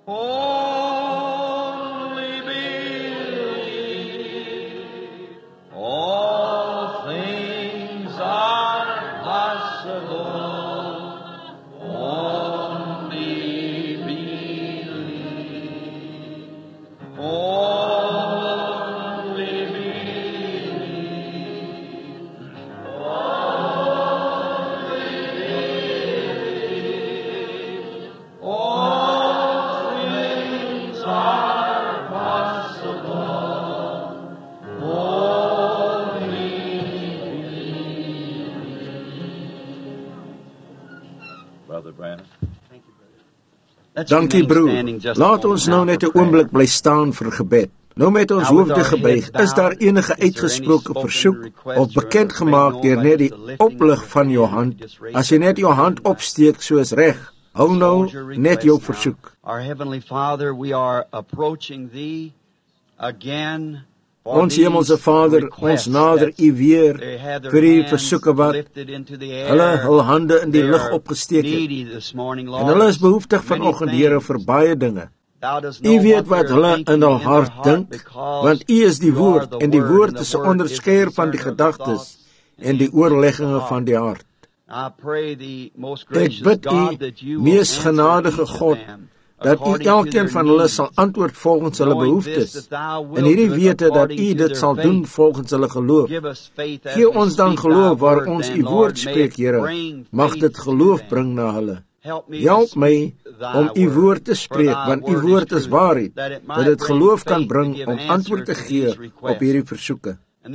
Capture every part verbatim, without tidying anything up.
Only believe. All things are possible. Only believe. Only believe. Only believe. All things are possible. Only Brother Brandon. Dankie broer. Laat ons nou net 'n oomblik bly staan vir gebed. Nou met ons hoofde gebuig, is daar enige uitgesproke versoek of bekend gemaak deur net die oplig van jou hand? As jy net jou hand opsteek soos reg, hou nou net jou versoek. Our Heavenly Father, we are approaching Thee again. Ons hemelse Vader, ons nader U weer vir die versoeke wat hulle hul hande in die lug opgesteek het. En hulle is behoeftig vanoggend, Here, vir baie dinge. U weet wat hulle in hul hart dink, want U is die woord, en die woord is 'n onderskeier van die gedagtes en die oorlegginge van die hart. Ek bid U, mees genadige God, dat U elkeen van hulle sal antwoord volgens hulle behoeftes, en hierdie wete dat U dit sal doen volgens hulle geloof. Gee ons dan geloof waar ons U woord spreek, Here, mag dit geloof bring na hulle. Help my om U woord te spreek, want U woord is waarheid, dat dit geloof kan bring om antwoord te gee op hierdie versoeke.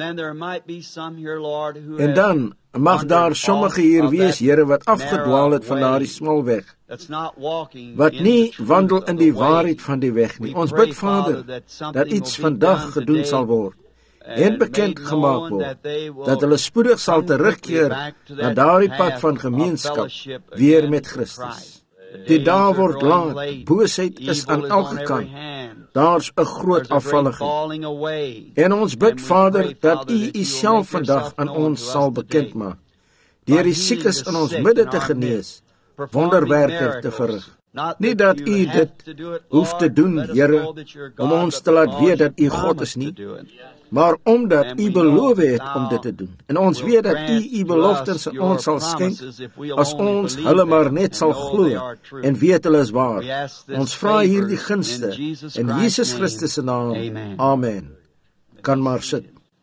En dan mag daar sommige hier wees, Here, wat afgedwaal het van daardie smal weg, wat nie wandel in die waarheid van die weg nie. Ons bid, Vader, dat iets vandag gedoen sal word en bekend gemaak word, dat hulle spoedig sal terugkeer na daardie pad van gemeenskap weer met Christus. Die dae word laat, boosheid is aan elke kant, daar's 'n groot afvalliging. En ons bid, Vader, dat U Uself vandag aan ons sal bekend maak, deur die siekes in ons midde te genees, wonderwerke te verrig. Nie dat U dit hoef te doen, Here, om ons te laat weet dat U God is nie, maar omdat U beloof het om dit te doen. En ons weet dat U U beloftes aan ons sal skenk, as ons hulle maar net sal glo en weet hulle is waar. Ons vra hierdie gunste in Jesus Christus se naam. Amen. Kan maar sit.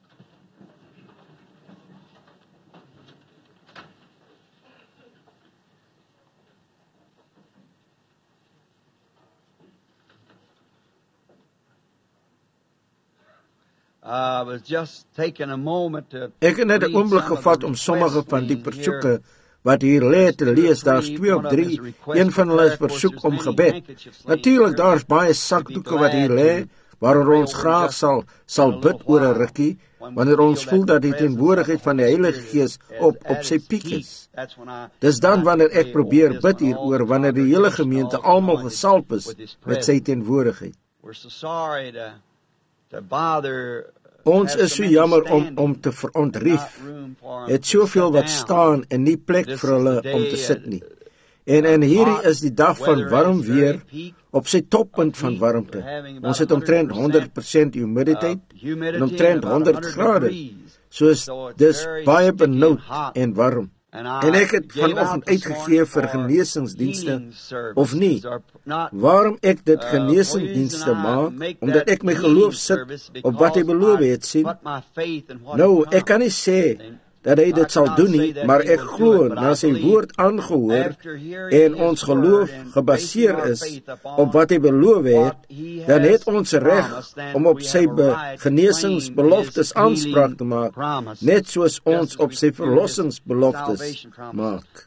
Uh, was just taking a moment to Ek het net 'n oomblik gevat om sommige van die versoeke wat hier lê te lees. Daar's twee of drie. Een van hulle is versoek om gebed. Natuurlik, daar's baie sakdoeke wat hier lê, waaroor ons graag sal sal bid oor 'n rukkie, wanneer ons voel dat die teenwoordigheid van die Heilige Gees op op sy piek is. Dis dan wanneer ek probeer bid hieroor, wanneer die hele gemeente almal gesalp is met sy teenwoordigheid. We're so sorry to to bother. Ons is so jammer om om te verontrief. Het soveel wat staan en nie plek vir hulle om te sit nie. En en hierdie is die dag van warm weer, op sy toppunt van warmte. Ons het omtrent honderd persent humiditeit en omtrent honderd grade. Soos dis baie benoud en warm. En ek het vanoggend uitgegee vir genesingsdienste, of nie. Waarom ek dit genesingsdienste maak? Omdat ek my geloof sit op wat hy beloof het, sien. Nou, ek kan nie sê dat hy dit sal doen nie, maar ek glo na sy woord aangehoor en ons geloof gebaseer is op wat hy beloof het, dan het ons reg om op sy genesingsbeloftes aanspraak te maak, net soos ons op sy verlossingsbeloftes maak.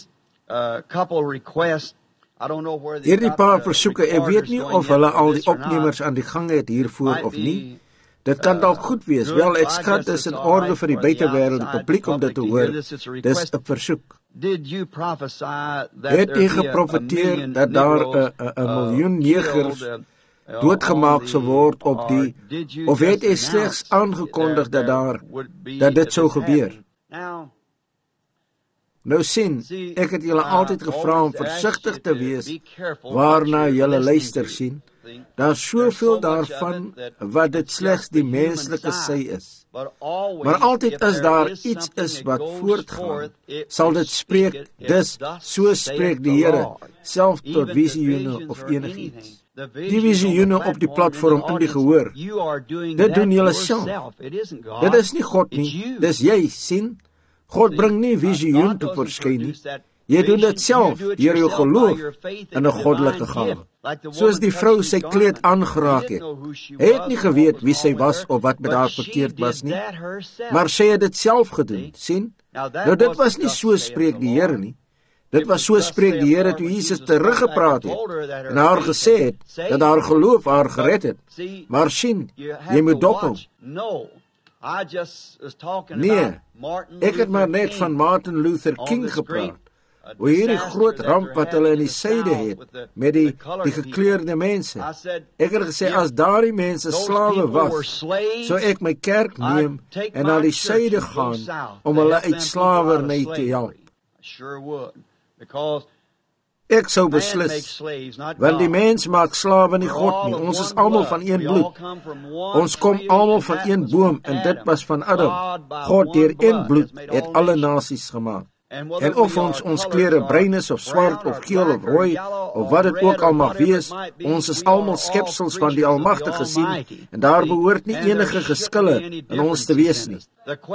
Hierdie paar versoeke, ek weet nie of hulle al die opnemers aan die gang het hiervoor of nie. Dit kan dalk goed wees. Wel, ek skat dis in orde vir die buitewêreld publiek om dit te hoor. Dis 'n versoek. Het jy geprofeteer dat daar 'n miljoen negers doodgemaak sal word op die, of het jy slegs aangekondig dat daar dat dit sou gebeur? Nou sien, ek het julle altyd gevra om versigtig te wees waarna julle luister sien. Daar soveel daarvan wat dit slegs die menslike sy is. Maar altyd as daar iets is wat voortgaan, sal dit spreek, dis, so spreek die Here, self tot visioene of enigiets. Die visioene op die platform in die gehoor, dit doen julle self. Dit is nie God nie, dis jy, sien? God bring nie visioen te verskyn nie. Jy doen dit self, deur jou geloof in 'n goddelike gawe. Soos die vrou sy kleed aangeraak het. Hy het nie geweet wie sy was of wat met haar verkeerd was nie, maar sy het dit self gedoen, sien? Nou dit was nie so spreek die Here nie. Dit was so spreek die Here toe Jesus teruggepraat het en haar gesê het dat haar geloof haar gered het. Maar sien, jy moet dophou. Nee, ek het maar net van Martin Luther King gepraat. Hoe hierdie groot ramp wat hulle in die syde het, met die, die gekleurde mense. Ek het gesê, as daardie mense slawe was, sou ek my kerk neem en na die syde gaan, om hulle uit slawerny te help. Ek sou beslis, want die mens maak slawe nie God nie, ons is almal van een bloed. Ons kom almal van een boom, en dit was van Adam. God deur een bloed het alle nasies gemaak. En of ons ons klere bruin is of swart of geel of rooi of wat dit ook al mag wees, ons is almal skepsels van die Almagtige sien en daar behoort nie enige geskille in ons te wees nie.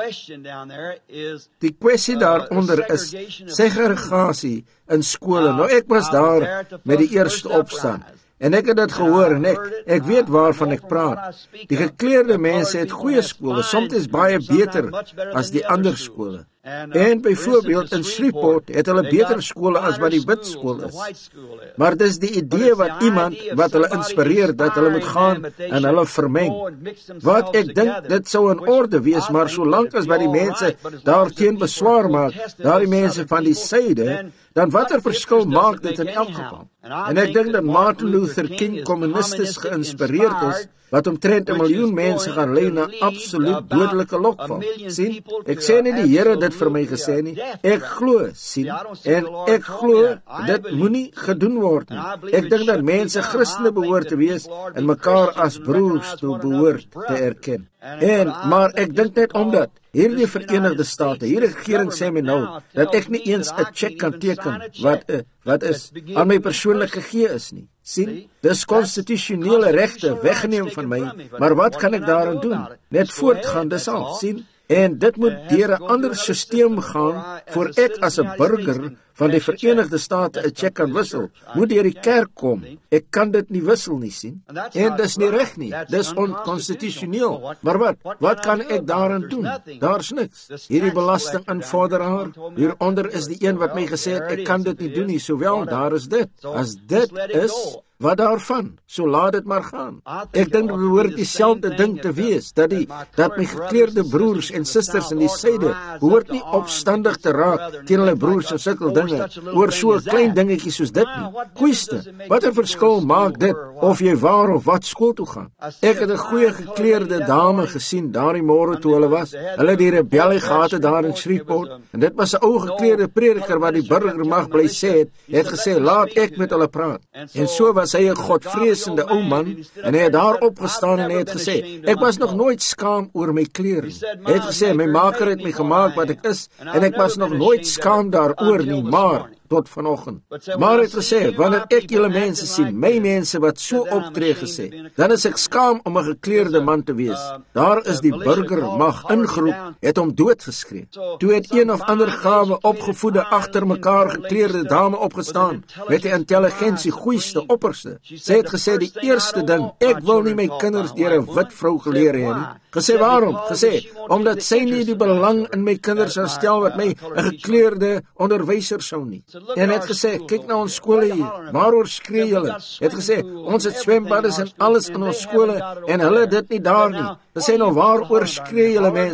Die kwessie daaronder is segregasie in skole. Nou ek was daar met die eerste opstand. En ek het dit gehoor en ek, ek weet waarvan ek praat. Die gekleurde mense het goeie skole, soms baie beter as die ander skole. En byvoorbeeld in Shreveport het hulle beter skole as wat die wit skool is. Maar dis die idee wat iemand wat hulle inspireer dat hulle moet gaan en hulle vermeng. Wat ek dink dit sou in orde wees, maar solank as wat die mense daarteen beswaar maak, daardie mense van die syde, dan watter verskil maak dit in elk geval? En ek dink dat Martin Luther King kommunisties geïnspireerd is, wat omtrent 'n miljoen mense gaan lei na absoluut dodelike lokval. Sien, ek sê nie die Here dit vir my gesê nie, ek glo, sien, en ek glo, dit moenie gedoen word nie. Ek dink dat mense Christene behoort te wees en mekaar as broers toe behoort te erken. En, maar ek dink net omdat hierdie Verenigde State, hierdie regering sê my nou, dat ek nie eens 'n cheque kan teken, wat, uh, wat is, aan my persoonlik gegee is nie. Sien, dis konstitusionele regte weggeneem van my, maar wat kan ek daaraan doen? Net voortgaan, dis al, sien? En dit moet deur 'n ander stelsel gaan, voor ek as 'n burger van die Verenigde State 'n cheque kan wissel, moet deur die kerk kom. Ek kan dit nie wissel nie, sien? En dis nie reg nie, dis onkonstitusioneel. Maar wat, wat kan ek daaraan doen? Daar's niks. Hierdie belastinginvorderaar, hieronder is die een wat my gesê het, ek kan dit nie doen nie, sowel, daar is dit. As dit is, wat daarvan? So laat dit maar gaan. Ek dink dit behoort dieselfde ding te wees, dat die, dat my gekleurde broers en susters in die syde, behoort nie opstandig te raak teen hulle broers en sulke dinge, oor so 'n klein dingetjie soos dit nie. Goeieste, wat 'n verskil maak dit, of jy waar of wat skool toe gaan? Ek het 'n goeie gekleurde dame gesien, daardie môre toe hulle was, hulle het die rebellie gehad het daar in Shreveport, en dit was 'n ou gekleurde prediker wat die burger mag bly sê het, het gesê, laat ek met hulle praat. En so was hy 'n godvreesende ou man, en hy het daar opgestaan en hy het gesê, ek was nog nooit skaam oor my klere. Hy het gesê, my maker het my gemaak wat ek is, en ek was nog nooit skaam daaroor nie, maar tot vanoggend. Maar hy het gesê, wanneer ek julle mense sien, my mense wat so optree gesê, dan is ek skaam om 'n gekleurde man te wees. Daar is die burger mag ingeroep, het hom doodgeskree. Toe het een of ander gawe opgevoede agter mekaar gekleurde dame opgestaan, met die intelligensie goeieste opperste. Sy het gesê, die eerste ding, ek wil nie my kinders deur 'n wit vrou geleer hê nie. Gesê waarom? Gesê, omdat sy nie die belang in my kinders sal stel wat my 'n gekleurde onderwyser sou nie. En het gesê, kyk na ons skole hier, waaroor skree julle? Het gesê, ons het swembaddes en alles in ons skole, en hulle dit nie daar nie. Gesê nou, waaroor skree julle mense?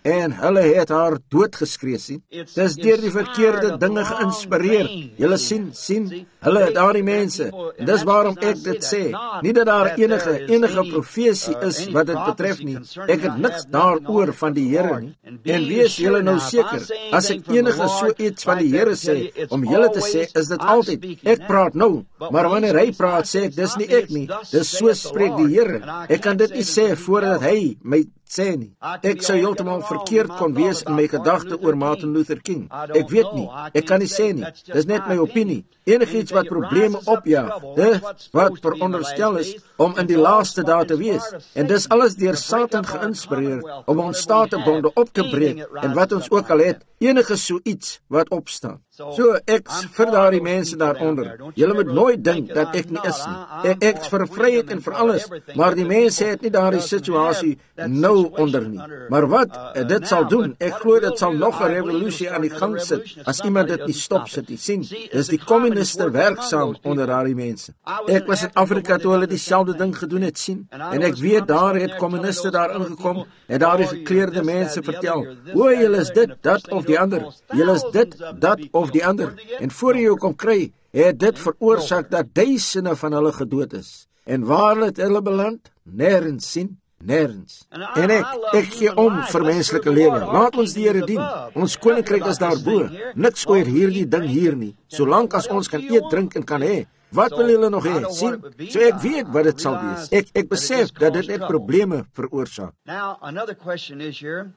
en hulle het haar doodgeskree sien. Dis deur die verkeerde dinge geïnspireer. Julle sien, sien, hulle het daardie mense. En dis waarom ek dit sê. Nie dat daar enige enige profesie is wat dit betref nie. Ek het niks daaroor van die Here nie. En wees julle nou seker, as ek enige so iets van die Here sê, om julle te sê, is dit altyd, ek praat nou, maar wanneer hy praat, sê ek, dis nie ek nie, dis so spreek die Here. Ek kan dit nie sê voordat hy my sê nie. Ek sou heeltemal verkeerd kon wees in my gedagte oor Martin Luther King. Ek weet nie, ek kan nie sê nie. Dis net my opinie. Enigiets wat probleme opjaag, dit wat veronderstel is om in die laaste dae te wees. En dis alles deur Satan geïnspireer om ons staatebonde op te breek en wat ons ook al het, enige so iets wat opstaan. So ek vir daardie mense daaronder. Julle moet nooit dink dat ek nie is nie. Ek ek vir vryheid en vir alles, maar die mense het nie daardie situasie nou onder nie. Maar wat uh, dit sal doen, ek glo dit sal nog 'n revolusie aan die gang sit as iemand dit nie stop sit nie. Sien, dis die kommuniste werksaam onder daardie mense. Ek was in Afrika toe hulle dieselfde ding gedoen het, sien, en ek weet daar het kommuniste daar ingekom en daardie gekleurde mense vertel, o, julle is dit, dat of die ander, julle is dit, dat of die ander, en voor jy jou kom kry, het dit veroorsaak dat duisende van hulle gedood is. En waar het hulle beland? Nêrens, sien. Nergens. En ek, ek gee om vir menslike lewe. Laat ons die Here dien. Ons koninkryk is daarbo. Niks oor hierdie ding hier nie. Solank as ons kan eet, drink en kan hê. Wat wil julle nog hê? Sien? So ek weet wat dit sal wees. Ek ek besef dat dit net probleme veroorsaak. Now another question is here.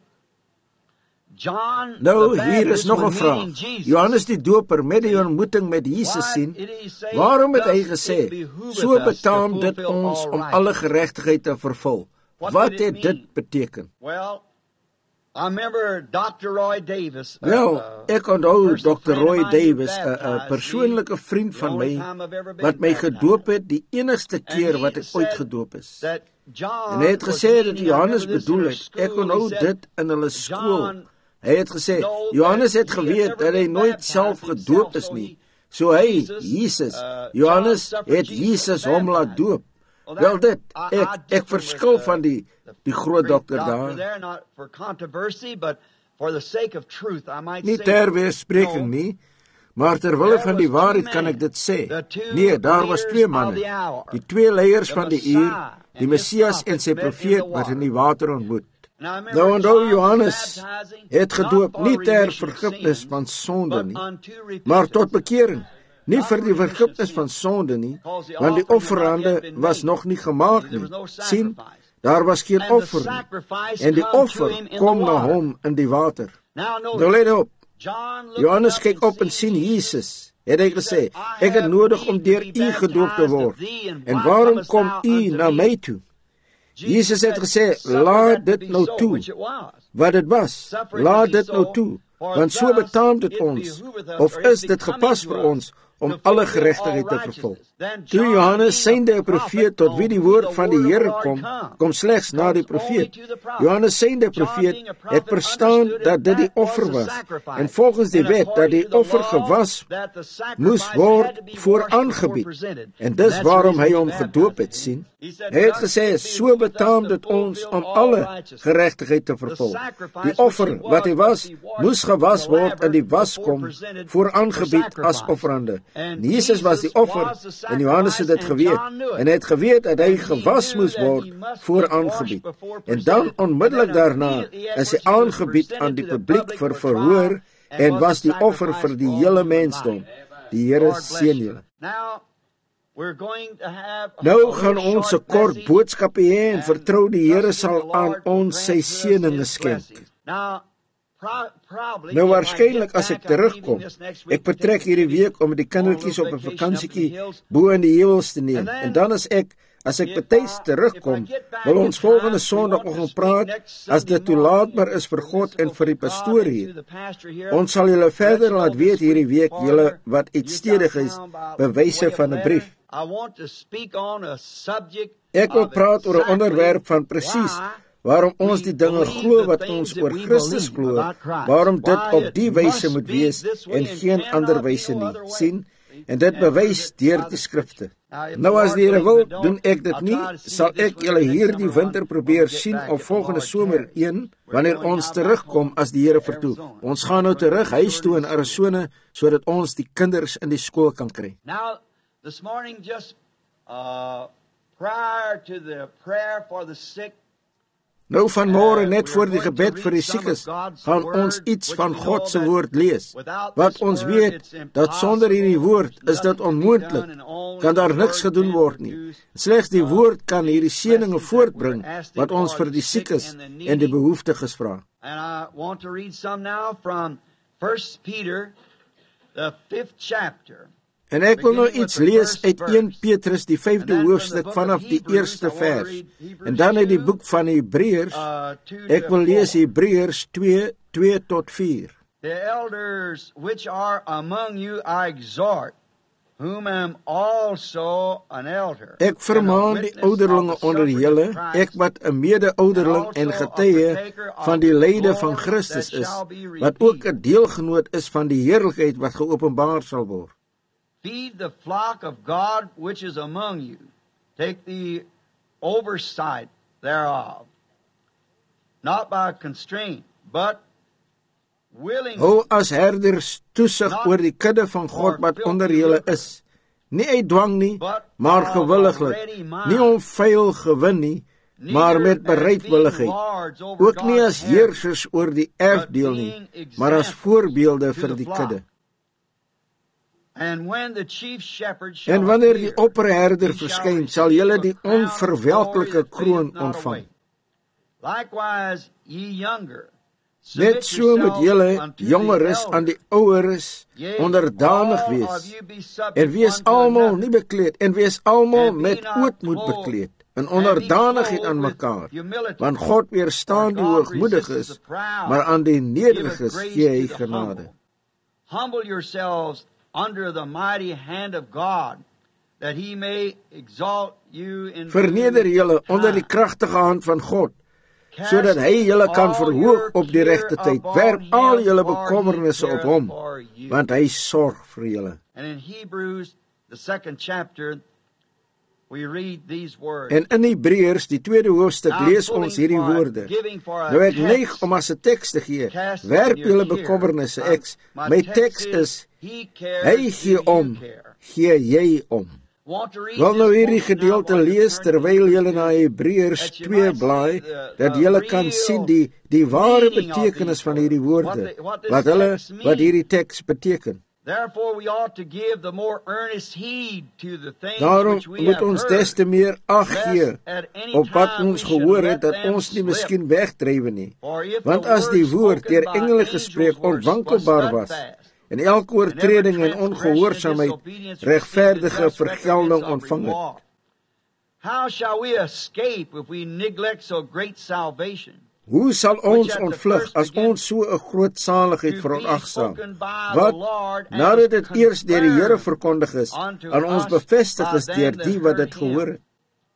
John, nou, hier is nog 'n vraag. Johannes die Doper met die ontmoeting met Jesus sien, waarom het hy gesê, so betaam dit ons om alle geregtigheid te vervul? Wat het dit beteken? Well, I remember Doctor Roy Davis. Uh, Wel, ek onthou dokter Roy Davis, 'n persoonlike vriend van my, wat my gedoop het, die enigste keer wat ek ooit gedoop is. En hy het gesê dat Johannes bedoel het, ek onthou dit in hulle skool. Hy het gesê, Johannes het geweet dat hy nooit self gedoop is nie. So hy, Jesus, Johannes het Jesus hom laat doop. Wel dit, ek, ek verskil van die, die groot dokter daar. Nie ter weerspreking nie, maar terwille van die waarheid kan ek dit sê. Nee, daar was twee manne, die twee leiers van die uur, die Messias en sy profeet wat in die water ontmoet. Nou onthou Johannes het gedoop nie ter vergifnis van sonde nie, maar tot bekering. Nie vir die vergifnis van sonde nie, want die offerande was nog nie gemaak nie. Sien, daar was geen offer nie. En die offer kom na hom in die water. Nou let op, Johannes kyk op en sien Jesus. Het hy gesê, ek het nodig om deur u gedoop te word. En waarom kom u na my toe? Jesus het gesê, laat dit nou toe, wat dit was, laat dit nou toe, want so betaam dit ons, of is dit gepas vir ons, om alle geregtigheid te vervul. Toe Johannes sende 'n profeet tot wie die woord van die Here kom, kom slegs na die profeet. Johannes sende 'n profeet het verstaan dat dit die offer was, en volgens die wet dat die offer gewas moes word voor aangebied. En dis waarom hy hom gedoop het, sien. Hy het gesê, so betaam dit ons om alle geregtigheid te vervul. Die offer wat hy was, moes gewas word in die waskom voor aangebied as offerande. En Jesus was die offer, en Johannes het dit geweet, en hy het geweet dat hy gewas moes word voor aangebied. En dan onmiddellik daarna is hy aangebied aan die publiek vir verhoor, en was die offer vir die hele mensdom. Die Here seën julle. Nou gaan ons 'n kort boodskap hê en vertrou die Here sal aan ons sy seëninge skenk. Nou waarskynlik as ek terugkom, ek vertrek hierdie week om met die kindertjies op 'n vakansietjie bo in die heuwels te neem. En dan as ek as ek betyds terugkom, wil ons volgende Sondagoggend praat as dit toelaatbaar is vir God en vir die pastoor hier. Ons sal julle verder laat weet hierdie week julle wat uitstekend is, bewyse van 'n brief. Ek wil praat oor 'n onderwerp van presies waarom ons die dinge glo wat ons oor Christus glo, waarom dit op die wyse moet wees en geen ander wyse nie. Sien? En dit bewys deur die skrifte. Nou as die Here wil, doen ek dit nie, sal ek julle hierdie winter probeer sien of volgende somer een, wanneer ons terugkom as die Here vertoef. Ons gaan nou terug huis toe in Arizona, sodat ons die kinders in die skool kan kry. Now, this morning just uh, prior to the prayer for the sick, nou vanmôre net voor die gebed vir die siekes, gaan ons iets van God se woord lees. Wat ons weet, dat sonder hierdie woord is dit onmoontlik, kan daar niks gedoen word nie. Slegs die woord kan hierdie seëninge voortbring, wat ons vir die siekes en die behoeftiges vra. And I want to read some now from First Peter, the fifth chapter. En ek wil nou iets lees uit Eerste Petrus die vyfde hoofstuk vanaf die eerste vers. En dan uit die boek van Hebreërs. Ek wil lees Hebreërs twee, twee tot vier. The elders which are among you I exhort, whom am also an elder. Ek vermaan die ouderlinge onder julle, ek wat 'n mede-ouderling en getuie van die lyde van Christus is, wat ook 'n deelgenoot is van die heerlikheid wat geopenbaar sal word. Feed the flock of God which is among you. Take the oversight thereof, not by constraint, but willingly. Hou as herders toesig oor die kudde van God wat onder julle is. Nie uit dwang nie, maar gewilliglik. Nie om vuil gewin nie, maar met bereidwilligheid. Ook nie as heersers oor die erfdeel nie, maar as voorbeelde vir die kudde. En wanneer die opperherder verskyn, sal julle die onverwelklike kroon ontvang. Net so moet julle jongeres aan die oueres onderdanig wees, en wees almal nie bekleed, en wees almal met ootmoed bekleed, en onderdanigheid aan mekaar, want God weerstaan die hoogmoediges, maar aan die nederiges gee hy genade. Humble yourselves under the mighty hand of God, that he may exalt you in Verneder julle onder die kragtige hand van God, sodat hy julle kan verhoog op die regte tyd. Werp al julle bekommernisse op hom, want hy sorg vir julle. And in Hebrews, the second chapter, we read these words. En in Hebreërs, die tweede hoofstuk, lees ons hierdie woorde. Nou ek neig om as 'n teks te gee, werp julle bekommernisse, ek, my teks is, hy gee om, gee jy om. Wil nou hierdie gedeelte lees, terwyl julle na Hebreërs twee blaai, dat julle kan sien die, die ware betekenis van hierdie woorde, wat hulle, wat hierdie teks beteken. Therefore we ought to give the more earnest heed to the things Daarom which we moet have ons heard, des te meer ag gee lest at any op wat time ons we should gehoor let het, dat them ons nie slip. miskien wegdrywe nie. For if Want the as die word woord spoken deur by engele angels gespreek was- onwankelbaar was, was steadfast, en elke oortreding en ongehoorsaamheid regverdige vergelding ontvang het. How shall we escape if we neglect so great salvation? Hoe sal ons ontvlug as ons so 'n groot saligheid veronagsaam, wat, nadat dit eers deur die Here verkondig is, aan ons bevestig is deur die wat dit gehoor het?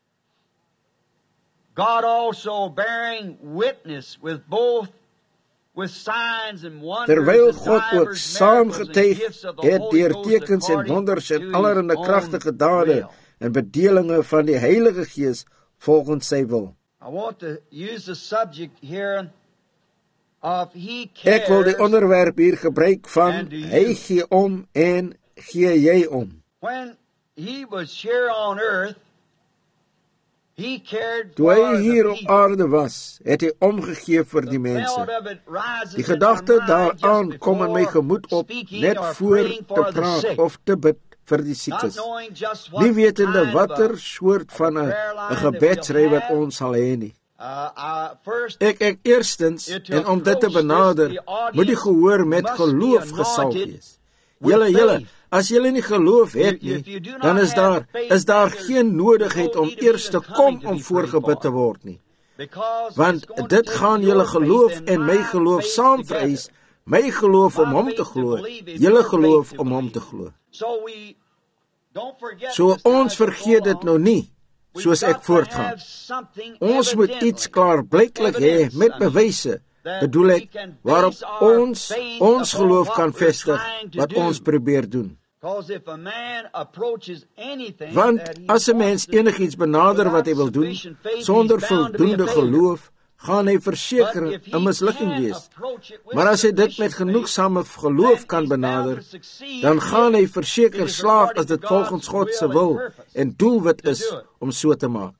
God also bearing witness with both with signs and wonders, Terwyl and God ook divers saam miracles and getuig gifts of the het Holy deur Ghost tekens en according wonders en to allerlei his kragtige own dade will. en bedelinge van die Heilige Gees volgens sy wil. I want to use the subject here of he cares. Ek wil die onderwerp hier gebruik van And do you. hy gee om en gee jy om. When he was here on earth, he cared Toe for hy the hier op people. aarde was, het hy omgegee vir die The mense. thought of it rises Die in our gedagte mind daaraan just kom in my before gemoed op, speaking net or voor praying te for the praat sick. of te bid vir die Not siekes. knowing just what Nie wetende kind watter of a- soort van 'n prayer line 'n that gebedsry we'll wat have. ons sal hê nie. Uh, uh, first, Ek ek eerstens, en om dit te benader, moet die gehoor met geloof gesalf wees. Julle, julle, as julle nie geloof het nie, dan is daar, is daar geen nodigheid om eers te kom om voorgebid te word nie. because Want it's going dit to gaan take julle your geloof faith en and my my geloof faith saam together. vereis, my geloof om hom te glo, julle geloof om hom te glo. So we don't forget So this ons as we vergeet go dit nou along. nie, We've soos got ek to voortgaan. have something Ons moet evidently, iets klaarblyklik hê evidence, met I mean, bewyse, that bedoel ek, we can waarop base our ons faith ons upon geloof what kan we're vestig trying to wat do. ons probeer doen. Want as 'n mens enigiets benader wat hy wil doen, sonder voldoende geloof, gaan hy verseker 'n mislukking wees. Maar as hy dit met genoegsame geloof kan benader, dan gaan hy verseker slaag as dit volgens God se wil en doelwit is om so te maak.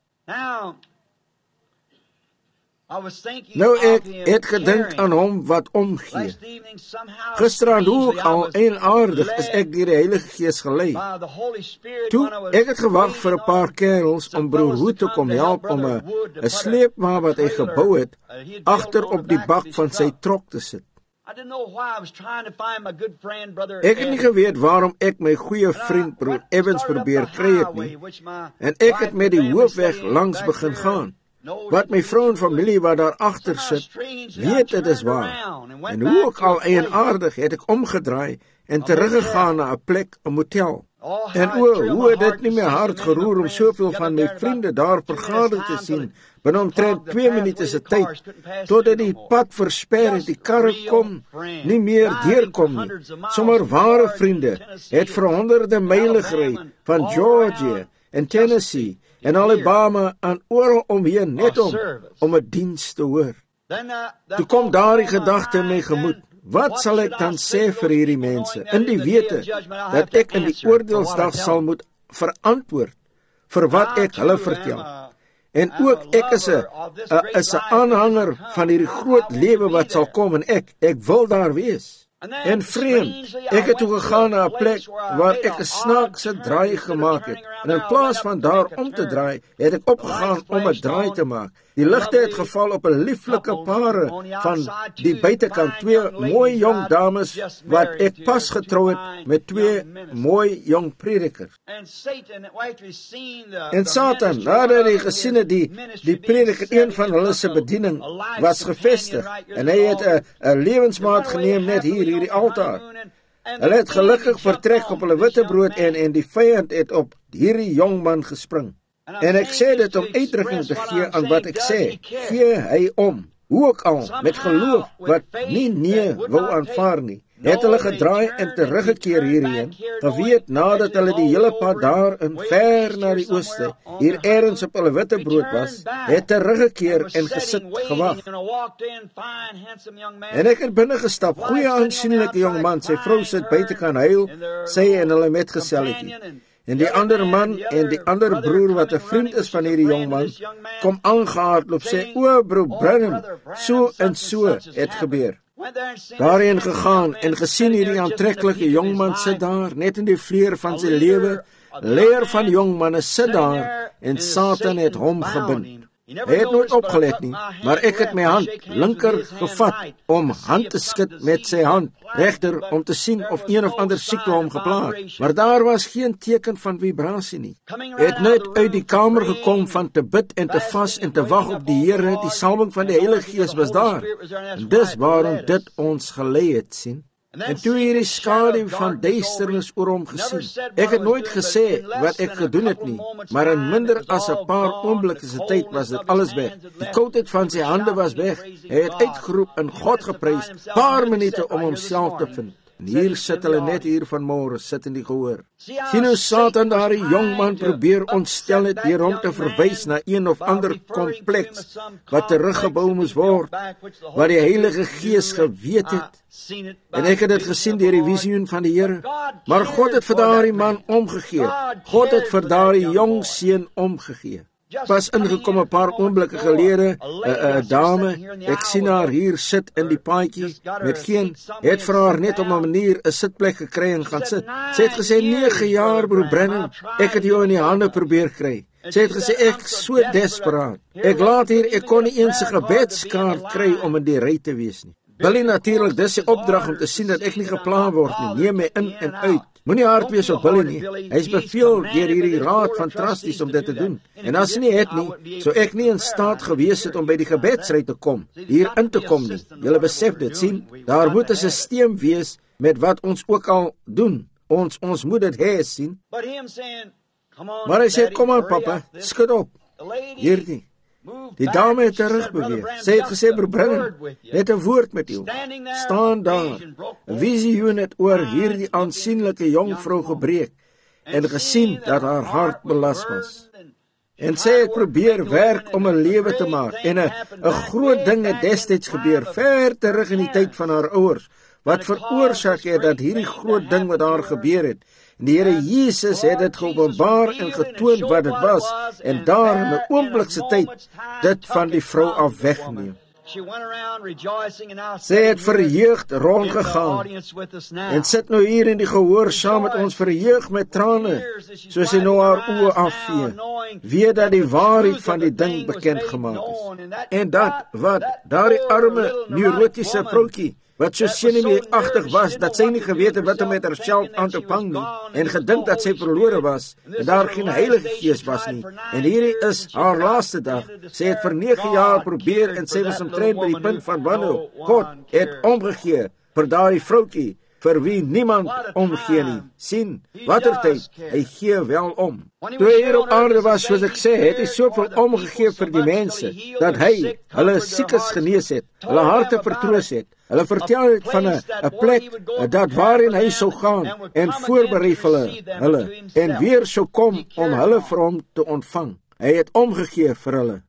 Nou ek het gedink aan hom wat omgee. Gisteraan hoe ook al eenaardig is ek deur die Heilige Gees gelei. Toe, ek het gewag vir 'n paar kerels om broer Hoed te kom help om 'n 'n sleepwa wat hy gebou het, agter op die bak van sy trok te sit. Ek het nie geweet waarom ek my goeie vriend broer Evans probeer kry het nie, en ek het met die hoofweg langs begin gaan. Wat my vrou en familie wat daar agter sit, weet dit is waar. En hoe ook al eienaardig het ek omgedraai en teruggegaan na 'n plek, 'n motel. En o, hoe het dit nie my hart geroer om soveel van my vriende daar vergader te sien, binne omtrent twee minute se tyd, totdat die pad versper het, die karre kom, nie meer deurkom nie. Sommer ware vriende het vir honderde myle gery, van Georgia en Tennessee, en Alabama en oral omheen net om, om 'n diens te hoor. Toe kom daardie gedagte in my gemoed, wat sal ek dan sê vir hierdie mense, in die wete, dat ek in die oordeelsdag sal moet verantwoord, vir wat ek hulle vertel. En ook ek is 'n is 'n aanhanger van hierdie groot lewe wat sal kom, en ek, ek wil daar wees. En vreemd, ek het toe gegaan na 'n plek waar ek 'n snaakse draai gemaak het, en in plaas van daar om te draai, het ek opgegaan om 'n draai te maak. Die ligte het geval op 'n lieflike pare van die buitekant, twee mooi jong dames wat ek pas getrou het met twee mooi jong predikers. En Satan, nadat hy gesien het die die prediker, een van hulle se bediening was gevestig, en hy het 'n 'n lewensmaat geneem net hier hierdie altaar. Hulle het gelukkig vertrek op hulle witbrood en en die vyand het op hierdie jong man gespring. En ek sê dit om uitdrukking te gee aan wat ek sê. Gee hy om, hoe ook al, met geloof wat nie nee wou aanvaar nie. Het hulle gedraai en teruggekeer hierheen, geweet nadat hulle die hele pad daar in ver na die ooste, hier ergens op hulle witbrood was, het teruggekeer en gesit gewag. En ek het binne gestap, goeie aansienlike jong man, sy vrou sit buite kan huil, sy en hulle metgeselletjie. En die ander man en die ander broer wat 'n vriend is van hierdie jong man, kom aangehardloop sê, o broer Branham, so en so het gebeur. Daarheen gegaan en gesien hierdie aantreklike jong man sit daar, net in die vleur van sy lewe, leer van jong manne sit daar, en Satan het hom gebind. Hy het nooit opgelet nie, maar ek het my hand linker gevat om hand te skud met sy hand regter om te sien of een of ander siekte hom geplaag het. Maar daar was geen teken van vibrasie nie. Hy het net uit die kamer gekom van te bid en te vas en te wag op die Here. Die salwing van die Heilige Gees was daar. En dis waarom dit ons gelei het, sien. En toe hierdie skadu van duisternis oor hom gesien. Ek het nooit gesê wat ek gedoen het nie, maar in minder as 'n paar oomblikke se tyd was dit alles weg. Die koudheid van sy hande was weg. Hy het uitgeroep en God geprys, paar minute om homself te vind. En hier sit hulle net hier vanmôre, sit in die gehoor. Sien hoe Satan daardie jong man probeer ontstel het deur hom te verwys na een of ander kompleks wat teruggebou moes word, wat die Heilige Gees geweet het. En ek het dit gesien deur die visioen van die Here. Maar God het vir daardie man omgegee. God het vir daardie jong seun omgegee. Pas ingekom 'n paar oomblikke gelede, 'n 'n dame, ek sien haar hier sit in die paadjie met geen, het vir haar net op 'n manier 'n sitplek gekry en gaan sit. Sy het gesê, nege jaar broer Branham, ek het jou in die hande probeer kry. Sy het gesê, ek is so desperaat. Ek laat hier, ek kon nie eens 'n gebedskaart kry om in die ry te wees nie. Billy natuurlik, dis die opdrag om te sien dat ek nie gepla word nie, neem my in en uit. Moenie hard wees op Billy nie. Hy is beveel deur hierdie raad van trustees om dit te doen. En as hy nie het nie, sou ek nie in staat gewees het om by die gebedsry te kom, hier in te kom nie. Julle besef dit, sien? Daar moet 'n stelsel wees met wat ons ook al doen. Ons ons moet dit hê, sien? Maar hy sê, kom aan papa, skud op. Hierdie. Die dame het terugbeweeg. Sy het gesê, broer Branham, net 'n woord met jou. Staan daar. 'n Visioen het oor hierdie aansienlike jong vrou gebreek en gesien dat haar hart belas was. En sy het probeer werk om 'n lewe te maak en 'n 'n groot ding het destyds gebeur, ver terug in die tyd van haar ouers, wat veroorsaak het dat hierdie groot ding met haar gebeur het. En die Here Jesus het dit geopenbaar en getoon wat dit was, en daar in 'n oomblikse tyd dit van die vrou af wegneem. Sy het verheugd rondgegaan en sit nou hier in die gehoor saam met ons, verheug met trane, soos sy nou haar oë afvee, weet dat die waarheid van die ding bekend gemaak is. En dat wat daardie arme neurotiese vroutjie, wat so senuweeagtig was, dat sy nie geweet het wat om met haarself aan te vang nie, en gedink dat sy verlore was, en daar geen Heilige Gees was nie, en hierdie is haar laaste dag. Sy het vir nege jaar probeer, en sy was omtrent by die punt van wanhoop. God het omgegee vir daardie vroutjie, vir wie niemand omgee nie. Sien, watertyd, hy gee wel om. Toe hy hier op aarde was, soos ek sê, het hy soveel omgegee vir die mense, dat hy hulle siekes genees het, hulle harte vertroos het, hulle vertel het van 'n 'n plek dat waarin hy sou gaan en voorberei vir hulle, hulle en weer sou kom om hulle vir hom te ontvang. Hy het omgegee vir hulle.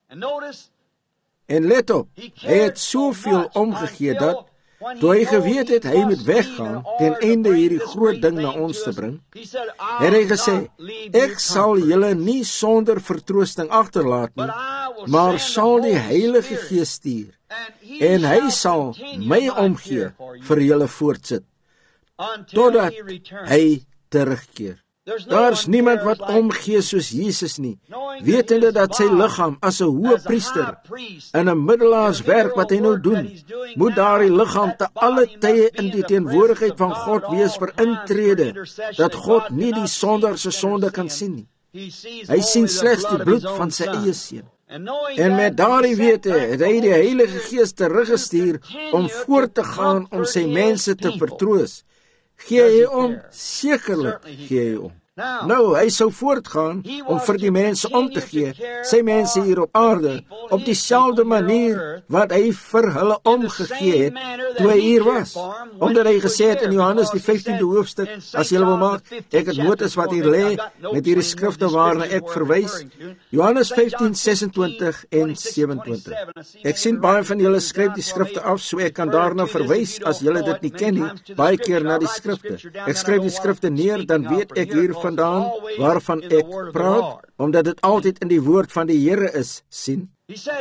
En let op, hy het soveel omgegee dat toe hy geweet het hy moet weggaan ten einde hierdie groot ding na ons te bring, het hy gesê, ek sal julle nie sonder vertroosting agterlaat nie, maar sal die Heilige Gees stuur, en hy sal my omgee vir julle voortsit, totdat hy terugkeer. Daar's niemand wat omgee soos Jesus nie, wetende dat sy liggaam as 'n hoë priester in 'n middelaarswerk wat hy nou doen, moet daardie liggaam te alle tye in die teenwoordigheid van God wees vir intrede, dat God nie die sondaar se sonde kan sien nie. Hy sien slegs die bloed van sy eie seun. En met daardie wete het hy die Heilige Gees teruggestuur om voort te gaan om sy mense te vertroos. Gee hy om? Sekerlik gee hy om. Nou, hy sou voortgaan om vir die mense om te gee, sy mense hier op aarde, op dieselfde manier wat hy vir hulle omgegee het, toe hy hier was. Omdat hy gesê het in Johannes die vyftiende hoofstuk, as julle wil maak, ek het notas wat hier lê, met hierdie skrifte waarna ek verwys, Johannes vyftien, sesentwintig en sewentwintig. Ek sien baie van julle skryf die skrifte af, so ek kan daarna verwys, as julle dit nie ken nie, baie keer na die skrifte. Ek skryf die skrifte neer, dan weet ek hier vandaan waarvan ek praat, omdat dit altyd in die woord van die Here is, sien.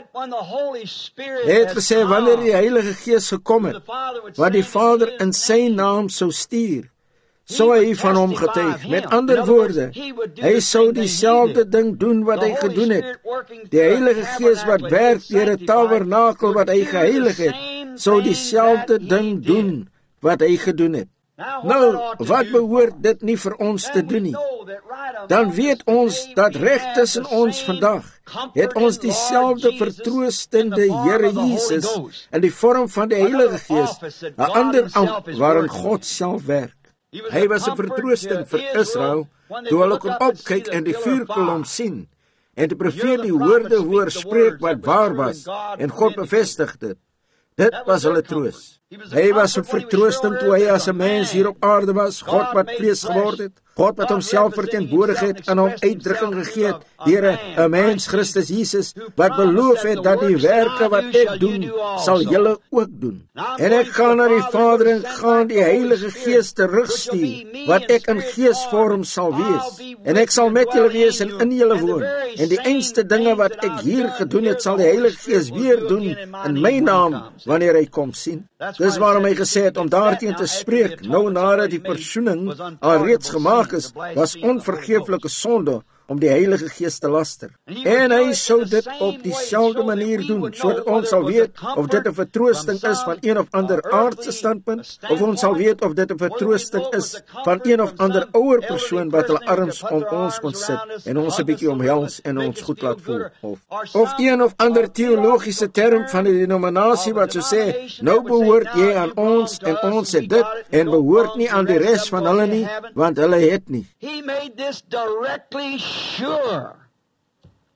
Hy het gesê, wanneer die Heilige Gees gekom het, wat die Vader in sy naam sou stuur, sou hy van hom getuig. Met ander woorde, hy sou dieselfde ding doen wat hy gedoen het. Die Heilige Gees wat werk deur 'n tabernakel wat hy geheilig het, sou dieselfde ding doen wat hy gedoen het. Nou, wat behoort dit nie vir ons te doen nie? Dan weet ons dat reg tussen ons vandag het ons dieselfde vertroostende Here Jesus in die vorm van die Heilige Gees, 'n ander ampt waarin God self werk. Hy was 'n vertroosting vir Israel toe hulle kon opkyk en die vuurkolom sien en die profeet die woorde hoor spreek wat waar was en God bevestig dit. Dit was hulle troos. Hy was 'n vertroosting toe hy as 'n mens hier op aarde was, God wat vlees geword het, God wat homself verteenwoordig het en hom uitdrukking gegee het deur 'n mens, Christus Jesus, wat beloof het dat die werke wat ek doen, sal julle ook doen. En ek gaan na die Vader en gaan die Heilige Gees terugstuur, wat ek in geesvorm sal wees. En ek sal met julle wees en in julle woon. En die einste dinge wat ek hier gedoen het, sal die Heilige Gees weer doen in my naam, wanneer hy kom, sien. Dis waarom hy gesê het om daarteen te spreek, nou nadat die versoening al reeds gemaak is, was onvergeeflike sonde om die Heilige Gees te laster. En hy sou dit op dieselfde manier doen, sodat ons sal weet of dit 'n vertroosting is van een of ander aardse standpunt, of ons sal weet of dit 'n vertroosting is van een of ander ouer persoon wat hulle arms om ons kon sit en ons 'n bietjie omhels en ons goed laat voel. Of, of een of ander teologiese term van 'n denominasie wat so sê, nou behoort jy aan ons en ons het dit en behoort nie aan die res van hulle nie, want hulle het nie. He made this directly sure.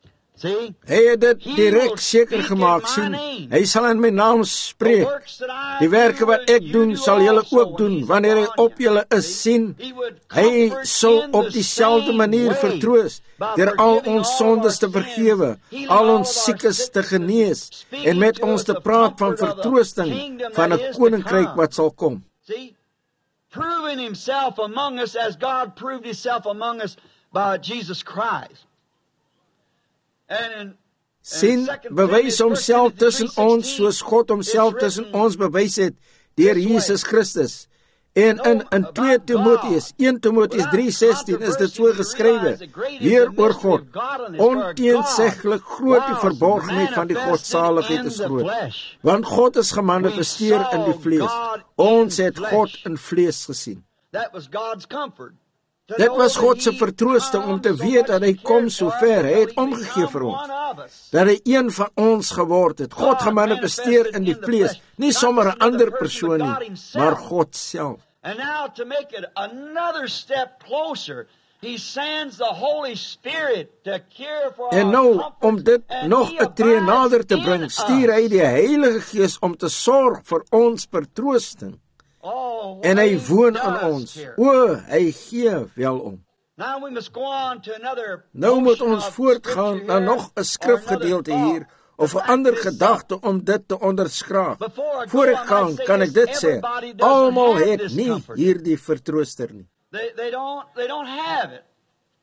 See? Hy het dit direk seker gemaak, sien. Hy sal in my naam spreek. Die werke wat ek doen, sal julle ook doen, wanneer hy op julle is, sien. Hy sal op dieselfde manier vertroos, deur al ons sondes te vergewe, al ons siekes te genees, en met ons te praat van vertroosting, van 'n koninkryk wat sal kom. See? Proving himself among us as God proved himself among us by Jesus Christ. And sien, bewys homself tussen ons soos God homself tussen ons bewys het deur Jesus Christus. En in in twee Timoteus, een Timoteus drie sestien is dit so geskrywe, weer oor God, onteenseglik groot die verborgenheid van die godsaligheid is groot, want God is gemanifesteer in die vlees. Ons het God in vlees gesien. Dit was God se vertroosting om te weet dat hy kom so ver, hy het omgegee vir ons, dat hy een van ons geword het, God gemanifesteer in die vlees, nie sommer 'n ander persoon nie, maar God self. And now to make it another step closer, he sends the Holy Spirit to care for our En nou, om dit nog 'n tree nader te bring, stuur hy die Heilige Gees om te sorg vir ons vertroosting. Oh, En hy woon in ons. O, hy gee wel om. Now we must go on to another. Nou moet ons voortgaan na nog 'n skrifgedeelte hier, of 'n ander gedagte om dit te onderskraag. Voor ek gaan, kan ek dit sê, almal het nie hierdie vertrooster nie. They, they don't, they don't have it.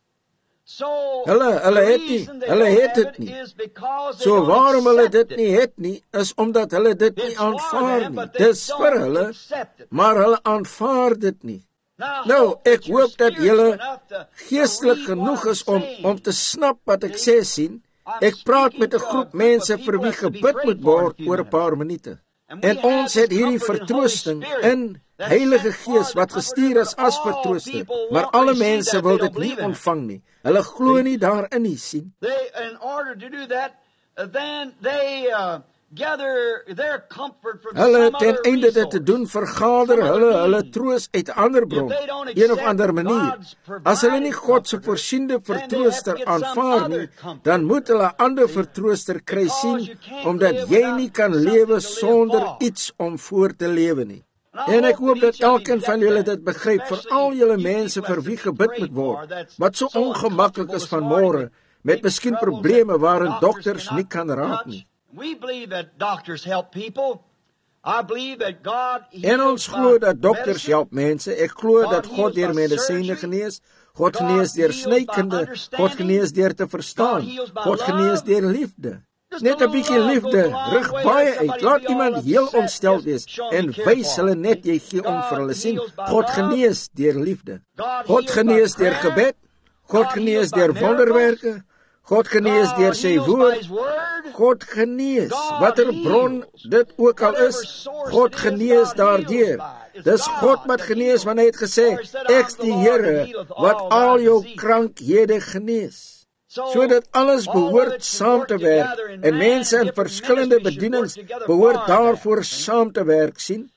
So, Hulle, hulle het nie, hulle het dit nie. So waarom hulle dit nie het nie, is omdat hulle dit nie aanvaar nie. Dis vir hulle, maar hulle aanvaar dit nie. Nou, ek hoop dat julle geestelik genoeg is om, om te snap wat ek sê, sien. Ek praat met 'n groep mense vir wie gebid moet word oor 'n paar minute. En ons het hierdie vertroosting in Heilige Gees wat gestuur is as vertrooster, maar alle mense wil dit nie ontvang nie. Hulle glo nie daarin nie, sien. They, in order to do that, then they uh, gather their comfort from Hulle some ten other einde dit te resource. doen vergader hulle hulle troos uit 'n ander bron, een of ander manier. As hulle nie God se voorsiende vertrooster aanvaar nie, dan moet hulle 'n ander vertrooster kry, sien, omdat jy nie kan lewe sonder iets om voor te lewe nie. En ek hoop dat elkeen van julle dit begryp, vir al julle mense vir wie gebid moet word, wat so ongemaklik is vanmôre, met miskien probleme waarin dokters nie kan raak nie. We believe that doctors help people. I believe that God En ons glo dat dokters help mense. Ek glo dat God deur medisyne genees, God genees deur snykunde, God genees deur te verstaan, God genees deur liefde. Net 'n bietjie liefde rig baie uit. Laat iemand heel ontstel wees en wys hulle net jy gee om vir hulle, sien. God genees deur liefde. God genees deur gebed, God genees deur wonderwerke, God genees deur sy woord. God genees, watter bron dit ook al is, God genees daardeur. Dis God wat genees, want hy het gesê, ek's die Here wat al jou krankhede genees. Sodat alles behoort saam te werk, en mense in verskillende bedienings behoort daarvoor saam te werk, sien.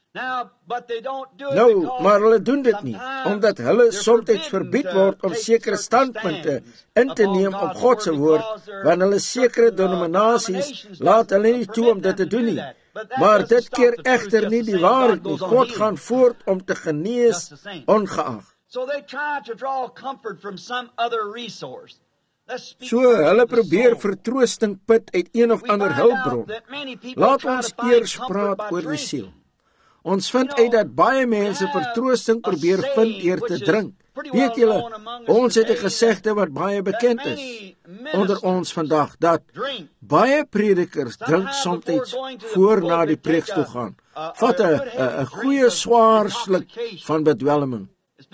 Nou, maar hulle doen dit nie, omdat hulle soms verbied word om sekere standpunte in te neem op God se woord, want hulle sekere denominasies laat hulle nie toe om dit te doen nie. Maar dit keer egter nie die waarheid nie. God gaan voort om te genees ongeag. So, hulle probeer vertroosting put uit een of ander hulpbron. Laat ons eers praat oor die siel. Ons vind uit dat baie mense vertroosting probeer vind deur te drink. Weet julle, ons het 'n gesegde wat baie bekend is onder ons vandag, dat baie predikers drink soms voor na die preek toe gaan. Vat 'n 'n goeie swaar sluk van bedwelming.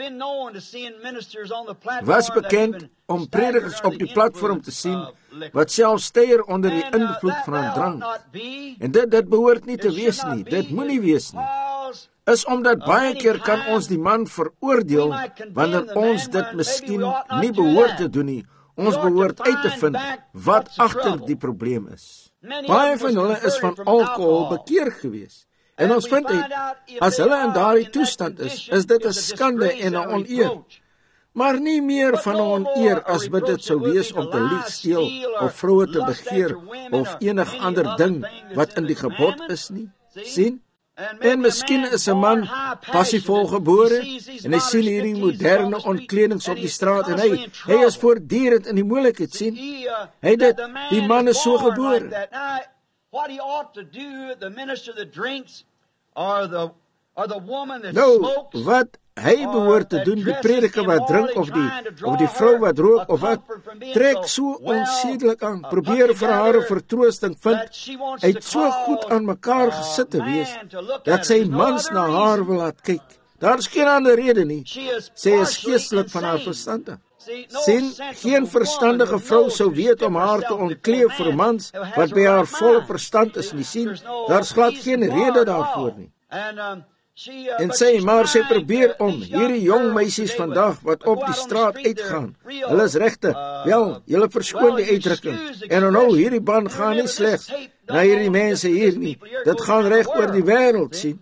Was bekend om predikers op die platform te sien wat self steier onder die invloed van drank. En dit dit behoort nie te wees nie. Dit moenie wees nie. Is omdat baie keer kan ons die man veroordeel wanneer ons dit miskien nie behoort te doen nie. Ons behoort uit te vind wat agter die probleem is. Baie van hulle is van alkohol bekeer gewees. En ons vind uit, as hulle in daardie toestand is, is dit 'n skande en 'n oneer. maar nie meer van oneer as wat dit sou wees om te lieg, steel of vroue te begeer of enig ander ding wat in die gebod is nie. Sien? En miskien is 'n man passievol gebore en hy sien hierdie moderne ontkledings op die straat en hy hy is voortdurend in die moeilikheid, sien? Hy dit, die man is so gebore. What he ought to do, the minister that drinks, or the or the woman that nou, smokes, wat hy behoort te doen, die prediker wat drink of die of die vrou wat rook of wat, trek so onsedelik aan, probeer vir haar 'n vertroosting vind, hy het so goed aan mekaar gesit te wees, dat sy mans na haar wil laat kyk. Daar is geen ander rede nie, sy is geestelik van haar verstand af. Sien, geen verstandige vrou sou weet om haar te ontkleed vir mans wat by haar volle verstand is nie, sien, daar's glad geen rede daarvoor nie. En sê, maar sy probeer om, hierdie jong meisies vandag wat op die straat uitgaan, hulle is regte, wel, julle verskoon die uitdrukking, en nou, hierdie band gaan nie slegs na hierdie mense hier nie, dit gaan reg oor die wêreld, sien.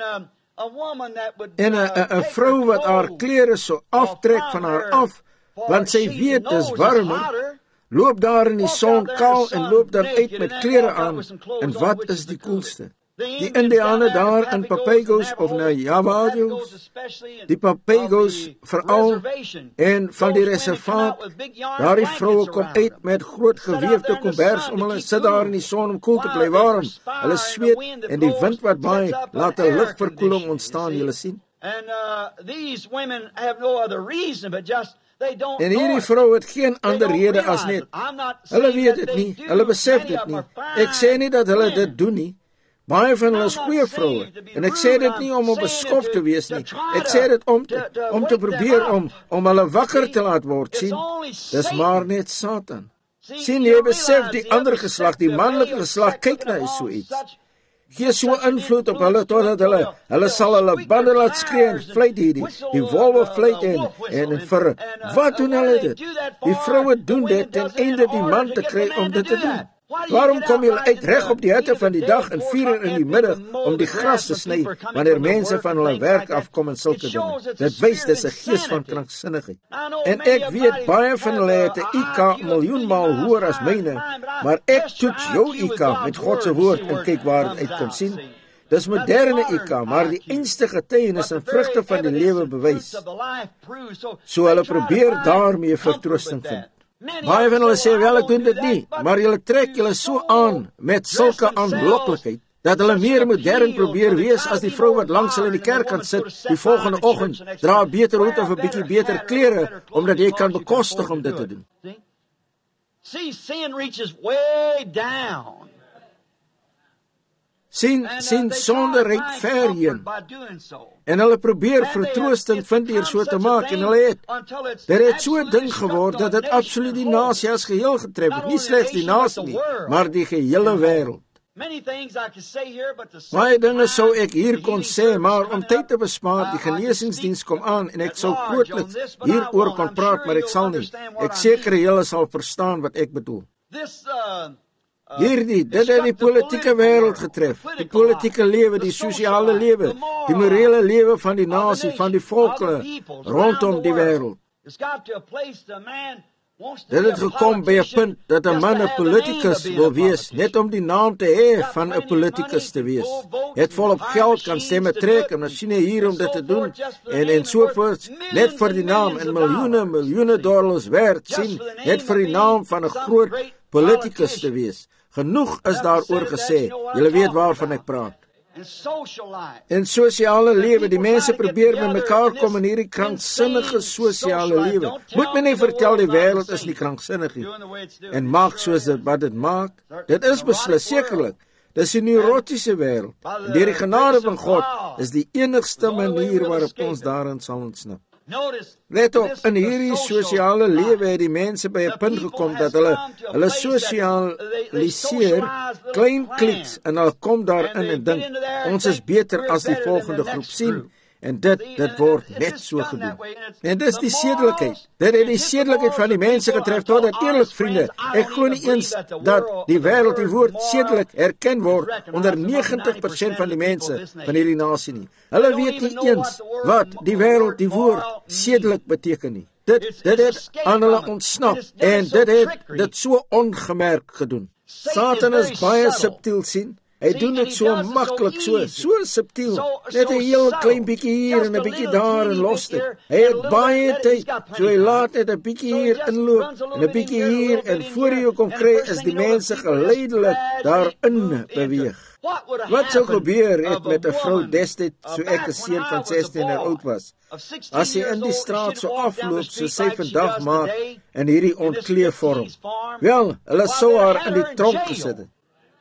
En 'n vrou wat haar klere so aftrek van haar af, want sy weet dis warmer, loop daar in die son kaal en loop dan uit met klere aan, en wat is die koelste? Die Indiane daar in Papagos of Navajo's, die Papagos veral, en van die reservaat, daar die vroue kom uit met groot geweefde kombers om hulle sit daar in die son om koel te bly warm, hulle sweet en die wind wat waai, laat 'n ligverkoeling ontstaan, julle sien. En hierdie vrou het geen ander rede as net, hulle weet dit nie, hulle besef dit nie, ek sê nie dat hulle dit doen nie, baie van hulle is goeie vroue, en ek sê dit nie om op beskof te wees nie, ek sê dit om te, om te probeer om, om hulle wakker te laat word, sien, dis maar net Satan. Sien, jy besef die ander geslag, die manlike geslag, kyk na so iets, gee so invloed op hulle, totdat hulle, hulle sal hulle bande laat skree en fluit hierdie, die wolwe fluit en, en, en vir, wat doen hulle dit? Die vroue doen dit ten einde die man te kry om dit te doen. Waarom kom julle uit reg op die hitte van die dag en vier uur in die middag om die gras te sny, wanneer mense van hulle werk afkom en sulke dinge? Dit wys dis 'n gees van kranksinnigheid. En ek weet baie van hulle het 'n I Q miljoenmaal hoër as myne, maar ek toets jou I Q met God se woord en kyk waar dit uitkom, sien. Dis moderne I Q, maar die einste getuienis en vrugte van die lewe bewys. So hulle probeer daarmee vertroosting vind. Baie van hulle sê, wel ek doen dit nie, maar julle trek julle so aan met sulke aanloklikheid, dat hulle meer modern probeer wees as die vrou wat langs hulle in die kerk kan sit, die volgende oggend, dra 'n beter hoed of 'n bietjie beter klere, omdat jy kan bekostig om dit te doen. See, sin reaches way down. Sien, sien sonde reik ver heen. En hulle probeer vertroosting vind deur so te maak, en hulle het, dit het so 'n ding geword, dat dit absoluut die nasie as geheel getref het, nie slegs die nasie nie, maar die gehele wêreld. Baie dinge sou ek hier kon sê, maar om tyd te bespaar, die genesingsdiens kom aan, en ek sou grootliks hieroor kon praat, maar ek sal nie. Ek seker julle sal verstaan wat ek bedoel. Hierdie, dit het die politieke wêreld getref, die politieke lewe, die sosiale lewe, die morele lewe van die nasie, van die volke rondom die wêreld. Dit het gekom by 'n punt dat 'n man 'n politikus wil wees, net om die naam te hê van 'n politikus te wees. Het volop geld, kan stemme trek, en masjiene hier om dit te doen, en en sovoorts, net vir die naam, en miljoene, miljoene dollars werd, sien, net vir die naam van 'n groot politikus te wees. Genoeg is daaroor gesê, julle weet waarvan ek praat. In sosiale lewe, die mense probeer met mekaar kom in hierdie kranksinnige sosiale lewe. Moet my nie vertel die wêreld is nie kranksinnig nie, en maak soos dit wat dit maak. Dit is beslis, sekerlik. Dis 'n neurotiese wêreld. Deur die genade van God is die enigste manier waarop ons daarin sal ontsnap. Let op, in hierdie sosiale lewe het die mense by 'n punt gekom dat hulle hulle sosialiseer, klein kliks, en hulle kom daarin en dink, ons is beter as die volgende groep, sien, en dit, dit word net so gedoen. En dis die sedelikheid, dit het die sedelikheid van die mense getref, totdat eerlik vriende, ek glo nie eens dat die wêreld die woord sedelik herken word onder negentig persent van die mense van hierdie nasie nie. Hulle weet nie eens wat die wêreld die woord sedelik beteken nie. Dit dit het aan hulle ontsnap en dit het dit so ongemerk gedoen. Satan is baie subtiel sien. Hy doen dit so maklik, so so subtiel. Net 'n heel klein bietjie hier en 'n bietjie daar en los dit. Hy het baie tyd, so hy laat net 'n bietjie hier inloop en 'n bietjie hier en voor jy kom kry is die mense geleidelik daarin beweeg. Wat sou gebeur het met 'n vrou destyds so ek 'n seun van sestien jaar oud was? As sy in die straat so afloop so sy vandag maak in hierdie ontkleed vorm. Wel, hulle sou haar in die tronk gesit het.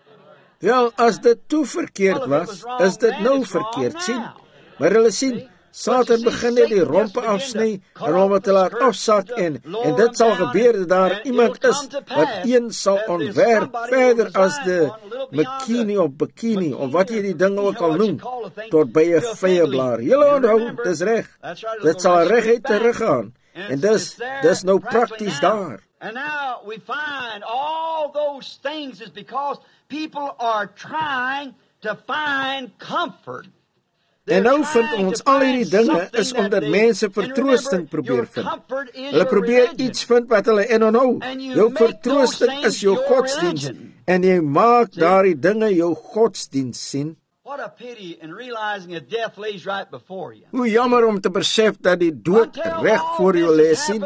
Wel, as dit toe verkeerd was, is dit nou verkeerd, sien. Maar hulle sien, Satan begin net die rompe afsny en om het te laat afsak en, en dit sal gebeur dat daar iemand is wat een sal ontwerp verder as de bikini of bikini of wat jy die ding ook al noem, tot by 'n vyeblaar. Julle onthou, dis reg. Dit sal reguit teruggaan en dis, dis nou prakties daar. And now we find all those things is because people are trying to find comfort. En nou vind ons al hierdie dinge is omdat mense vertroosting probeer vind. Hulle probeer iets vind wat hulle en onthou. Jou vertroosting is jou godsdienst en jy maak daardie dinge jou godsdienst sien. What a pity in realizing that death lays right before you. Hoe jammer om te besef dat die dood reg voor jou lê sien.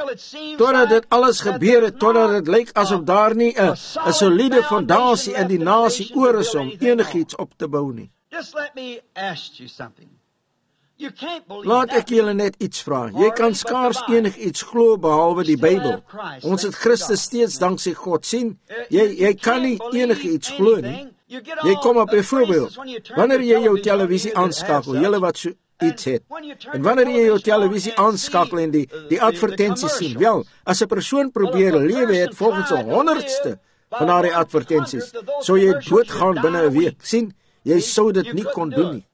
Totdat dit alles gebeur het, totdat dit lyk asof daar nie 'n 'n soliede fondasie in die nasie oor is om enigiets op te bou nie. Just let me ask you something. You can't believe Laat ek julle net iets vra. Jy kan skaars enigiets glo behalwe die Bybel. Ons het Christus steeds danksy God sien. Jy jy kan nie enigiets glo nie. Jy kom op byvoorbeeld, wanneer jy jou televisie aanskakel, julle wat so iets het, en wanneer jy jou televisie aanskakel en die, die advertenties sien, wel, as 'n persoon probeer lewe het volgens 'n honderdste van daardie advertenties, sou jy doodgaan binne 'n week, sien, jy sou dit nie kon doen nie.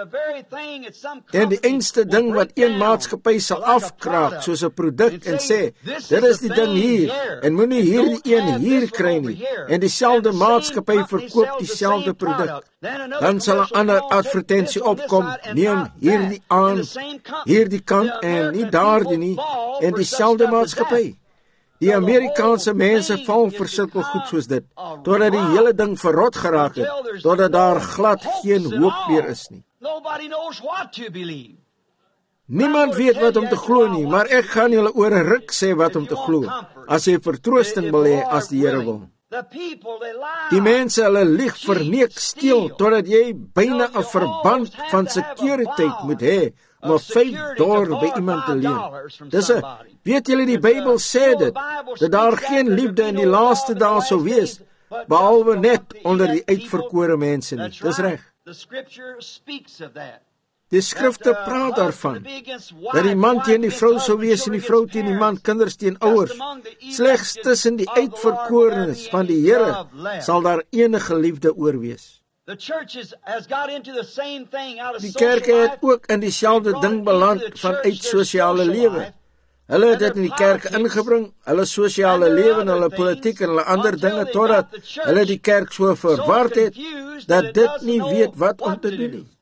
En die enigste ding wat een maatskappy sal afkraak soos 'n produk en sê, dit is die ding hier, en moenie hierdie een hier kry nie, en dieselfde maatskappy verkoop dieselfde produk, dan sal 'n ander advertensie opkom, neem hierdie aan, hierdie kant en nie daardie nie, en dieselfde maatskappy. Die Amerikaanse mense val vir sulke goed soos dit, totdat die hele ding verrot geraak het, totdat daar glad geen hoop meer is nie. Niemand weet wat om te glo nie, maar ek gaan julle oor 'n ruk sê wat om te glo, as jy vertroosting wil hê as die Here wil. Die mense, hulle lieg, verneek, steel, totdat jy byna 'n verband van sekuriteit moet hê, om 'n vyf dollar by iemand te leen. Dis 'n, weet julle die Bybel sê dit, dat daar geen liefde in die laaste dae sou wees, behalwe net onder die uitverkore mense nie. Dis reg. Die skrifte praat daarvan, dat die man teen die vrou sou wees en die vrou teen die man, kinders teen ouers. Slegs tussen die uitverkorenes van die Here sal daar enige liefde oorwees. Die kerk het ook in dieselfde ding beland vanuit sosiale lewe. Hulle het dit in die kerk ingebring, hulle sosiale lewe en hulle politiek en hulle ander dinge, totdat hulle die kerk so verward het, dat dit nie weet wat om te doen nie.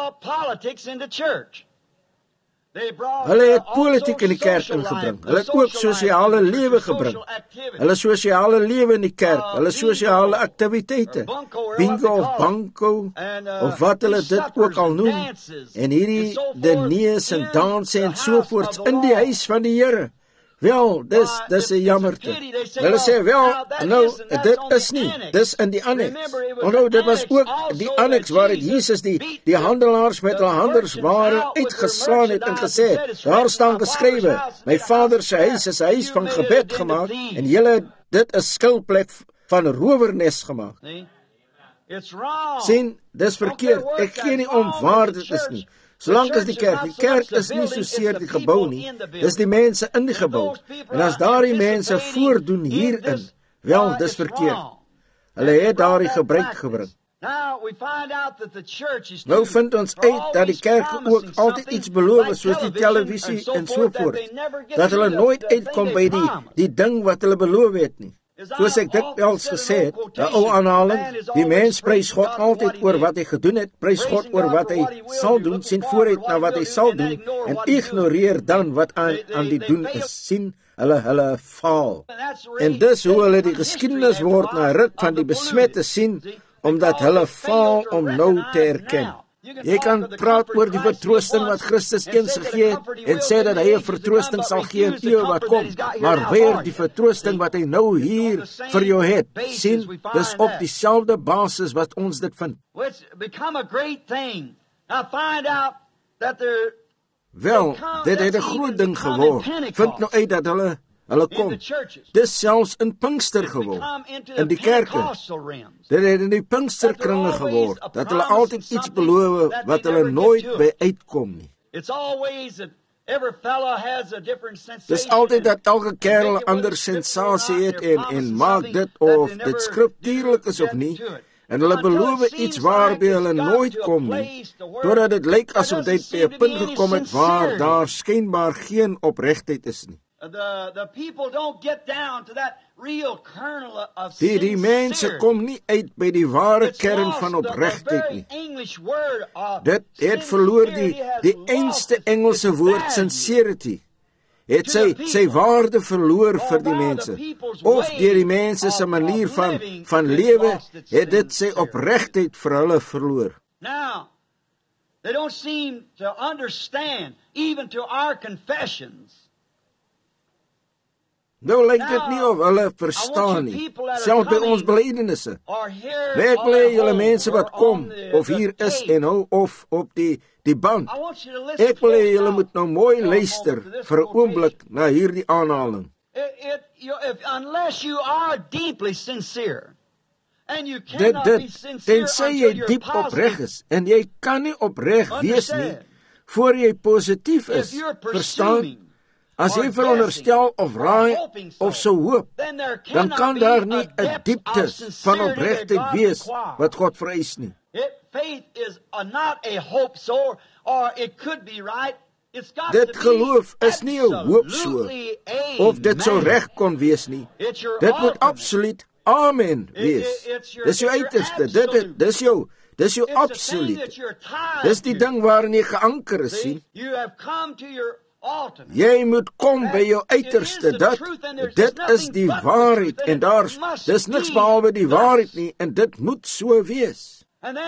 Hulle het politiek in die kerk ingebring, hulle het ook sosiale lewe gebring, hulle sosiale lewe in die kerk, hulle sosiale aktiwiteite, bingo of banko, of wat hulle dit ook al noem, en hierdie dinees en danse en sovoorts in die huis van die Here. Wel, dis, dis 'n jammerte. Hulle sê, wel, nou, dit is nie, dis in die anneks. Nou, dit was ook die anneks waar het Jesus die, die handelaars met hulle handelsware uitgeslaan het en gesê, daar staan geskrywe, my Vader se huis is 'n huis van gebed gemaak, en julle dit 'n skuilplek van rowernes gemaak. Sien, dis verkeerd, ek gee nie om waar dit is nie. Solank as die kerk, die kerk is nie so seer die gebou nie, dis die mense in die gebou, en as daar die mense voordoen hierin, wel, dis verkeerd. Hulle het daar die gebruik gebring. Nou vind ons uit dat die kerk ook altyd iets beloof, soos die televisie en sovoort, dat hulle nooit uitkom by die, die ding wat hulle beloof het nie. Soos ek dikwels gesê het, 'n ou aanhaling, die mens prys God altyd oor wat hy gedoen het, prys God oor wat hy sal doen, sien vooruit na wat hy sal doen, en ignoreer dan wat aan, aan die doen is, sien hulle hulle faal. En dis hoe hulle die geskiedenis word na ruk van die besmette sien, omdat hulle faal om nou te erken. Jy kan praat oor die vertroosting wat Christus eens gegee het en sê dat hy 'n vertroosting sal gee in eeu wat kom, maar weer die vertroosting wat hy nou hier vir jou het, sien, dis op dieselfde basis wat ons dit vind. Wel, dit het 'n groot ding geword. Vind nou uit dat hulle hulle kom. Dis selfs in Pinkster geword, in die kerke. Dit het in die Pinksterkringe geword, dat hulle altyd iets beloof wat hulle nooit by uitkom nie. Dis altyd dat elke kerel 'n ander sensasie het en, en maak dit of dit skriftuurlik is of nie, en hulle beloof iets waarby hulle nooit kom nie, totdat dit lyk asof dit by 'n punt gekom het waar daar skynbaar geen opregtheid is nie. The, the people don't get down to that real kernel of die, die mense kom nie uit by die ware kern van opregtheid nie. Dit het verloor die, die einste Engelse woord sincerity. Het sy, sy waarde verloor vir die mense. Of deur die mense se manier van, van lewe, het dit sy opregtheid vir hulle verloor. Now, they don't seem to understand, even to our confessions. Nou lyk dit nie of hulle verstaan nie, selfs by ons belydenisse. Ek wil hê julle mense wat kom, of hier is en nou, of op die, die band, ek wil hê julle moet nou mooi luister vir 'n oomblik na hierdie aanhaling. Dit, dit, tensy jy diep opreg is, en jy kan nie opreg wees nie, voor jy positief is, verstaan? As jy veronderstel of raai of so hoop, dan kan daar nie 'n diepte van opregtheid wees wat God vereis nie. Dit geloof is nie 'n hoop so, of dit sou reg kon wees nie. Dit moet absoluut amen wees. Dis jou uiterste, dit, dis jou, dis jou absoluut. Dis die ding waarin jy geanker is, sien. Jy moet kom by jou uiterste, dat dit is die waarheid, en daar is niks behalwe die waarheid nie, en dit moet so wees.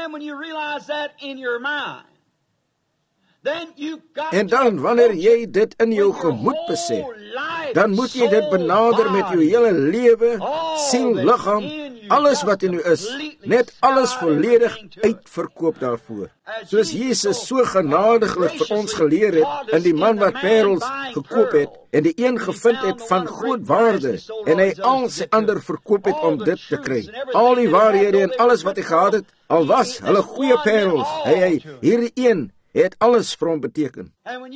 En dan, wanneer jy dit in jou gemoed besef, dan moet jy dit benader met jou hele lewe, siel, liggaam, alles wat in jou is, net alles volledig uitverkoop daarvoor. Soos Jesus so genadiglik vir ons geleer het, in die man wat parels gekoop het, en die een gevind het van groot waarde, en hy al sy ander verkoop het om dit te kry. Al die waarhede en alles wat hy gehad het, al was hulle goeie parels, hy, hy, hierdie een, het alles vir hom beteken.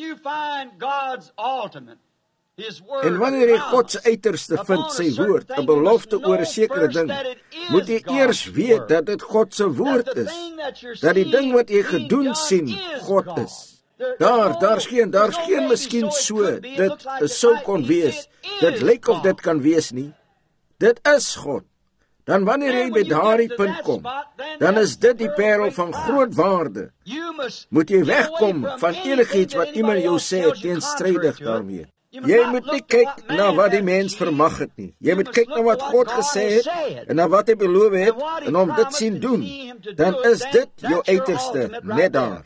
En wanneer jy God se uiterste vind, sy woord, 'n belofte oor 'n sekere ding, moet jy eers weet dat dit God se woord is, dat die ding wat jy gedoen sien, God is. Daar, daar's geen, daar's geen miskien so, dit sou kon wees, dit lyk of dit kan wees nie. Dit is God. Dan wanneer jy by daardie punt kom, dan is dit die parel van groot waarde. Moet jy wegkom van enigiets wat iemand jou sê teenstrydig daarmee. Jy moet nie kyk na wat die mens vermag het nie. Jy moet kyk na wat God gesê het, en na wat hy beloof het, en om dit sien doen, dan is dit jou uiterste, net daar.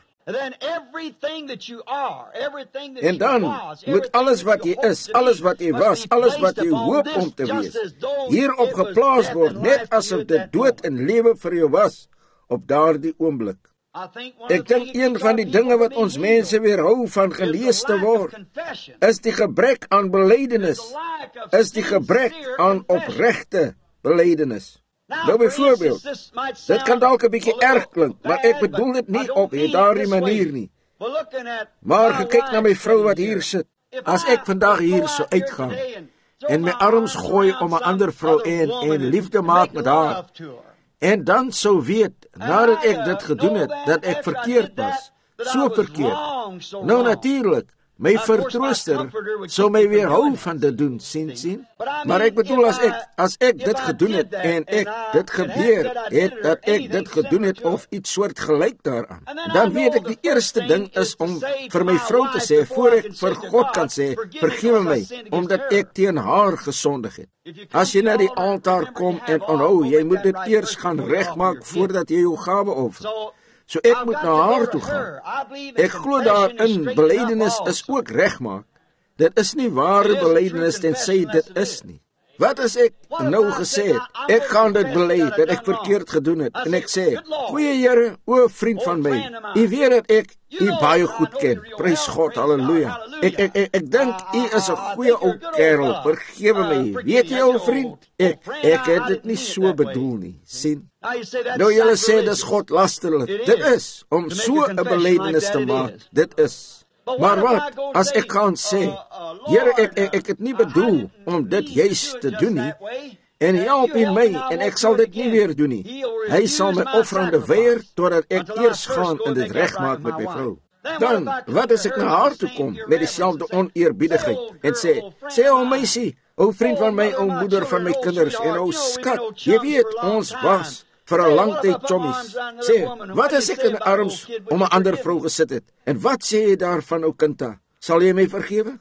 En dan moet alles wat jy is, alles wat jy was, alles wat jy hoop om te wees, hierop geplaas word, net asof dit dood en lewe vir jou was, op daardie oomblik. Ek dink een van die dinge wat ons mense weerhou van gelees te word, is die gebrek aan belydenis, is die gebrek aan opregte belydenis. Nou byvoorbeeld, dit kan dalk 'n bietjie erg klink, maar ek bedoel dit nie op daardie manier nie. Maar gekyk na my vrou wat hier sit. As ek vandag hier so uitgaan en my arms gooi om 'n ander vrou en en liefde maak met haar, en dan sou weet, nadat ek dit gedoen het, dat ek verkeerd was, so verkeerd. Nou natuurlik, My vertrooster sou my weerhou van dit doen, sien, sien. Maar ek bedoel, as ek, as ek dit gedoen het, en ek dit gebeur het, dat ek dit gedoen het, of iets soort gelyk daaraan, dan weet ek die eerste ding is om vir my vrou te sê, voor ek vir God kan sê, vergewe my, omdat ek teen haar gesondig het. As jy na die altaar kom en onthou, jy moet dit eers gaan regmaak voordat jy jou gawe offer. So ek moet na haar toe gaan. Ek glo daarin, belydenis is ook regmaak. Dit is nie ware belydenis tensy dit is nie. Wat as ek nou gesê het, ek gaan dit bely, dat ek verkeerd gedoen het, en ek sê, goeie Here, o vriend van my, u weet dat ek u baie goed ken, prys God, halleluja. Ek, ek, ek, ek dink, u is 'n goeie ou kerel, vergewe my, weet jy ou vriend, ek, ek het dit nie so bedoel nie, sien. Nou julle sê, dis God lasterlik, dit is, om so 'n belydenis te maak, dit is. Maar wat, as ek kan sê, Here, ek, ek, ek het nie bedoel om dit juist te doen nie, en help u my, en ek sal dit nie weer doen nie. Hy sal my offerande weier, totdat ek eers gaan en dit regmaak met my vrou. Dan, wat as ek na haar toe kom, met dieselfde oneerbiedigheid, en sê, sê ou meisie, ou vriend van my, ou moeder van my kinders, en ou skat, jy weet, ons was vir 'n lang tyd chommies. Sê, wat as ek in arms om 'n ander vrou gesit het? En wat sê jy daarvan, ou kinda? Sal jy my vergewe?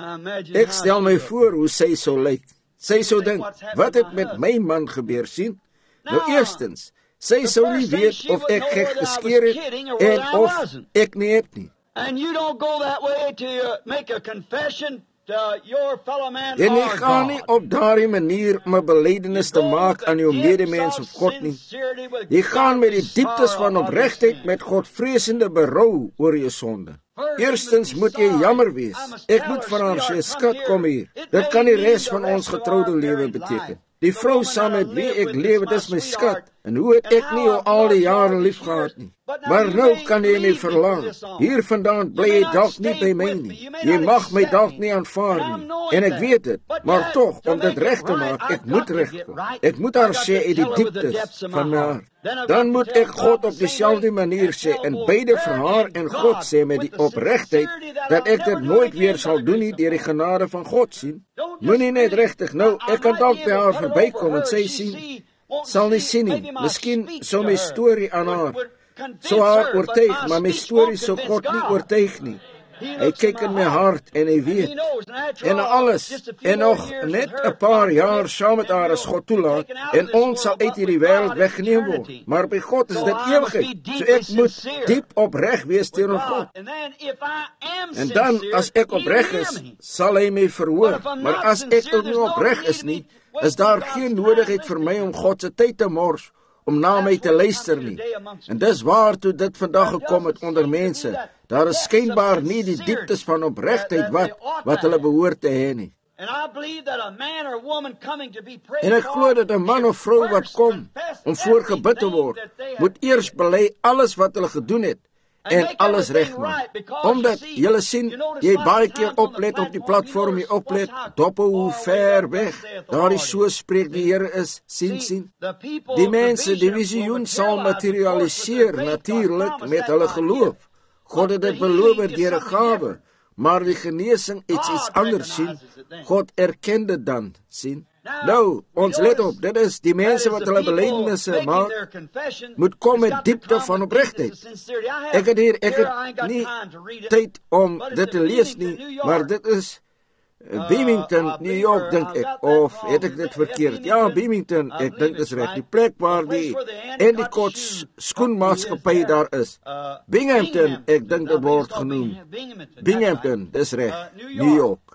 Ek stel my voor hoe sy sou lyk. Sy sou dink, wat het met my man gebeur, sien? Nou eerstens, sy sou nie weet of ek gek geskeer het, en of ek nie het nie. And you don't go that way to make a confession to your fellow man En jy or gaan nie God. op daardie manier om 'n belydenis te maak aan jou medemens of God nie. Jy gaan met die dieptes van opregtheid met Godvreesende berou oor jou sonde. Eerstens moet jy jammer wees. Ek moet vir haar sê, skat, kom hier. Dit kan die res van ons getroude lewe beteken. Die vrou saam met wie ek lewe, dis my skat. En hoe het ek nie jou al die jare lief gehad nie? Maar nou kan jy my verlaat. Hier vandaan bly jy dalk nie by my nie. Jy mag my dalk nie aanvaar nie. En ek weet dit, maar tog, om dit reg te maak, ek moet regkom. Ek moet haar sê uit die dieptes van my hart. Dan moet ek God op dieselfde manier sê, en beide vir haar en God sê met die opregtheid, dat ek dit nooit weer sal doen nie, deur die genade van God, sien. Moenie net regtig, nou, ek kan dalk by haar verbykom en sy sien, sal nie sien nie. Miskien sou my storie aan haar sou haar oortuig, maar my storie sou God nie oortuig nie. Hy kyk in my hart en hy weet. En alles, en nog net 'n paar jaar saam met haar as God toelaat, en ons sal uit hierdie wêreld weggeneem word. Maar by God is dit ewigheid. So ek moet diep opreg wees teenoor God. En dan, as ek opreg is, sal hy my verhoor. Maar as ek ook nie opreg is nie, is daar geen nodigheid vir my om God se tyd te mors, om na my te luister nie. En dis waartoe dit vandag gekom het onder mense. Daar is skynbaar nie die dieptes van opregtheid wat, wat hulle behoort te hê nie. En ek glo dat 'n man of vrou wat kom om voorgebid te word, moet eers bely alles wat hulle gedoen het, en alles regmaak. Omdat, julle sien, jy baie keer oplet op die platform, jy oplet, doppe hoe ver weg, daar die so spreek die Here is, sien, sien. Die mense, die visioen sal materialiseer, natuurlik, met hulle geloof. God het dit beloof deur 'n gawe, maar die genesing iets iets anders, sien. God erken dit dan, sien. Nou, ons let op, dit is die mense wat hulle belydenisse maak, moet kom met diepte van opregtheid. Ek het hier, ek het nie tyd om dit te lees nie, maar dit is Beamington, New York, dink ek, of het ek dit verkeerd? Ja, Beamington, ek dink dit is reg, die plek waar die Endicott skoenmaatskappy daar is. Binghamton, ek dink dit word genoem. Binghamton, dis reg, New York.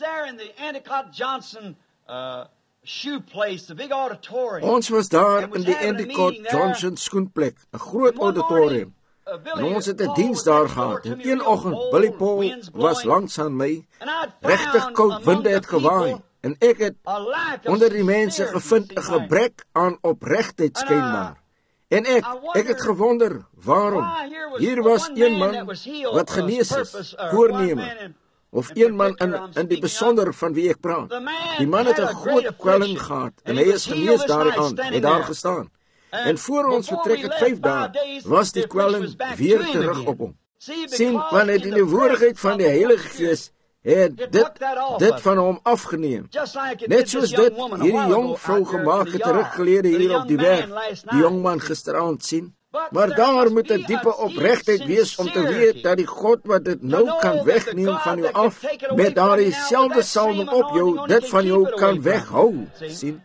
Uh, shoe place, the big auditorium. Ons was daar in die Endicott Johnson skoenplek, 'n groot auditorium. En ons het 'n diens daar gehad. En een oggend, Billy Paul was langs aan my. Regtig koud winde het gewaai. En ek het onder die mense gevind 'n gebrek aan opregtheid skynbaar. En ek, ek het gewonder, waarom? Hier was een man wat genees is, voorneme. Of een man in, in die besonder van wie ek praat. Die man het 'n groot kwelling gehad, en hy is genees daar aan, het daar gestaan. En voor ons vertrek het vyf dae, was die kwelling weer terug op hom. sien, want het in die woordigheid van die Heilige Gees het dit, dit van hom afgeneem. Net soos dit hierdie jong vrou gemaak het teruggelede hier op die weg, die jongman gisteraand sien. Maar daar moet 'n diepe opregtheid wees om te weet dat die God wat dit nou kan wegneem van jou af, met daardie selfde salwing op jou, dit van jou kan weghou, sien.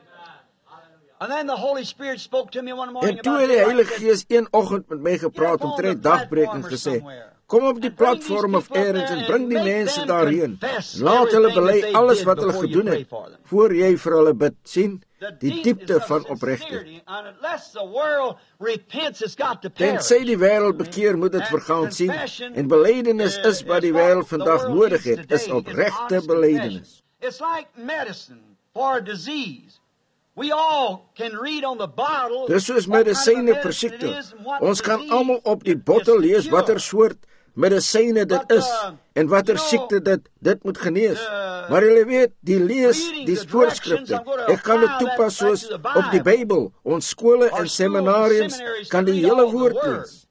En toe het die Heilige Gees een oggend met my gepraat omtrent dagbreking gesê, kom op die platform of ergens en bring die mense daarheen. Laat hulle bely alles wat hulle gedoen het, voor jy vir hulle bid, sien, die diepte van opregtheid. Tensy die wêreld bekeer, moet dit vergaan, sien, en belydenis is wat die wêreld vandag nodig het, is opregte belydenis. It's like medicine for a disease. We all can read on the bottle. Dis soos medisyne vir siekte. Ons kan almal op die bottel lees watter soort medisyne dit is en watter siekte dit dit moet genees. Maar jy weet, die lees die voorskrifte. Ek kan dit toepas soos op die Bybel. Ons skole en seminariums kan die hele woord lees.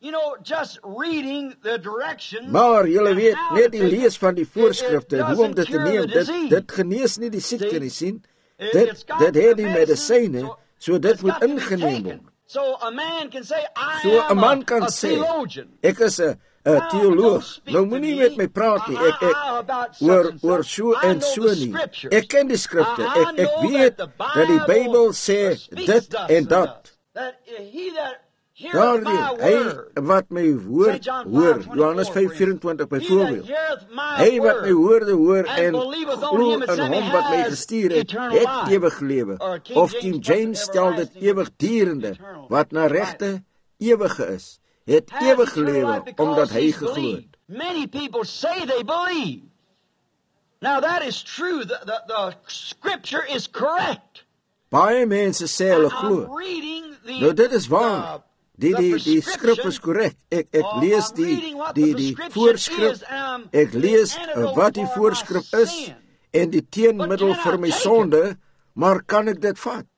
Maar jy weet, net die lees van die voorskrifte, hoe om dit te neem, dit, dit genees nie die siekte nie, sien. Dit, dit het die medisyne, so dit moet ingeneem word. So 'n man kan sê, ek is 'n teoloog, nou moenie met my praat nie, ek, ek oor, oor so en so nie. Ek ken die skrifte, ek, ek weet dat die Bybel sê dit en dat. Daardie, hy wat my woord hoor, Johannes vyf vyf-vyf-vyf byvoorbeeld, hy wat my woorde hoor en glo in hom wat my gestuur het, het ewig lewe. Of King James stel dit ewigdurende, wat na regte ewige is, het ewig lewe, omdat hy geglo het. Many people say they believe. Now that is true, the, the, the scripture is correct. Baie mense sê hulle glo. Nou dit is waar. Die, die, die skrif is korrek. Ek, ek lees die, die, die voorskrif, ek lees wat die voorskrif is, en die teenmiddel vir my sonde, maar kan ek dit vat?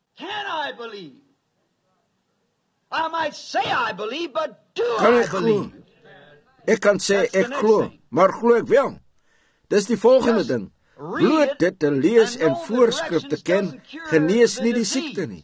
Kan ek glo? Ek kan sê, ek glo, maar glo ek wel? Dis die volgende ding. Bloot dit te lees en voorskrif te ken, genees nie die siekte nie.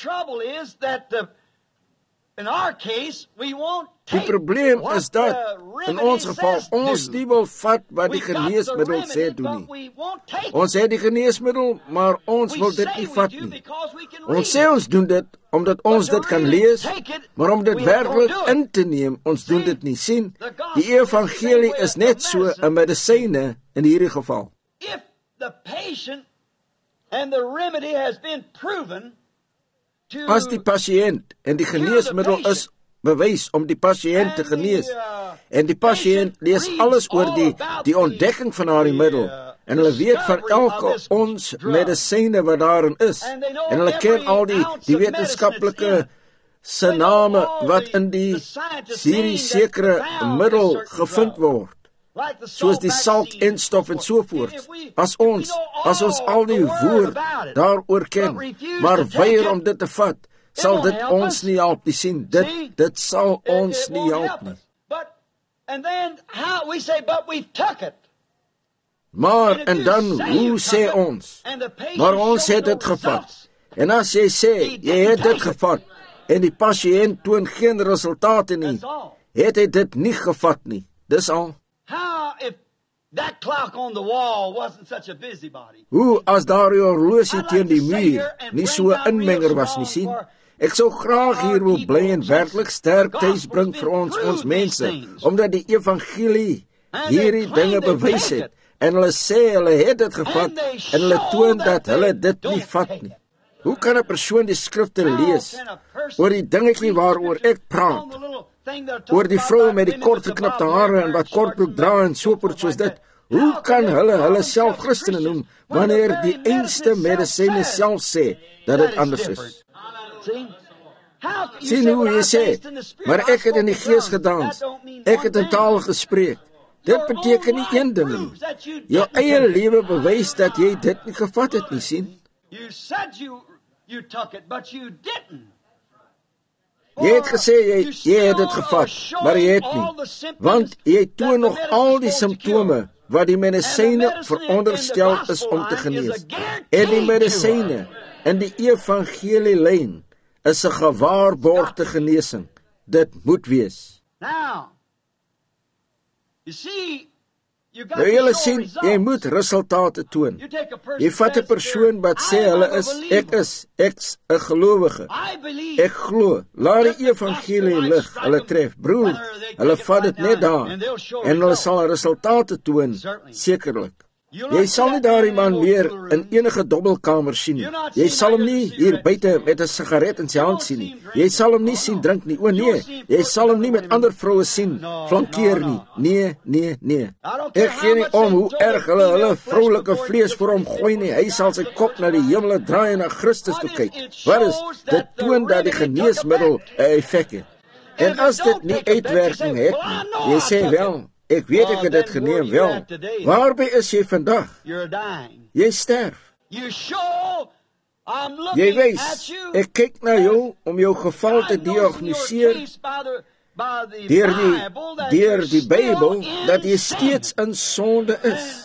Die probleem is dat, in ons geval, ons nie wil vat wat die geneesmiddel sê doen nie. Ons sê die geneesmiddel, maar ons wil dit nie vat nie. Ons sê ons doen dit, omdat ons dit kan lees, maar om dit werkelijk in te neem, ons doen dit nie. Sien, die evangelie is net so 'n medisyne in hierdie geval. If the patient and the remedy has been proven, as die pasiënt en die geneesmiddel is bewys om die pasiënt te genees, en die pasiënt lees alles oor die, die ontdekking van haar middel, en hulle weet van elke ons medisyne wat daarin is, en hulle ken al die, die wetenskaplike se name wat in die hierdie sekere middel gevind word, soos die salteenstof en sovoorts. As ons, as ons al die woord daaroor ken, maar weier om dit te vat, sal dit ons nie help nie, sien. Dit, dit sal ons nie help nie. Maar, en dan, hoe sê ons? Maar ons het dit gevat. En as jy sê, jy het dit gevat, en die pasiënt toon geen resultate nie, het hy dit nie gevat nie. Dis al. How if that clock on the wall wasn't such a busybody? Hoe as daardie horlosie teen die muur nie so 'n inmenger was nie, sien? Ek sou graag hier wil bly en werklik sterk tuis bring vir ons ons mense, omdat die evangelie hierdie dinge bewys het, en hulle sê hulle het dit gevat, en hulle toon dat hulle dit nie vat nie. Hoe kan 'n persoon die skrifte lees oor die dingetjie waaroor ek praat? Oor die vrou met die kort geknipte hare en wat kortbroek dra en so voort soos dit. Hoe kan hulle hulle self Christene noem wanneer die einste medisyne self sê dat dit anders is? Sien hoe jy sê, maar ek het in die gees gedans, ek het in taal gespreek. Dit beteken nie een ding nie. Jou eie lewe bewys dat jy dit nie gevat het nie, sien? You said you you took it, but you didn't. Jy het gesê jy, jy het dit gevat, maar jy het nie, want jy toon nog al die simptome wat die medisyne veronderstel is om te genees. En die medisyne in die evangelie lyn is 'n gewaarborgde genesing. Dit moet wees. Now, you see, you got Nou to julle show sien, results. jy moet resultate toon. You take a person Jy vat 'n that's persoon wat there, sê I hulle am a is, believer. ek is, ek's 'n gelowige. I believe. Ek glo, laat die evangelie lig hulle tref. Broer, hulle vat dit net daar en hulle sal resultate toon, sekerlik. Jy sal nie daardie man meer in enige dobbelkamer sien nie. Jy sal hom nie hier buite met 'n sigaret in sy hand sien nie. Jy sal hom nie sien drink nie. O nee, jy sal hom nie met ander vroue sien flankeer nie. Nee, nee, nee. Ek gee nie om hoe erg hulle hulle vroulike vlees vir hom gooi nie. Hy sal sy kop na die hemel draai en na Christus toe kyk. Wat is dit? Toon dat die geneesmiddel 'n effek het. En as dit nie uitwerking het nie, jy sê wel, ek weet ek het dit geneem wel. Waarby is jy vandag? You're dying. Jy sterf. You show, I'm Jy looking wys, at you. ek kyk na jou om jou geval te diagnoseer deur die deur die Bybel dat jy steeds in sonde is.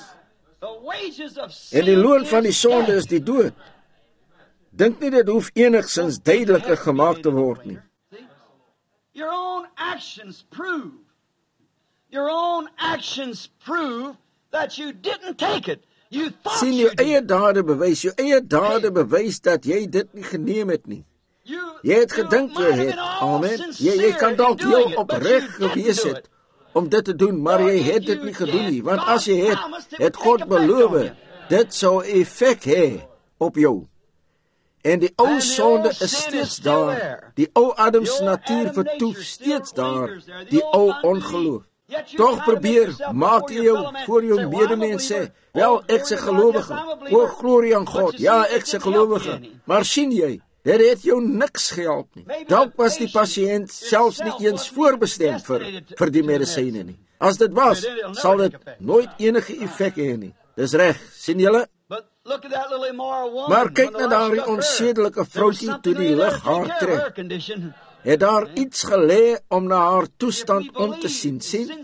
En die loon van die sonde is die dood. Dink nie dit hoef enigsins duideliker gemaak te word nie. Your own actions prove Your own actions prove that you didn't take it. You thought Sien you jou eie dade bewys, jou eie dade bewys dat jy dit nie geneem het nie. Jy het gedink jy het, amen. Jy, jy kan dalk heel opreg gewees het om dit te doen, maar jy het dit nie gedoen nie, want as jy het, het God beloof, dit sou effek hê op jou. En die ou sonde is steeds daar. Die ou Adams natuur vertoef steeds daar, die ou ongeloof. Tog probeer, maak jy jou voor jou medemens sê, wel, ek is 'n gelowige, o glorie aan God, ja, ek is 'n gelowige, maar sien jy, dit het jou niks gehelp nie. Dalk was die pasiënt selfs nie eens voorbestem vir, vir die medisyne nie. As dit was, sal dit nooit enige effek hê nie. Dis reg, sien julle? Maar kyk na daardie onsedelike vroutjie toe die lig haar trek. Het daar iets gelê om na haar toestand om te sien, sien?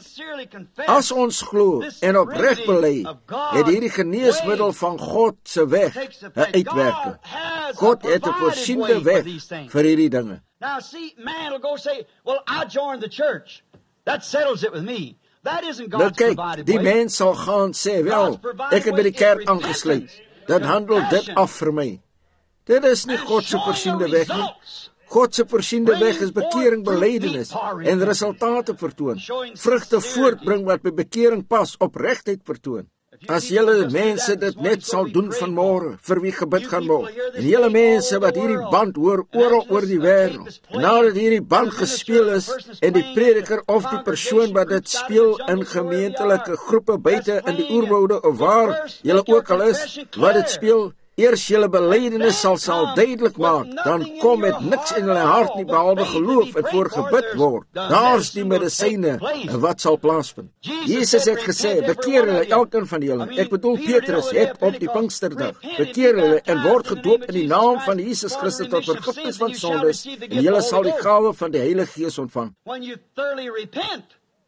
As ons glo en opreg bely, het hierdie geneesmiddel van God se weg 'n uitwerking. God het 'n voorsiende weg vir hierdie dinge. Now see, man will go say, "Well, I joined the church. That settles it with me." That isn't Nou God's kyk, provided die way. mens sal gaan sê, wel, ek het by die kerk aangesluit. Dit handel dit af vir my. Dit is nie God se voorsiende weg nie. God se voorsiende weg is bekering, belydenis en resultate vertoon. Vrugte voortbring wat by bekering pas, opregtheid vertoon. As julle mense dit net sal doen vanmôre, vir wie gebid gaan word. En julle mense wat hierdie band hoor oral oor die wêreld. Nadat hierdie band gespeel is en die prediker of die persoon wat dit speel in gemeentelike groepe buite in die oerwoude of waar julle ook al is, wat dit speel, eers julle belydenis sal sal duidelik maak, dan kom met niks in hulle hart nie behalwe geloof en voor gebid word. Daar's die medisyne wat sal plaasvind. Jesus het gesê, bekeer hulle elkeen van julle. Ek bedoel Petrus het op die Pinksterdag, bekeer hulle en word gedoop in die naam van Jesus Christus tot vergifnis van sondes en julle sal die gawe van die Heilige Gees ontvang. When you thoroughly repent,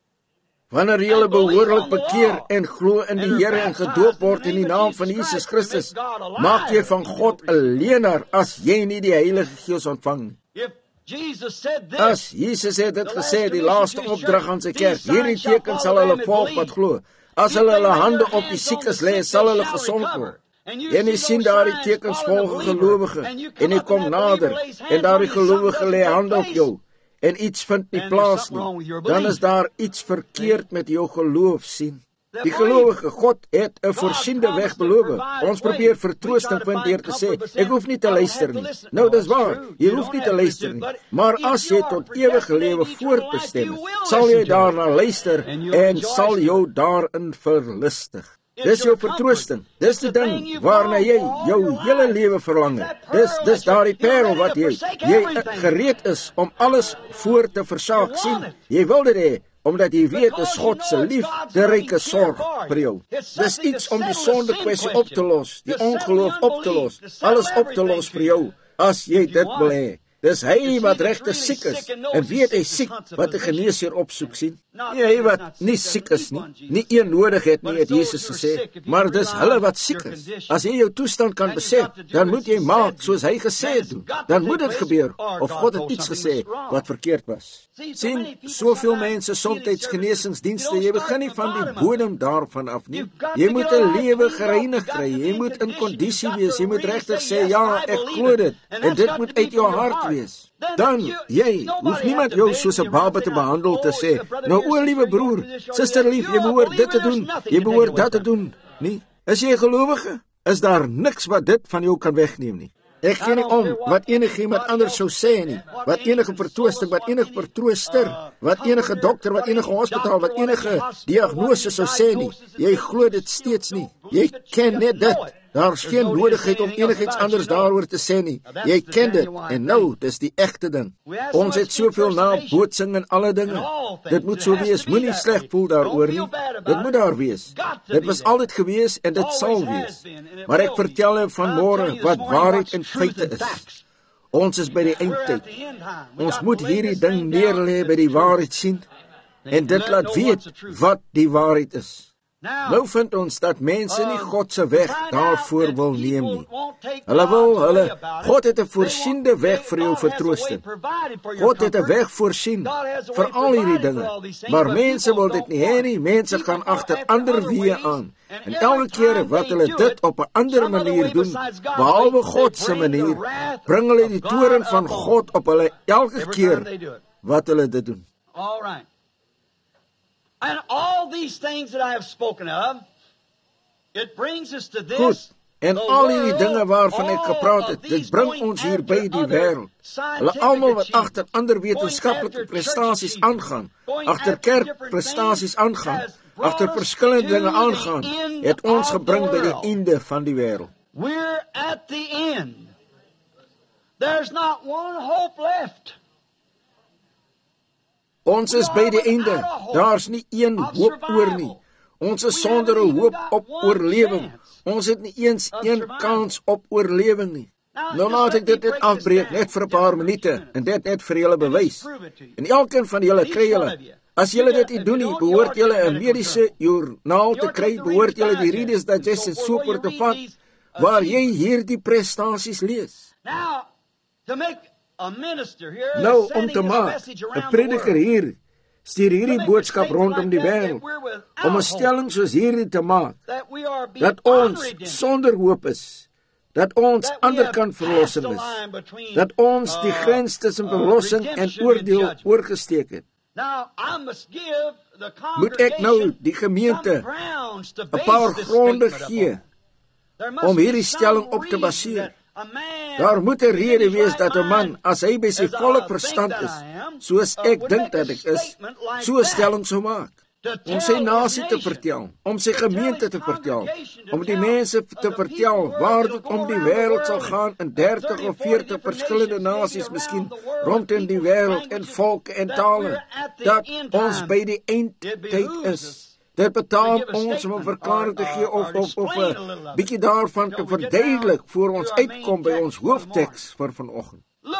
Wanneer julle behoorlik bekeer en glo in die Here en gedoop word in die naam van Jesus Christus, maak jy van God 'n leienaar as jy nie die Heilige Gees ontvang nie. if Jesus said this, As Jesus het dit gesê, die laaste opdrag aan sy kerk, hierdie teken sal hulle volg wat glo. As hulle hulle hande op die siekes lê, sal hulle gesond word. En jy sien daardie tekens volg gelowige en jy kom nader en daardie gelowige lê hande op jou. En iets vind nie plaas nie, dan is daar iets verkeerd met jou geloof, sien. Die gelowige God het 'n voorsiende weg beloof. Ons probeer vertroosting vind deur te sê, ek hoef nie te luister nie. Nou, dis waar, jy hoef nie te luister nie. Maar as jy tot ewige lewe voortbestem is, sal jy daarna luister en sal jou daarin verlustig. Dis jou vertroosting. Dis die ding waarna jy jou hele lewe verlang het. Dis dis daardie parel wat jy jy gereed is om alles voor te versaak, sien. Jy wil dit hê omdat jy weet dis God se liefderyke sorg vir jou. Dis iets om die sonde kwessie op te los, die ongeloof op te los, alles op te los vir jou as jy dit wil hê. Dis hy wat regtig siek is en weet hy siek wat 'n geneesheer opsoek sien. Nie hy wat nie siek is nie, nie een nodig het nie, het Jesus gesê, maar dis hulle wat siek is. As jy jou toestand kan besef, dan moet jy maak soos hy gesê het doen. Dan moet dit gebeur, of God het iets gesê wat verkeerd was. Sien, soveel mense soms genesingsdienste, jy begin nie van die bodem daarvan af nie. Jy moet 'n lewe gereinig kry, jy moet in kondisie wees, jy moet regtig sê, ja, ek glo dit, en dit moet uit jou hart wees. Dan, jy, hoef niemand jou soos 'n baba te behandel te sê, nou o, liewe broer, suster lief, jy behoort dit te doen, jy behoort dat te doen, nie? Is jy 'n gelowige? Is daar niks wat dit van jou kan wegneem nie. Ek gee nie om wat enige iemand anders sou sê nie, wat enige vertroosting, wat enige vertrooster, wat enige dokter, wat enige hospitaal, wat enige diagnose sou sê nie. Jy glo dit steeds nie. Jy ken net dit. Daar's geen nodigheid om enigiets anders daaroor te sê nie. Jy ken dit, en nou, dis die egte ding. Ons het soveel nabootsing in alle dinge. Dit moet so wees, moenie sleg voel daaroor nie. Dit moet daar wees. Dit was altyd gewees, en dit sal wees. Maar ek vertel jou vanmôre wat waarheid en feite is. Ons is by die eindtyd. Ons moet hierdie ding neerlê by die waarheid sien, en dit laat weet wat die waarheid is. Nou vind ons dat mense nie God se weg daarvoor wil neem nie. Hulle wil, hulle, God het 'n voorsiende weg vir jou vertroosting. God het 'n weg voorsien vir al hierdie dinge. Maar mense wil dit nie hê nie, mense gaan agter ander weë aan. En elke keer wat hulle dit op 'n ander manier doen, behalwe God se manier, bring hulle die toorn van God op hulle elke keer wat hulle dit doen. And all these things that I have spoken of, it brings us to this. Goed, en al hierdie dinge waarvan ek gepraat het, dit bring ons hier by die wêreld. Hulle almal wat agter ander wetenskaplike prestasies aangaan, agter kerkprestasies aangaan, agter verskillende dinge aangaan, het ons gebring by die einde van die wêreld. We're at the end. There's not one hope left. Ons is by die einde. Daar's nie een hoop oor nie. Ons is sonder 'n hoop op oorlewing. Ons het nie eens een kans op oorlewing nie. Nou laat ek dit net afbreek net vir 'n paar minute en dit net vir julle bewys. En elkeen van julle kry julle. As julle dit nie doen nie, behoort julle 'n mediese joernaal te kry, behoort julle die Reader's Digest en so voort te vat waar jy hierdie prestasies lees. Now, to make Nou, om te maak, 'n prediker hier stuur hierdie boodskap rondom die wêreld, om 'n stelling soos hierdie te maak, dat ons sonder hoop is, dat ons ander kant verlossing is, dat ons die grens tussen verlossing en oordeel oorgesteek het. Moet ek nou die gemeente 'n paar gronde gee om hierdie stelling op te baseer? Daar moet 'n rede wees dat 'n man, as hy by sy volle verstand is, soos ek dink dat ek is, so 'n stelling sou maak. Om sy nasie te vertel, om sy gemeente te vertel, om die mense te vertel waar dit om die wêreld sal gaan in dertig of veertig verskillende nasies miskien rondom die wêreld en volke en tale, dat ons by die eindtyd is. Dit betaal ons om 'n verklaring te gee of of of 'n bietjie daarvan te verduidelik voor ons uitkom by ons hoofteks vir vanoggend.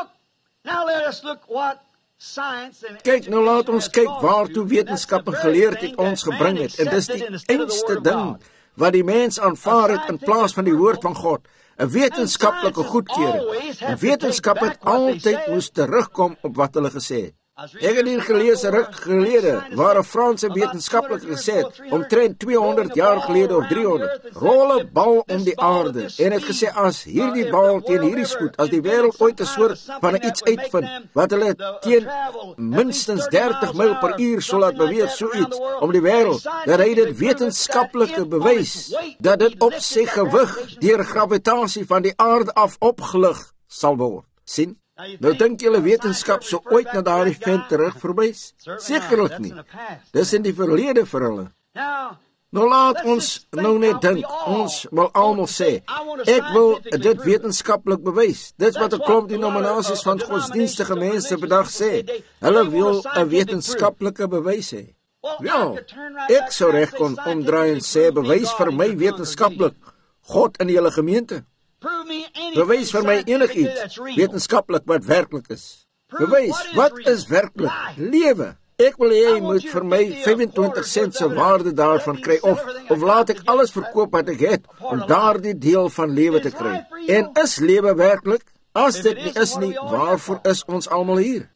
Kyk, nou laat ons kyk waartoe wetenskap en geleerdheid ons gebring het. En dis die enigste ding wat die mens aanvaar het in plaas van die woord van God. 'n Wetenskaplike goedkeuring. En wetenskap het altyd moes terugkom op wat hulle gesê het. Ek het hier gelees ruk gelede waar 'n Franse wetenskaplike gesê het, omtrent tweehonderd jaar gelede of driehonderd, rol 'n bal om die aarde en het gesê as hierdie bal teen hierdie spoed, as die wêreld ooit 'n soort van iets uitvind wat hulle teen minstens dertig myl per uur sou laat beweeg, so iets om die wêreld, dat hy dit wetenskaplike bewys dat dit op sy gewig deur gravitasie van die aarde af opgelig sal word. sien? Nou dink julle wetenskap sou ooit na daardie vent terug verwys? Sekerlik nie. Dis in die verlede vir hulle. Nou laat ons nou net dink, ons wil almal sê, ek wil dit wetenskaplik bewys. Dit wat 'n klomp denominasies van godsdienstige mense vandag sê. Hulle wil 'n wetenskaplike bewys hê. Ja, ek sou reg kon omdraai en sê, bewys vir my wetenskaplik God in julle gemeente. Bewys vir my enigiets wetenskaplik wat werklik is. Bewys, wat is werklik? Lewe. Ek wil jy moet vir my vyfentwintig sent se waarde daarvan kry, of, of laat ek alles verkoop wat ek het, om daardie deel van lewe te kry. En is lewe werklik? As dit nie is nie, waarvoor is ons almal hier?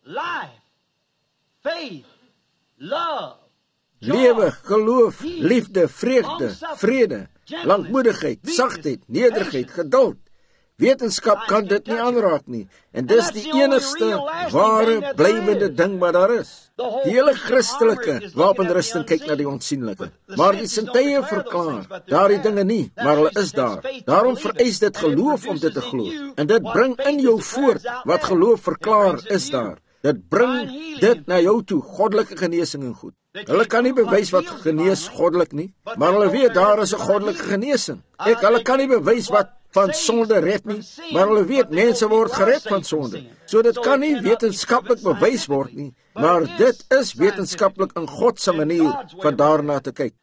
Lewe, geloof, liefde, vreugde, vrede, lankmoedigheid, sagtheid, nederigheid, geduld. Wetenskap kan dit nie aanraak nie, en dis die enigste ware, blywende ding wat daar is. Die hele Christelike wapenrusting kyk na die onsienlike, maar die sintuie verklaar daardie dinge nie, maar hulle is daar. Daarom vereis dit geloof om dit te glo, en dit bring in jou voort wat geloof verklaar is daar. Dit bring dit na jou toe, goddelike genesing en goed. Hulle kan nie bewys wat genees goddelik nie, maar hulle weet daar is 'n goddelike genesing. Ek, hulle kan nie bewys wat van sonde red nie, maar hulle weet mense word gered van sonde. So dit kan nie wetenskaplik bewys word nie, maar dit is wetenskaplik in God se manier van daarna te kyk.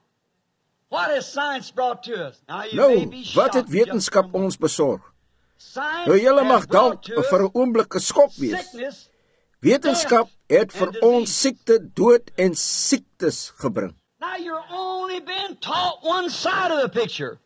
Nou, wat het wetenskap ons besorg? Nou, julle mag dalk vir 'n oomblik geskok wees. Wetenskap het vir ons siekte, dood en siektes gebring. Now you're only been taught one side of the picture.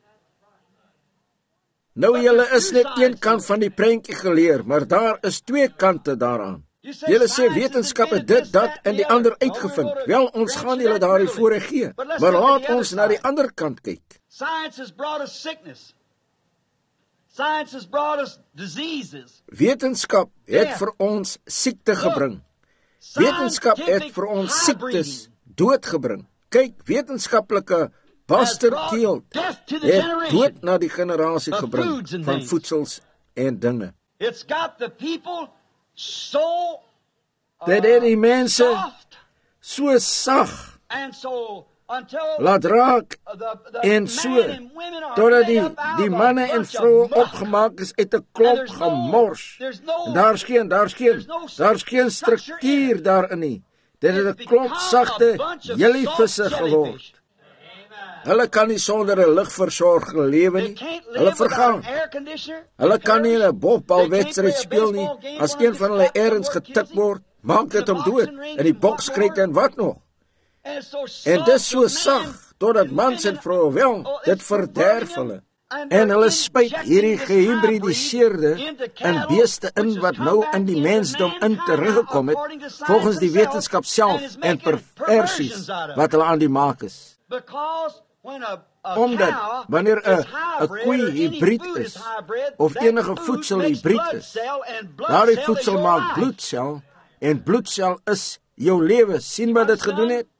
Nou julle is net een kant van die prentjie geleer, maar daar is twee kante daaraan. Julle sê wetenskap het dit, dat en die ander uitgevind. Wel, ons gaan julle daardie voorreg gee, maar laat ons na die ander kant kyk. Science has brought us sickness. Science has brought us diseases. Wetenskap het vir ons siekte gebring. Wetenskap het vir ons siektes dood gebring. Kyk, wetenskaplike basterteelt het dood na die generasie gebring van voedsels en dinge. It's got the people so Dit het die mense so sag and so until laat raak en so totdat die, die manne en vroue opgemaak is uit 'n klomp gemors. En daar's geen, daar's geen, daar's geen struktuur daarin nie. Dit het 'n klomp sagte jellyvisse geword. Hulle kan nie sonder 'n ligversorger lewe nie. Hulle vergaan. Hulle kan nie 'n bokbalwedstryd speel nie. As een van hulle erns getik word, maak dit hom dood. En die boks kry en wat nog? En dis so sag, totdat mans en vroue wel, dit verderf hulle. En hulle spuit hierdie gehybridiseerde in beeste in wat nou in die mensdom in teruggekom het, volgens die wetenskap self en perversies wat hulle aan die maak is. Omdat, wanneer 'n 'n koei hybrid is, of enige voedsel hybrid is, daardie voedsel maak bloedsel, en bloedsel is jou lewe. Sien wat dit gedoen het?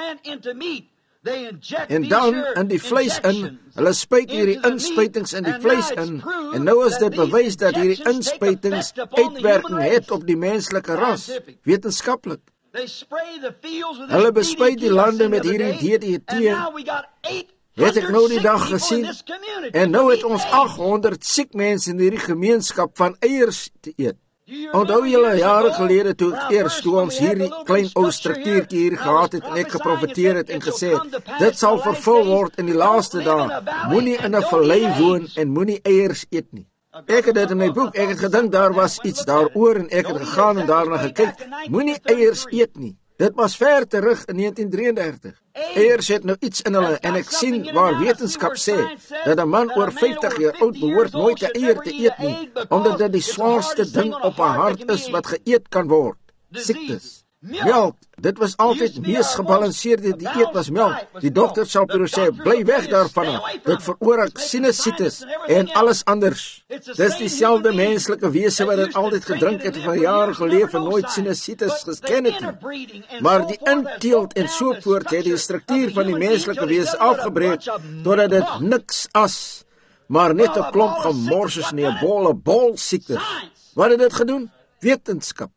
En dan in die vleis in, hulle spuit hierdie inspuitings in die vleis in, en nou is dit bewys dat hierdie inspuitings uitwerking het op die menslike ras, wetenskaplik. Hulle bespuit die lande met hierdie D D T, het ek nou die dag gesien, en nou het ons agthonderd siek mense in hierdie gemeenskap van eiers te eet. Onthou julle jare gelede toe ek eers toe ons hierdie klein ou struktuurtjie hier gehad het en ek geprofeteer het en gesê het, dit sal vervul word in die laaste dae. Moenie in 'n vallei woon en moenie eiers eet nie. Ek het dit in my boek, ek het gedink daar was iets daaroor en ek het gegaan en daarna gekyk. Moenie eiers eet nie. Dit was ver terug in negentien drie en dertig. Eiers het nou iets in hulle en ek sien waar wetenskap sê dat 'n man oor vyftig jaar oud behoort nooit 'n eier te eet nie, omdat dit die swaarste ding op 'n hart is wat geëet kan word. Siektes. Melk, dit was altyd mees gebalanseerde dieet was melk. Die dokter sal vir jou sê, bly weg daarvan. Dit veroorsaak sinusitis en alles anders. Dis dieselfde menslike wese wat dit altyd gedrink het vir jare geleef en nooit sinusitis geken het nie. Maar die inteelt en so voort het die struktuur van die menslike wese afgebreek totdat dit niks as, maar net 'n klomp gemors is nie, 'n bolle bol siektes. Wat het dit gedoen? Wetenskap.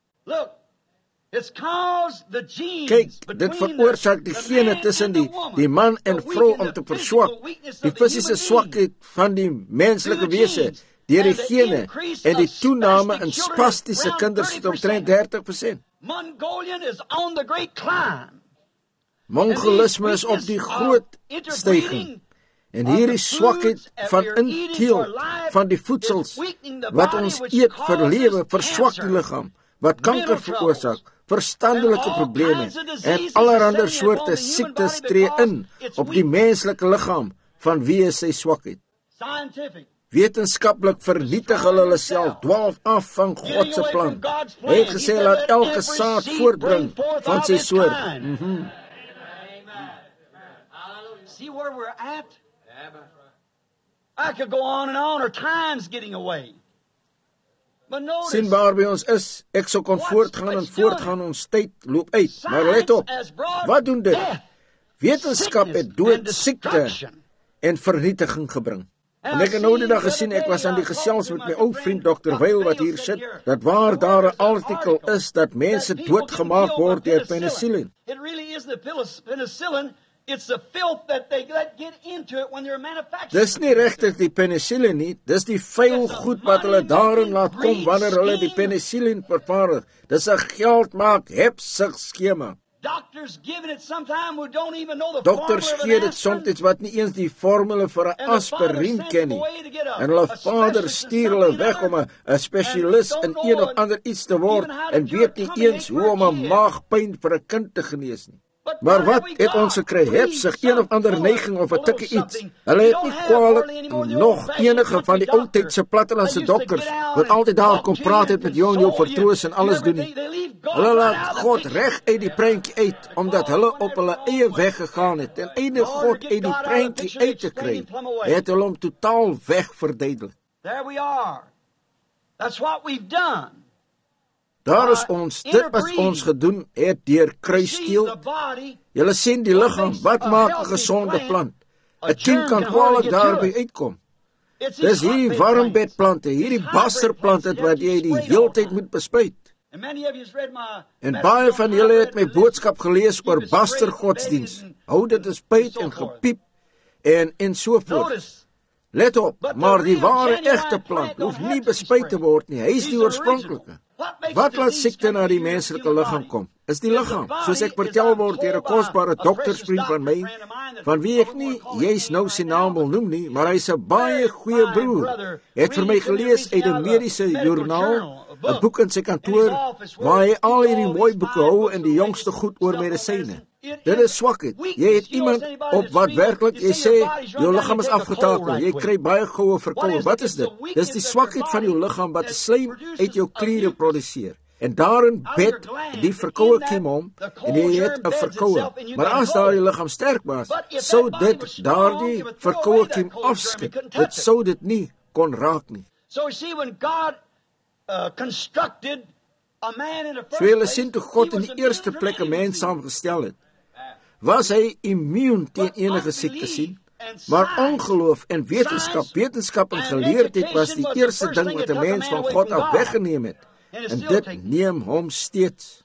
Kyk, dit veroorsaak die gene tussen die, die man en vrou om te verswak. Die fisiese swakheid van die menslike wese deur die gene en die toename in spastiese kinders tot omtrent dertig persent. Mongolisme is op die groot styging En hierdie swakheid van inteel van die voedsels wat ons eet vir lewe, verswak die liggaam, wat kanker veroorsaak, verstandelike probleme en allerlei soorte siektes tree in op die menslike liggaam van wie is sy swakheid. Wetenskaplik vernietig hulle hulle self, dwaal af van God se plan. Hy het gesê laat elke saad voortbring van sy soort. Mm-hmm. See where we're at? I could go on and on, or time's getting away. But notice, sien waar by ons is, ek sou kon voortgaan en voortgaan, ons tyd loop uit. Maar let op, wat doen dit? Wetenskap het dood, siekte en vernietiging gebring. En ek het nou die dag gesien, ek was aan die gesels met my ou vriend dokter Weil wat hier sit, dat waar daar 'n artikel is dat mense doodgemaak word deur penicillin. It really is the penicillin. It's the filth that they let get into it when they're manufacturing. Dis nie regtig die penicillin nie, dis die vuil goed wat hulle daarin laat kom wanneer hulle die penicillin vervaardig. Dis 'n geldmaak hebsig skema. Doctors giving it sometime who don't even know the Dokters gee dit soms wat nie eens die formule vir 'n aspirien ken nie. En hulle vader stuur hulle weg om 'n 'n spesialis in een of ander iets te word en weet nie eens hoe om 'n maagpyn vir 'n kind te genees nie. Maar wat het ons gekry? Hebsig, een of ander neiging of 'n tikkie iets. Hulle het nie kwaliek nog enige van die ou tydse plattelandse dokters wat altyd daar kom praat het met jou en jou vertroos en alles doen nie. Hulle laat God reg uit die prentjie uit omdat hulle op hulle eie weg gegaan het en einde God uit die prentjie uit te kry. Het hulle hom totaal weg verduidelik. There we are. That's what we've done. Daar is ons, dit wat ons gedoen het deur kruissteel. Julle sien die liggaam, wat maak 'n gesonde plant? 'n Kind kan kwaliek daarby uitkom. Dis hierdie warmbedplante, hierdie basterplante wat jy die heeltyd moet bespuit. En baie van julle het my boodskap gelees oor bastergodsdiens. Hou dit bespuit en gepiep en en so voort. Let op, maar die ware egte plant hoef nie bespuit te word nie. Hy is die oorspronklike. Wat laat siekte na die menslike liggaam kom? Is die liggaam, soos ek vertel word deur 'n kosbare doktersvriend van my, van wie ek nie juis nou sy naam wil noem nie, maar hy's 'n baie goeie broer. Hy het vir my gelees uit 'n mediese joernaal, 'n boek in sy kantoor, waar hy al hierdie mooi boeke hou en die jongste goed oor medisyne. Dit is swakheid. Jy het iemand op wat werklik, jy sê, jou liggaam is afgetakel, jy kry baie goue verkoue. Wat is dit? Dis die swakheid van jou liggaam wat slijm uit jou kliere produseer. En daarin bed die verkoue kiem om, en jy het 'n verkoue. Maar as daar die liggaam sterk was, sou dit daardie verkoue kiem afskit. Dit sou dit nie kon raak nie. So see when God uh, constructed a man in the first place, so jy sien toe God in die eerste plek 'n mens saamgestel het, was hy immuun teen enige siekte sien, maar ongeloof en wetenskap, wetenskap en geleerdheid was die eerste ding wat 'n mens van God af weggeneem het, en dit neem hom steeds.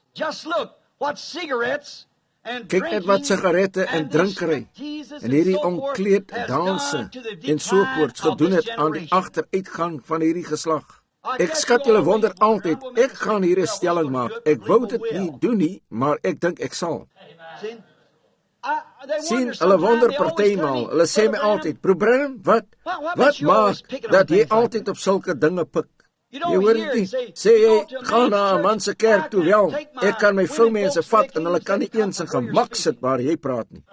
Kyk net wat sigarette en drinkery en hierdie onkleed danse en sovoorts gedoen het aan die agteruitgang van hierdie geslag. Ek skat julle wonder altyd, ek gaan hier 'n stelling maak, ek wou dit nie doen nie, maar ek dink ek sal. Sien, hulle wonder partymaal, hulle sê my altyd, Broer Branham, wat, wat maak dat jy altyd op sulke dinge pik? Jy hoor nie, sê jy, gaan na 'n man se kerk toe, wel, ek kan my vroumense vat en hulle kan nie eens in gemak sit waar jy praat nie.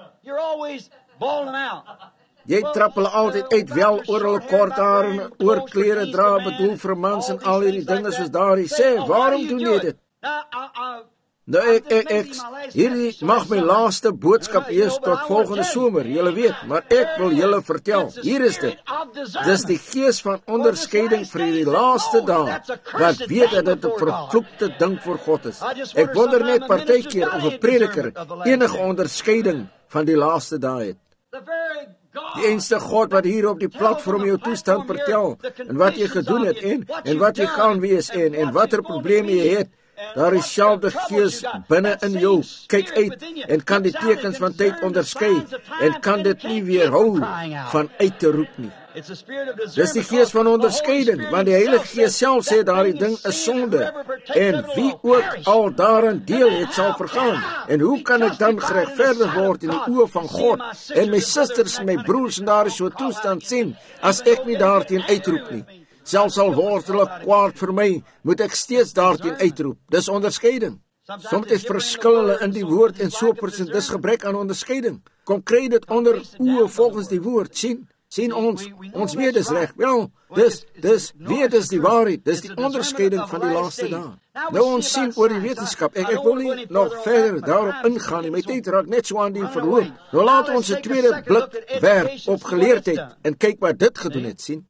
Jy trap hulle altyd uit, wel, oor hulle kort haar en oorklere dra, bedoel vir mans en al hierdie dinge soos daardie, sê, waarom doen jy dit? Nou ek, ek, ek, hierdie mag my laaste boodskap eers tot volgende somer, julle weet, maar ek wil julle vertel, hier is dit, dis die gees van onderscheiding vir die laaste dae, wat weet dat dit 'n vervloekte ding voor God is. Ek wonder net partykeer of 'n prediker enige onderscheiding van die laaste dae het. Die enigste God wat hier op die platform jou toestand vertel, en wat jy gedoen het, en, en wat jy gaan wees, en, en wat er probleme jy het, daar is selfde gees binne in jou, kyk uit, en kan die tekens van tyd onderskei, en kan dit nie weerhou van uit te roep nie. Dis die gees van onderskeiding, want die Heilige Gees self sê daardie ding is sonde. En wie ook al daarin deel het, sal vergaan. En hoe kan ek dan geregverdig word in die oë van God en my susters en my broers in daardie so toestand sien, as ek nie daarteen uitroep nie? Selfs al word hulle kwaad vir my, moet ek steeds daarteen uitroep. Dis onderskeiding. Soms is verskil hulle in die woord en so persent, dis gebrek aan onderskeiding. Kom kry dit onder oë volgens die woord, sien? Sien ons, ons weet dis reg. Wel, dis, dis, weet is die waarheid, dis die onderskeiding van die laaste dae. Nou ons sien oor die wetenskap, ek, ek wil nie nog verder daarop ingaan nie, my tyd raak net so aan die verloop. Nou laat ons 'n tweede blik werp op geleerdheid en kyk wat dit gedoen het, sien?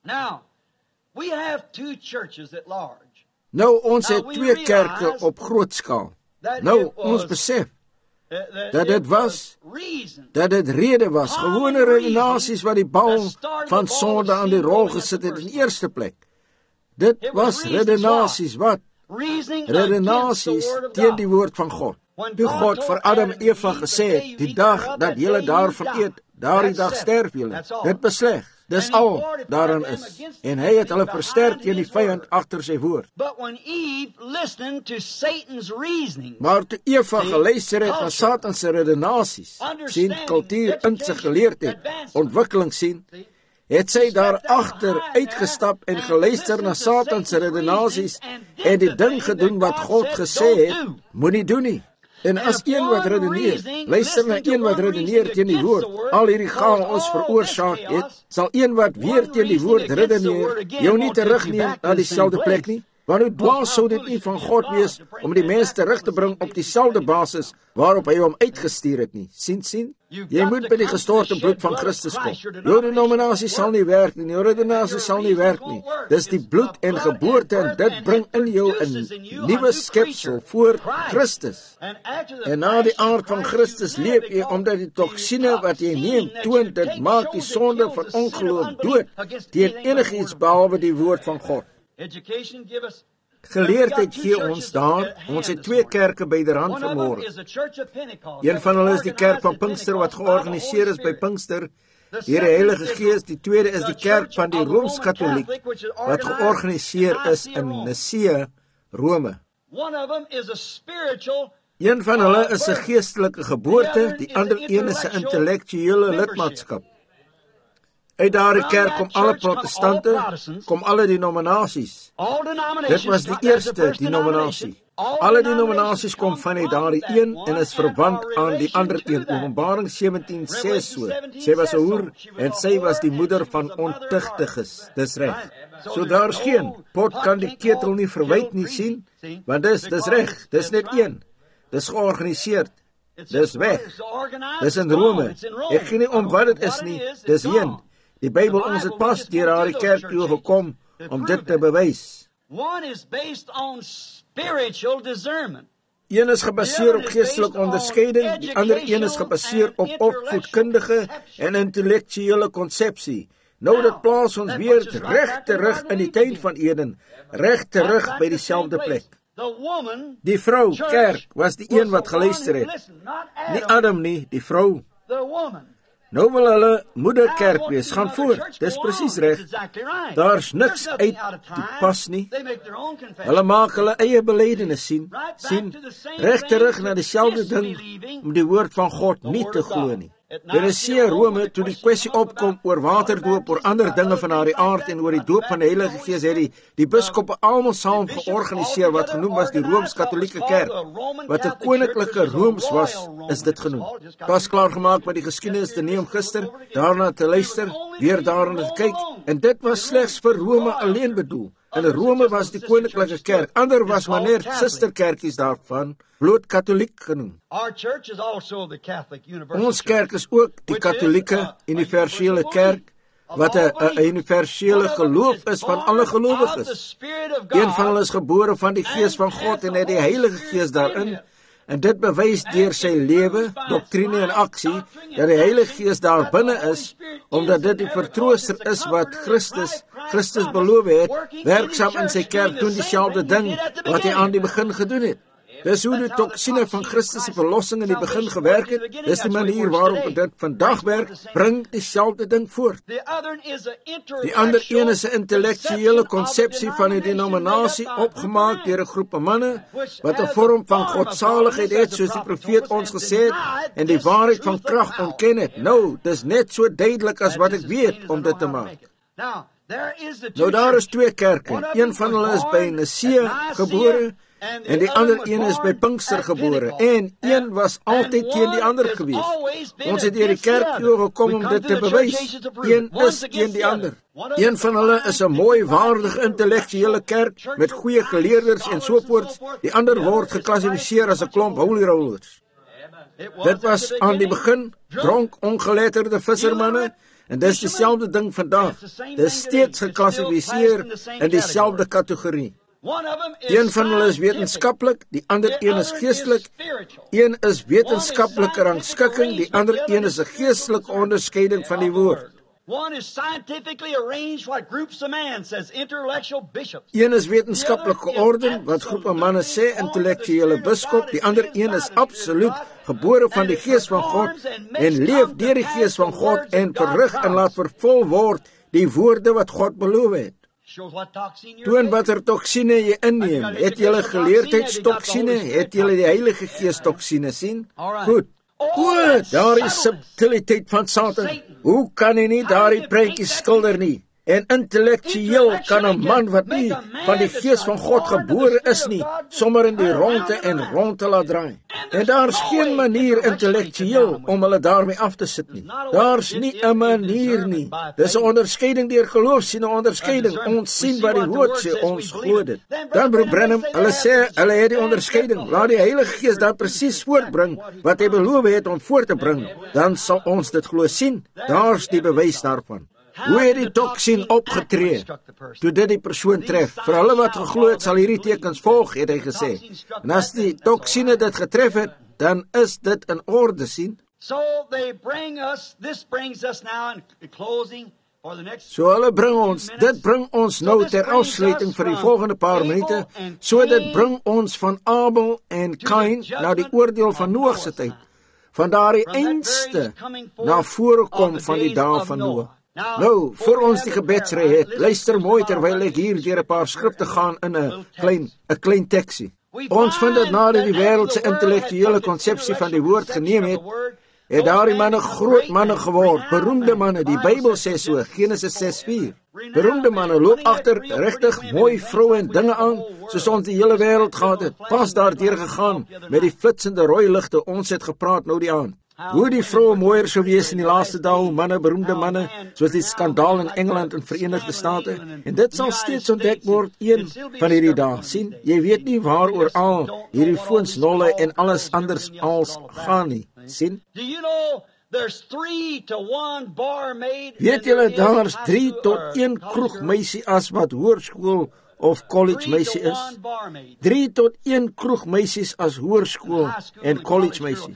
Nou, ons het twee kerke op groot skaal. Nou, ons besef dat dit was, dat dit rede was, gewone redenasies wat die bal van sonde aan die rol gesit het in die eerste plek. Dit was redenasies wat? Redenasies teen die woord van God. Toe God vir Adam en Eva gesê het, die dag dat julle daarvan eet, daardie dag sterf julle. Dit besleg. Dis al daarin is. En hy het hulle versterk teen die vyand agter sy woord. Maar toe Eva geluister het na Satan se redenasies, sien kultuur in sy geleerdheid, ontwikkeling sien, het sy daar agter uitgestap en geluister na Satan se redenasies en die ding gedoen wat God gesê het, moenie doen nie. En as een wat redeneer, luister na een wat redeneer teen die woord, al hierdie chaos veroorsaak het, sal een wat weer teen die woord redeneer, jou nie terugneem na dieselfde plek nie. Want hoe dwaas sou dit nie van God wees om die mens terug te bring op dieselfde basis waarop hy hom uitgestuur het nie. Sien, sien? Jy moet by die gestorte bloed van Christus kom. Jou denominasie sal nie werk nie, jou redenasie sal nie werk nie. Dis die bloed en geboorte en dit bring in jou 'n nuwe skepsel voor Christus. En na die aard van Christus leef jy omdat die toksine wat jy neem toon, dit maak die sonde van ongeloof dood teen enigiets behalwe die woord van God. Geleerdheid gee ons daar, ons het twee kerke byderhand vanmôre. Een van hulle is die kerk van Pinkster wat georganiseer is by Pinkster deur die Heilige Gees. Die tweede is die kerk van die Rooms-Katoliek wat georganiseer is in Nicea, Rome. Een van hulle is 'n geestelike geboorte, die ander een is 'n intellektuele lidmaatskap. Uit daardie kerk kom alle protestante, kom alle denominasies. Dit was die eerste denominasie. Alle denominasies kom vanuit daardie een en is verwant aan die ander een. Openbaring sewentien sê so. Sy was 'n hoer en sy was die moeder van ontuchtiges. Dis reg. So daar's geen pot kan die ketel nie verwyd nie, sien, want dis dis reg. Dis net een. Dis georganiseer. Dis weg. Dis in Rome. Ek gee nie om wat dit is nie. Dis een. Die Bybel, ons het pas deur haar kerk toe gekom om dit te bewys. Een is gebaseer op geestelike onderskeiding, die ander een is gebaseer op opvoedkundige en intellektuele konsepsie. Nou dit plaas ons weer reg terug in die tuin van Eden, reg terug by dieselfde plek. Die vrou, kerk, was die een wat geluister het. Nie Adam nie, die vrou. Nou wil hulle moederkerk wees, gaan voort, dis presies reg. Daar's niks uit die pas nie. Hulle maak hulle eie belydenis sien, sien, reg terug na dieselfde ding, om die woord van God nie te glo nie. Daar is seer Rome, toe die kwessie opkom oor waterdoop, oor ander dinge van haar aard en oor die doop van die Heilige Gees, het die, die biskoppe almal saam georganiseer wat genoem was die Rooms-Katolieke Kerk. Wat 'n koninklike Rooms was, is dit genoem. Pas klaar gemaak met die geskiedenis te neem gister, daarna te luister, weer daarna te kyk, en dit was slegs vir Rome alleen bedoel. En Rome was die koninklike kerk, ander was maar net sisterkerkies daarvan, bloot katholiek genoem. Ons kerk is ook die katholieke universele kerk, wat 'n universele geloof is van alle gelowiges. Een van hulle is gebore van die Gees van God en het die Heilige Gees daarin, en dit bewys deur sy lewe, doktrine en aksie, dat die Heilige Gees daar binne is, omdat dit die vertrooster is wat Christus, Christus beloof het, werksaam in sy kerk doen dieselfde ding wat hy aan die begin gedoen het. Dis hoe die toksine van Christus se verlossing in die begin gewerk het. Dis die manier waarop dit vandag werk, bring dieselfde ding voort. Die ander een is 'n intellektuele konsepsie van 'n denominasie opgemaak deur 'n groep manne wat 'n vorm van godsaligheid het, soos die profeet ons gesê het, en die waarheid van krag ontken het. Nou, dis net so duidelik as wat ek weet om dit te maak. Nou, daar is twee kerke. Een van hulle is by Nicea gebore, en die ander een is by Pinkster gebore, en een was altyd teen die ander gewees. Ons het hier die kerk toe gekom om dit te bewys. Een is teen die ander. Een van hulle is 'n mooi, waardige, intellektuele kerk met goeie geleerders en so voort. Die ander word geklassifiseer as 'n klomp holy rollers. Dit was aan die begin dronk, ongeletterde vissermanne, en dis dieselfde ding vandag. Dis steeds geklassifiseer in dieselfde kategorie. Een van hulle is wetenskaplik, die ander een is geestelik. Een is wetenskaplike rangskikking, die ander een is 'n geestelike onderskeiding van die woord. Een is wetenskaplik georden, wat groepe manne sê, intellektuele biskop. Die ander een is absoluut gebore van die Gees van God en leef deur die Gees van God en verrig en laat vervul word die woorde wat God beloof het. Toon watter toksine jy inneem. Het jy geleerdheidstoksine? Het jy die Heilige Gees toksine sien? Goed. O, daar is subtiliteit van Satan. Hoe kan hy nie daardie prentjies skilder nie? En intellektueel kan 'n man wat nie van die Gees van God gebore is nie, sommer in die ronde en ronde laat draai. En daar's geen manier intellektueel om hulle daarmee af te sit nie. Daar's nie 'n manier nie. Dis 'n onderskeiding deur geloof, sien 'n onderskeiding. Ons sien wat die woord sê, ons glo dit. Dan Broer Branham, hulle sê hulle het die onderskeiding. Laat die Heilige Gees daar presies voortbring wat hy beloof het om voor te bring. Dan sal ons dit glo sien. Daar's die bewys daarvan. Hoe het die toksien opgetree? Toe dit die persoon tref. Vir hulle wat geglo het, sal hierdie tekens volg, het hy gesê. En as die toksine dit getref het, dan is dit in orde, sien. So hulle bring ons, dit bring ons nou ter afsluiting vir die volgende paar minute, so dit bring ons van Abel en Kain na die oordeel van Noag se tyd, van daardie eindste na vore kom van die dae van Noag. Nou, voor ons die gebedsry het, luister mooi terwyl ek hier deur 'n paar skrifte gaan in 'n klein 'n klein teksie. Ons vind dat nadat die wêreld se intellektuele konsepsie van die woord geneem het, het daardie manne groot manne geword, beroemde manne. Die Bybel sê so, Genesis ses vier. Beroemde manne loop agter regtig mooi vroue en dinge aan, soos ons die hele wêreld gehad het. Pas daardeur gegaan met die flitsende rooi ligte. Ons het gepraat nou die aand. Hoe die vroue mooier sou wees in die laaste dae, manne, beroemde manne, soos die skandaal in Engeland en Verenigde State. En dit sal steeds ontdek word een van hierdie dae. Sien, jy weet nie waaroor al hierdie foons nolle en alles anders als gaan nie. Sien? Weet julle, daar's drie tot een kroegmeisie as wat hoërskool of college meisie is. Drie tot een kroegmeisies as hoërskool en college meisie.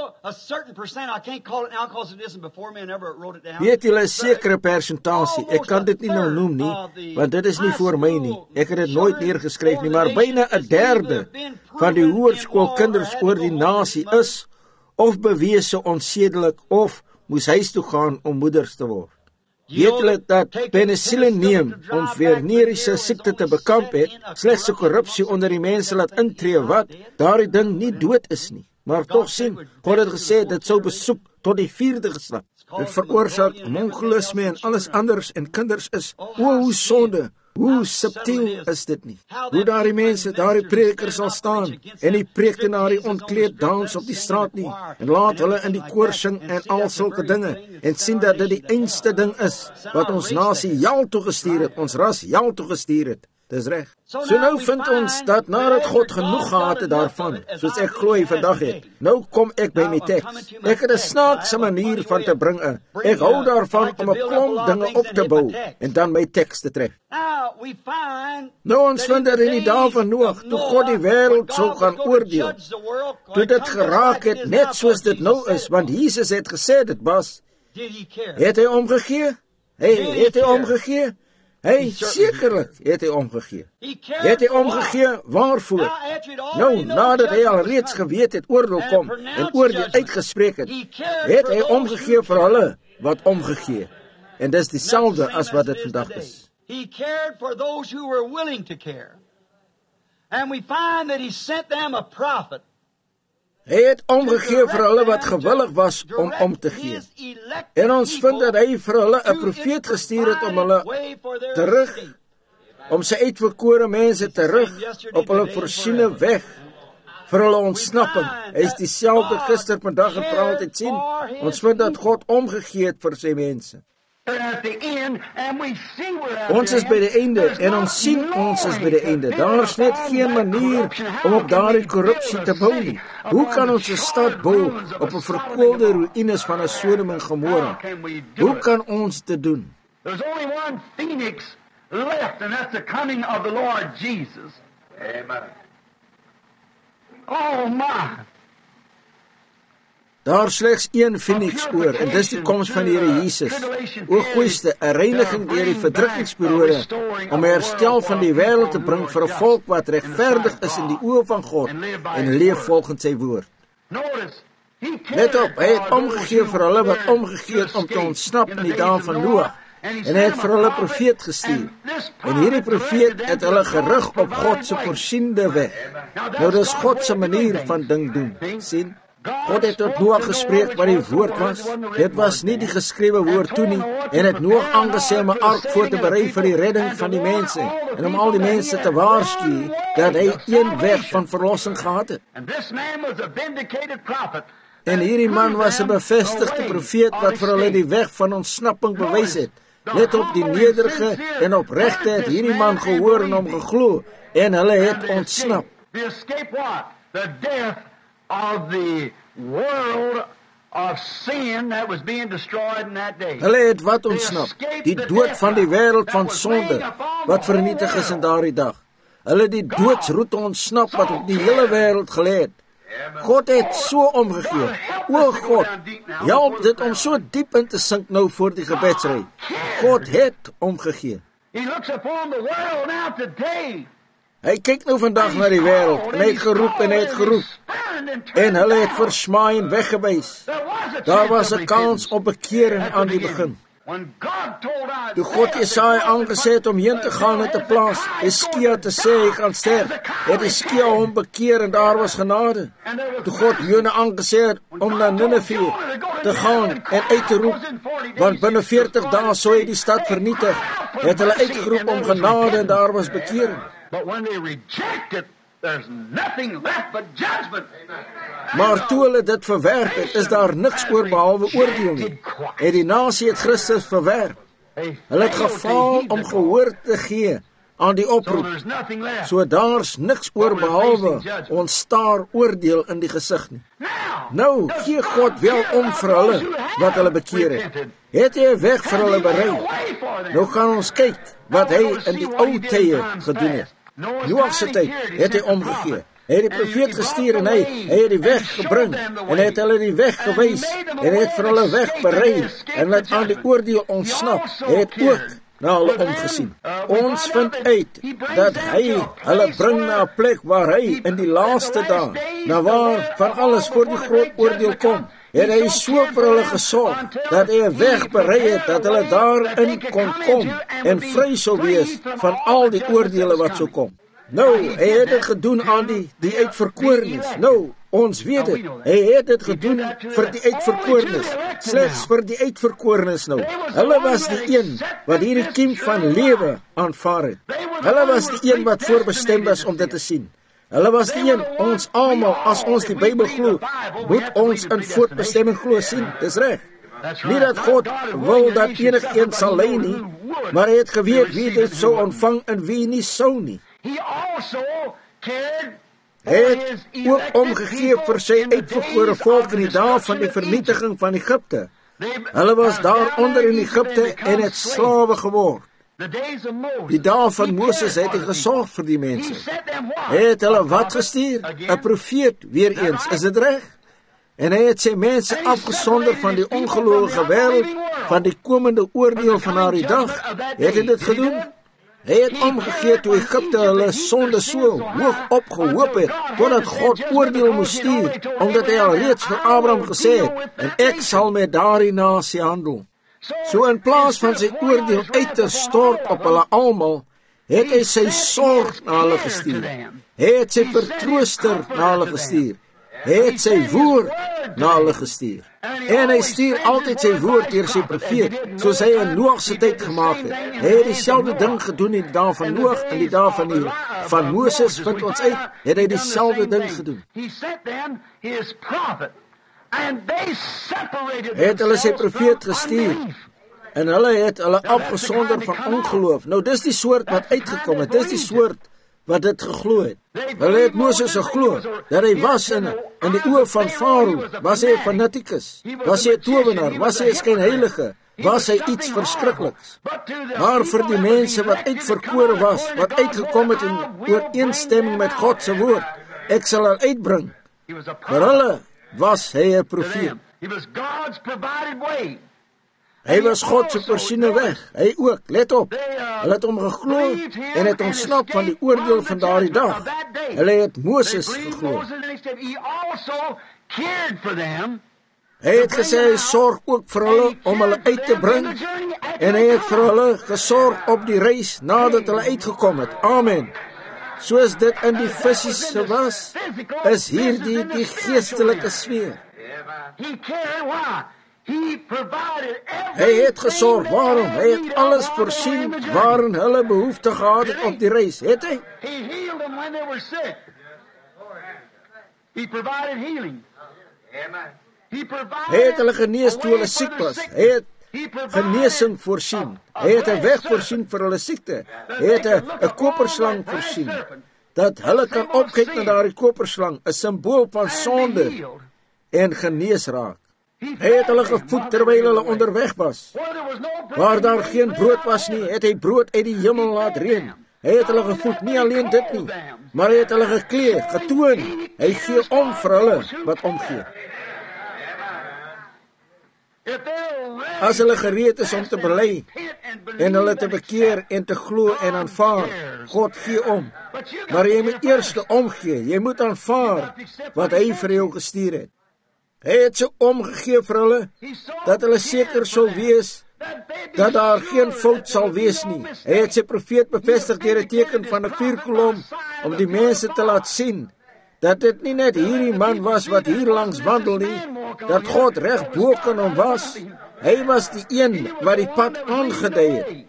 Weet julle 'n sekere persentasie, ek kan dit nie nou noem nie, want dit is nie voor my nie. Ek het dit nooit neergeskryf nie, maar byna 'n derde van die hoërskoolkinders oor die nasie is of bewese onsedelik of moes huis toe gaan om moeders te word. Weet julle dat penicillin neem om veneriese siekte te bekamp het, slegs 'n korrupsie onder die mense laat intree wat daardie ding nie dood is nie. Maar tog sien, God het gesê dit sou besoek tot die vierde geslag. Dit veroorsaak mongolisme en alles anders en kinders is, o hoe sonde, hoe subtiel is dit nie. Hoe daardie mense, daardie predikers sal staan en die preek na die ontkleed dans op die straat nie en laat hulle in die koor sing en al sulke dinge en sien dat dit die einste ding is wat ons nasie jaal toegestuur het, ons ras jaal toegestuur het. Dis reg. So nou vind ons dat nadat God genoeg gehad het daarvan, soos ek glo hy vandag het, nou kom ek by my teks. Ek het 'n snaakse manier van te bring. Ek hou daarvan om 'n klomp dinge op te bou en dan my teks te trek. Nou ons vind dat in die dae van Noag, toe God die wêreld sou gaan oordeel, toe dit geraak het net soos dit nou is, want Jesus het gesê dit was, het hy omgegee? Hey, het hy omgegee? Hy sekerlik het hy omgegee. Het hy omgegee waarvoor? Nou, nadat hy al reeds geweet het oordeel kom en oordeel uitgespreek het, het hy omgegee vir hulle wat omgegee. En dis dieselfde as wat dit vandag is. He cared for those who were willing to care. And we find that he sent them a prophet. Hy het omgegee vir hulle wat gewillig was om om te gee. En ons vind dat hy vir hulle 'n profeet gestuur het om hulle terug, om sy uitverkore mense terug op hulle voorsiene weg vir hulle ontsnapping. Hy is dieselfde gister, vandag en vir altyd sien. Ons vind dat God omgegee het vir sy mense. Ons is by die einde en ons sien ons is by die einde. Daar is net geen manier om op daardie korrupsie te bou nie. Hoe kan ons 'n stad bou op 'n verkoelde ruïnes van 'n Sodom en Gomorra? Hoe kan ons dit doen? There's only one phoenix left, and that's the coming of the Lord Jesus. Amen. Oh my. Daar slegs een Phoenix oor, en dis die koms van die Here Jesus. O Goeiste, 'n reiniging deur die verdrukkingsperiode om herstel van die wêreld te bring vir 'n volk wat regverdig is in die oë van God en leef volgens sy woord. Let op, hy het omgegee vir hulle wat omgegee het om te ontsnap in die dae van Noag. En hy het vir hulle 'n profeet gestuur. En hierdie profeet het hulle gerig op God se voorsiende weg. Nou dis God se manier van ding doen. sien? God het tot Noag gespreek wat die woord was. Dit was nie die geskrewe woord toe nie. En het Noag aangesê om 'n ark voor te berei vir die redding van die mense. En om al die mense te waarsku dat hy een weg van verlossing gehad het. En hierdie man was 'n bevestigde profeet wat vir hulle die weg van ontsnapping bewys het. Let op, die nederige en opregte het hierdie man gehoor en hom geglo. En hulle het ontsnap. Of the world of sin that was being destroyed in that day. Hulle het wat ontsnap? Die dood van die wêreld van sonde wat vernietig is in daardie dag. Hulle het die doodsroete ontsnap wat op die hele wêreld gelê het. God het so omgegee. O God, help dit om so diep in te sink nou voor die gebedsry. God het omgegee. He looks upon the world now today. Hy kyk nou vandag na die wêreld en hy het geroep en hy het geroep. En hulle het versmaai en weggewys. Daar was 'n kans op bekering aan die begin. Toe God Jesaja aangesê het om heen te gaan en te plaas, Hizkia te sê hy gaan sterf, het Hizkia hom bekeer en daar was genade. Toe God Jona aangesê het om na Nineve te gaan en uit te roep, want binne veertig dae sou hy die stad vernietig, het hulle uitgeroep om genade en daar was bekering. But when they reject it, there's nothing left but judgment. Maar toe hulle dit verwerp het, is daar niks oor behalwe oordeel nie. En die nasie het Christus verwerp. Hulle het gefaal om gehoor te gee aan die oproep. So daar's niks oor behalwe ons staar oordeel in die gesig nie. Nou gee God wel om vir hulle wat hulle bekeer het. Het hy 'n weg vir hulle berei? Nou gaan ons kyk wat hy in die ou tye gedoen het. Noag se tyd het hy omgegee. Hy het die profeet gestuur en hy, hy het die weg gebring en hy het hulle die weg gewys en hy het vir hulle weg berei en het aan die oordeel ontsnap. Hy het ook na hulle omgesien. Ons vind uit dat hy hulle bring na 'n plek waar hy in die laaste dae, na waar van alles voor die groot oordeel kom. En hy so vir hulle gesorg dat hy 'n weg berei het dat hulle daarin kon kom en vry sou wees van al die oordeele wat sou kom. Nou, hy het dit gedoen aan die die uitverkorenes. Nou, ons weet dit. Hy het dit gedoen vir die uitverkorenes. Slegs vir die uitverkorenes nou. Hulle was die een wat hierdie kiem van lewe aanvaar het. Hulle was die een wat voorbestem was om dit te sien. Hulle was die een, ons almal, as ons die Bybel glo, moet ons in voortbestemming glo sien. Dis reg. Nie dat God wil dat enigeen sal lei nie, maar hy het geweet wie dit sou ontvang en wie nie sou nie. Hy het ook omgegee vir sy uitverkore volk in die dae van die vernietiging van Egipte. Hulle was daar onder in Egipte en het slawe geword. Die dae van Moses het hy gesorg vir die mense. Hy het hulle wat gestuur? 'n Profeet, weer eens, is dit reg? En hy het sy mense afgesonder van die ongelowige wêreld, van die komende oordeel van daardie dag. Het hy dit gedoen? Hy het omgegee toe Egipte hulle sonde so hoog opgehoop het, totdat God oordeel moes stuur, omdat hy al reeds vir Abraham gesê het, en ek sal met daardie nasie handel. So in plaas van sy oordeel uit te stort op hulle almal, het hy sy sorg na hulle gestuur. Hy het sy vertrooster na hulle gestuur. Hy het sy woord na hulle gestuur. En hy stuur altyd sy woord deur sy profeet, soos hy in Noag se tyd gemaak het. Hy het dieselfde ding gedoen in die dae van Noag en die dae van die van Moses, vind ons uit, het hy dieselfde ding gedoen. Hy het hulle sy profeet gestuur, en hulle het hulle afgesonder van ongeloof. Nou dis die soort wat uitgekom het, dis die soort wat dit geglo het. Hulle het Moses geglo, dat hy was in, in die oë van Farao, was hy 'n fanatikus, was hy 'n towenaar, was hy 'n skynheilige, was hy iets verskrikliks. Maar vir die mense wat uitverkore was, wat uitgekom het in ooreenstemming met God se woord, ek sal hulle uitbring. Vir hulle was hy 'n profeet. Hy was God se voorsiene weg. Hy ook, let op. Hulle het hom geglo en het ontsnap van die oordeel van daardie dag. Hulle het Moses geglo. Hy het gesê hy sorg ook vir hulle om hulle uit te bring, en hy het vir hulle gesorg op die reis nadat hulle uitgekom het. Amen. Soos dit in die fisiese was, is hierdie die geestelike sfeer. Hy het gesorg, waarom? Hy het alles voorsien waarin hulle behoefte gehad het op die reis. Het hy? Hy het hulle genees toe hulle siek was. Hy het genesing voorsien. Hy het 'n weg voorsien vir hulle siekte. Hy het 'n koperslang voorsien, dat hulle kan opkyk na daardie koperslang, 'n simbool van sonde, en genees raak. Hy het hulle gevoed terwyl hulle onderweg was. Waar daar geen brood was nie, het hy brood uit die hemel laat reën. Hy het hulle gevoed, nie alleen dit nie, maar hy het hulle geklee, getoon. Hy gee om vir hulle wat omgee. As hulle gereed is om te bely, en hulle te bekeer en te glo en aanvaar, God gee om. Maar jy moet eers omgee, jy moet aanvaar wat hy vir jou gestuur het. Hy het so omgegee vir hulle, dat hulle seker sou wees, dat daar geen fout sal wees nie. Hy het sy profeet bevestig deur 'n teken van 'n vuurkolom, om die mense te laat sien, dat dit nie net hierdie man was wat hier langs wandel nie, dat God reg bo kan hom was. Hy was die een wat die pad aangedui het.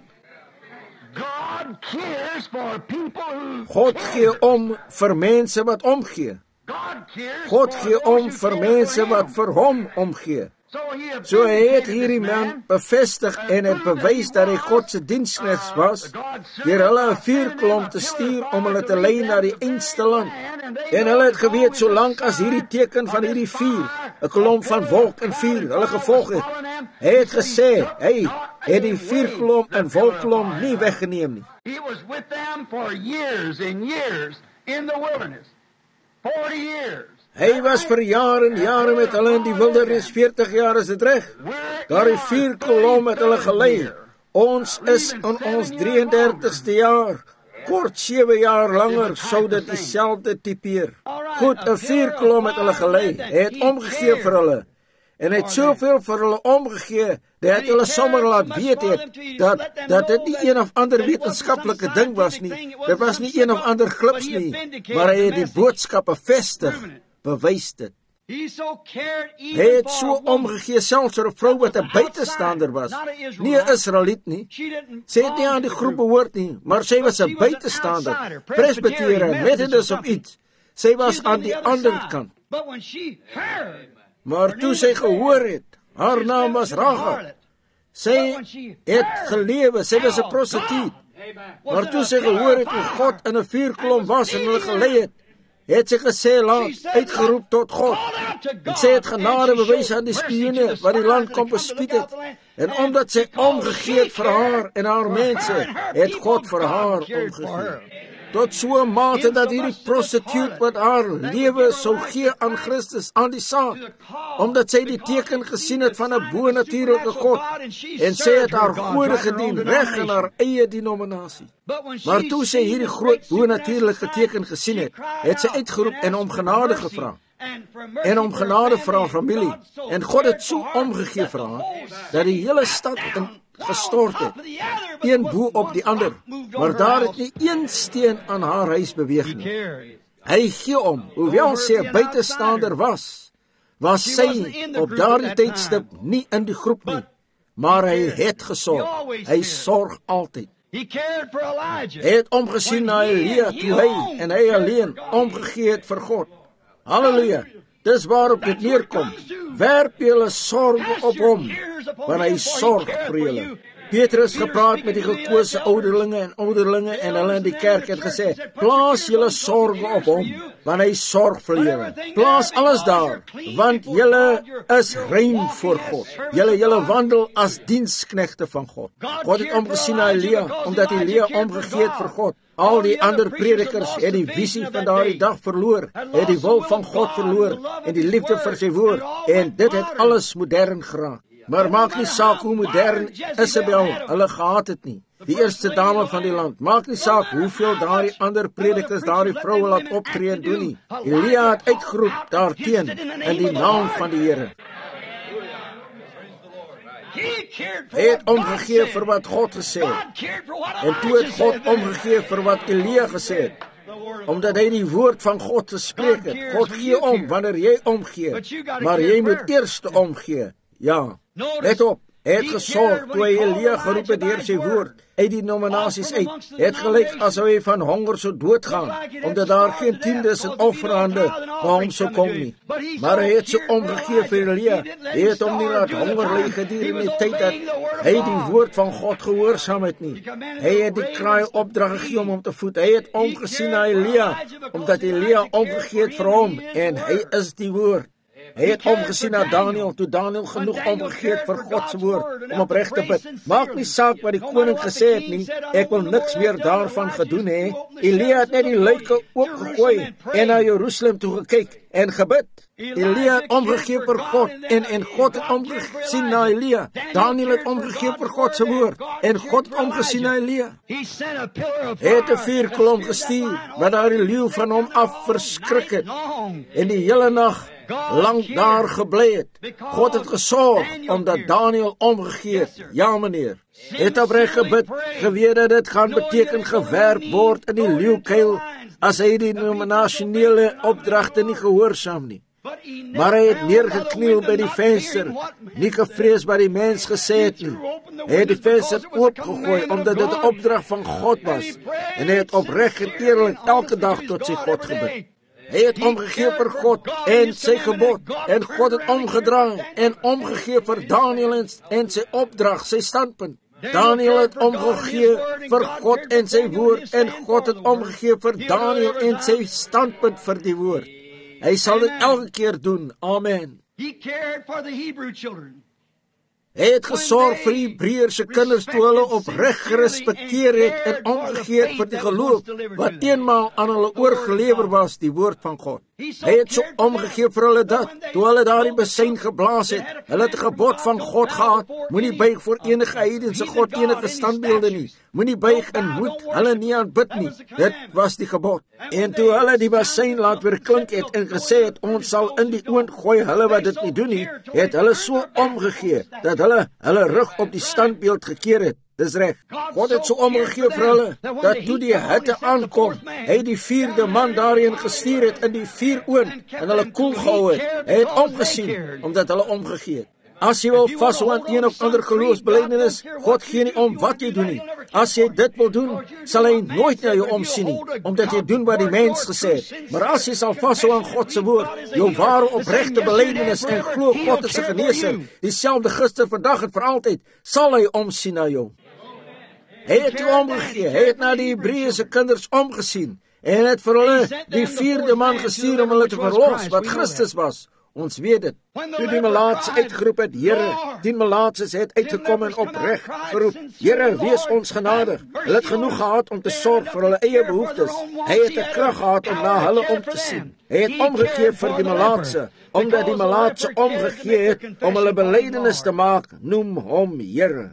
God gee om vir mense wat omgee. God gee om vir mense wat vir hom omgee. So hy het hierdie man bevestig en het bewys dat hy God se diensknegt was, deur hulle 'n vuurkolom te stuur om hulle te lei na die einste land. En hulle het geweet, solank as hierdie teken van hierdie vuur, 'n kolom van wolk en vuur, hulle gevolg het. Hy het gesê, hy het die vuurkolom en wolkkolom nie weggeneem nie. He was with them for years and years in the wilderness. forty years. Hy was vir jare en jare met hulle in die wildernis, veertig jaar is dit reg. Daar die vuurkolom het hulle gelei. Ons is in ons drieëndertigste jaar. Kort sewe jaar langer sou dit dieselfde typeer. Goed, 'n vuurkolom het hulle gelei. Hy het omgegee vir hulle. En hy het soveel vir hulle omgegee, dat hy hulle sommer laat weet het, dat, dat dit nie een of ander wetenskaplike ding was nie. Dit was nie een of ander glips nie, maar hy het die boodskap bevestig, bewys dit. Hy het so omgegee, selfs vir 'n vrou wat 'n buitestander was, nie 'n Israeliet nie. Sy het nie aan die groep behoort nie, maar sy was 'n buitestander, Presbyterian, Methodist of iets. Sy was aan die ander kant. Maar toe sy gehoor het, haar naam was Rahab. Sy het gelewe, sy was 'n prostituut. Maar toe sy gehoor het hoe God in 'n vuurkolom was en hulle gelei het, het sy gesê, laat, uitgeroep tot God. En sy het genade bewys aan die spioene wat die land kom bespied het. En omdat sy omgegee het vir haar en haar mense, het God vir haar omgegee. tot so 'n mate dat hierdie prostituut wat haar lewe sou gee aan Christus aan die saak, omdat sy die teken gesien het van 'n bo-natuurlike God, en sy het haar gode gedien reg in haar eie denominasie. Maar toe sy hierdie groot bo-natuurlike teken gesien het, het sy uitgeroep en om genade gevra, en om genade vir haar familie, en God het so omgegee vir haar, dat die hele stad in gestort het, een bo op die ander, maar daar het nie een steen aan haar huis beweeg nie. Hy gee om, hoewel sy 'n buitestander was, was sy op daardie tydstip nie in die groep nie, maar hy het gesorg. Hy sorg altyd. Hy het omgesien na Elia toe hy en hy alleen omgegee het vir God. Halleluja, dis waarop dit neerkom. Werp julle sorge op hom, want hy sorg vir julle. Petrus gepraat met die gekose ouderlinge en ouderlinge en hulle in die kerk het gesê, plaas julle sorge op hom, want hy sorg vir julle. Plaas alles daar, want julle is rein voor God. Julle julle wandel as diensknegte van God. God het omgesien na Elia, omdat Elia omgegee het vir God. Al die ander predikers het die visie van daardie dag verloor, het die wil van God verloor, en die liefde vir sy woord, en dit het alles modern geraak. Maar maak nie saak hoe modern Isabel hulle gehad het nie, die eerste dame van die land. Maak nie saak hoeveel daardie ander predikers daardie vroue laat optree en doen nie. Elia het uitgeroep daarteen in die naam van die Here. Hy het omgegee vir wat God gesê het, en toe het God omgegee vir wat Elia gesê het, omdat hy die woord van God gespreek het. God gee om wanneer jy omgee, maar jy moet eers omgee. Ja, let op, hy het gesorg toe hy Elia geroep het deur sy woord uit die nominasies uit. Het gelyk asof hy van honger sou doodgaan, omdat daar geen tiendes en offerande by hom sou kom nie. Maar hy het so omgegee vir Elia. Hy het hom nie laat honger ly gedurende die tyd dat hy die woord van God gehoorsaam het nie. Hy het die kraai opdrag gegee om hom te voed. Hy het omgesien na Elia, omdat Elia omgegee het vir hom, en hy is die woord. Hy het omgesien na Daniel, toe Daniel genoeg omgegee het vir God se woord, om opreg te bid. Maak nie saak wat die koning gesê het nie, ek wil niks meer daarvan gedoen hê. Elia het net die luike oopgegooi en na Jerusalem toe gekyk en gebid. Elia het omgegee vir God, en, en God het omgesien na Elia. Daniel het omgegee vir God se woord, en God het omgesien na Elia. Hy het 'n vuurkolom gestuur, wat daar die leeu van hom af verskrik het, en die hele nag lang daar gebly het. God het gesorg, omdat Daniel omgegee het. Ja, meneer. Het opreg gebid, geweet dat dit gaan beteken gewerp word in die leeukuil, as hy die nominasionele opdragte nie gehoorsaam nie. Maar hy het neergekniel by die venster, nie gevrees wat die mens gesê het nie. Hy het die venster oopgegooi, omdat dit 'n opdrag van God was, en hy het opreg en eerlik elke dag tot sy God gebid. Hy het omgegee vir God en sy gebod, en God het omgedraai en omgegee vir Daniel en, en sy opdrag, sy standpunt. Daniel het omgegee vir God en sy woord, en God het omgegee vir Daniel en sy standpunt vir die woord. Hy sal dit elke keer doen. Amen. Hy het gesorg vir die Hebreëse kinders toe hulle opreg gerespekteer het en omgegee het vir die geloof wat eenmaal aan hulle oorgelewer was, die woord van God. Hy het so omgegee vir hulle dat, toe hulle daardie besyn geblaas het, hulle het 'n gebod van God gehad, moenie buig voor enige heidense god, enige standbeelde nie, moenie buig en moet hulle nie aanbid nie. Dit was die gebod. En toe hulle die besyn laat weer klink het en gesê het, ons sal in die oond gooi hulle wat dit nie doen nie, het hulle so omgegee, dat hulle hulle rug op die standbeeld gekeer het. Dis reg. God het so omgegee vir hulle, dat toe die hitte aankom, hy die vierde man daarin gestuur het in die vuuroond, en hulle koel gehou het. Hy het omgesien, omdat hulle omgegee het. As jy wil vashou aan een of ander geloofsbelijdenis, God gee nie om wat jy doen nie. As jy dit wil doen, sal hy nooit na jou omsien nie, omdat jy doen wat die mens gesê het. Maar as jy sal vashou aan God se woord, jou ware opregte belijdenis, en glo God is 'n geneeser, dieselfde gister, vandag en vir altyd, sal hy omsien na jou. Hy het jou omgegee, hy het na die Hebreëse kinders omgesien, en het vir hulle die vierde man gestuur om hulle te verlos, wat Christus was, Ons weet dit. Toe die melaatse uitgeroep het, Here, die melaatses het uitgekom en opreg geroep, Here, wees ons genadig. Hulle het genoeg gehad om te sorg vir hulle eie behoeftes. Hy het die krag gehad om na hulle om te sien. Hy het omgegee vir die melaatse, omdat die melaatse omgegee het om hulle belydenis te maak, noem hom Here.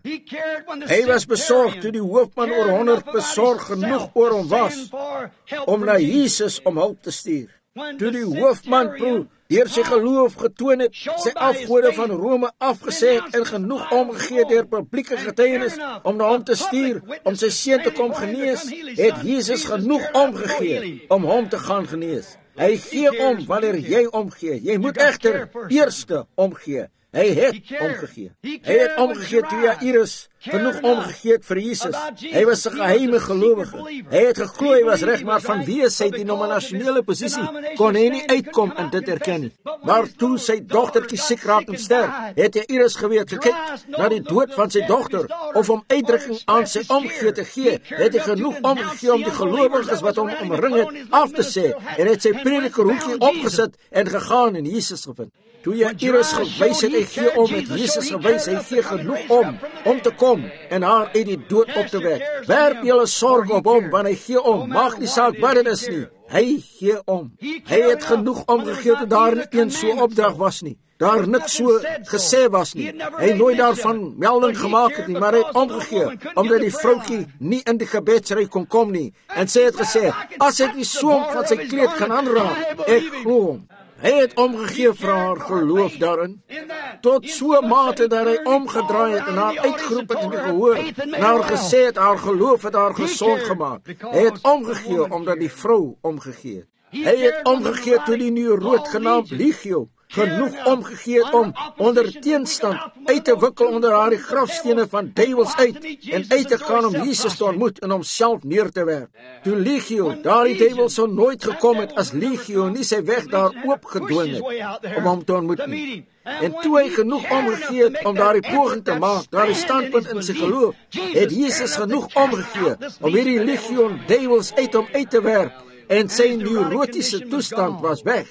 Hy was besorg toe die hoofman oor honderd besorg genoeg oor hom was, om na Jesus om hulp te stuur. Toe die hoofman proe, deur sy geloof getoon het, sy afgode van Rome afgesê het en genoeg omgegee deur publieke getuienis om na hom te stuur, om sy seun te kom genees, het Jesus genoeg omgegee om hom te gaan genees. Hy gee om wanneer jy omgee. Jy moet egter eerste omgee. Hy het omgegee. Hy het omgegee toe Jairus genoeg omgegee het vir Jesus. Hy was 'n geheime gelowige. Hy het geglo hy was reg, maar vanweë sy denominasionele posisie kon hy nie uitkom en dit erken nie. Maar toe sy dogtertjie siek raak en sterf, het Jairus geweet, gekyk na die dood van sy dogter, of om uitdrukking aan sy omgee te gee, het hy genoeg omgegee om die gelowiges wat hom omring het af te sê, en het sy predikerhoekie opgesit en gegaan en Jesus gevind. Toe Jairus gewys het, hy gee om, het Jesus gewys, hy gee genoeg om, om te kom en haar uit die dood op te wek. Werp julle sorg op hom, want hy gee om, maak nie saak wat dit is nie, hy gee om. Hy het genoeg omgegee dat daar nie een so opdrag was nie, daar niks so gesê was nie. Hy nooit daarvan melding gemaak het nie, maar hy het omgegee, omdat die vroukie nie in die gebedsry kon kom nie, en sy het gesê, as ek die soem van sy kleed kan aanraak, ek glo hom. Hy het omgegee vir haar geloof daarin, tot so mate dat hy omgedraai het en haar uitgeroep het in die gehoor, en haar gesê het, haar geloof het haar gesond gemaak. Hy het omgegee, omdat die vrou omgegee het. Hy het omgegee toe die neuroot genaamd Legio genoeg omgegee het om onder teenstand uit te wikkel onder haar die grafstene van duiwels uit en uit te gaan om Jesus te ontmoet en homself neer te werp. Toe Legio, daar die duiwels so nooit gekom het as Legio nie sy weg daar oopgedwing het om hom te ontmoet nie. En toe hy genoeg omgegee het om daar die poging te maak, daar die standpunt in sy geloof, het Jesus genoeg omgegee om hierdie Legion duiwels uit hom uit te werp en sy neurotiese toestand was weg.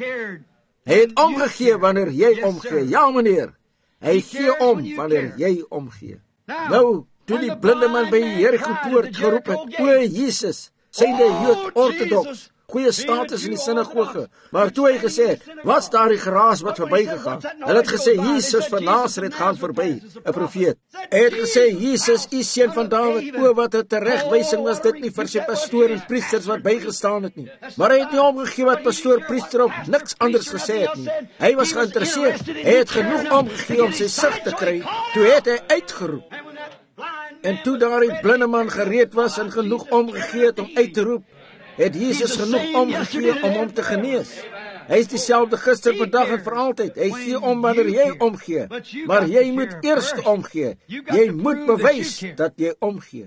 Hy het omgegee wanneer jy omgee. Ja, meneer. Hy gee om wanneer jy omgee. Nou, toe die blinde man by die Jericho poort geroep het, o Jesus, synde Jood orthodox, goeie status in die sinagoge, maar toe hy gesê het, wat's daar die geraas wat verbygegaan? Hulle het gesê, Jesus van Nasaret gaan verby, 'n profeet. Hy het gesê, Jesus, u seun van Dawid, o wat 'n teregwysing was dit nie vir sy pastoor en priesters wat bygestaan het nie. Maar hy het nie omgegee wat pastoor priester op niks anders gesê het nie. Hy was geïnteresseerd. Hy het genoeg omgegee om sy sig te kry. Toe het hy uitgeroep. En toe daar die blinde man gereed was en genoeg omgegee het om uit te roep, het Jesus genoeg omgegee om hom te genees. Hy is dieselfde gister, vandag en vir altyd. Hy gee om wanneer jy omgee. Maar jy moet eers omgee. Jy moet bewys dat jy omgee.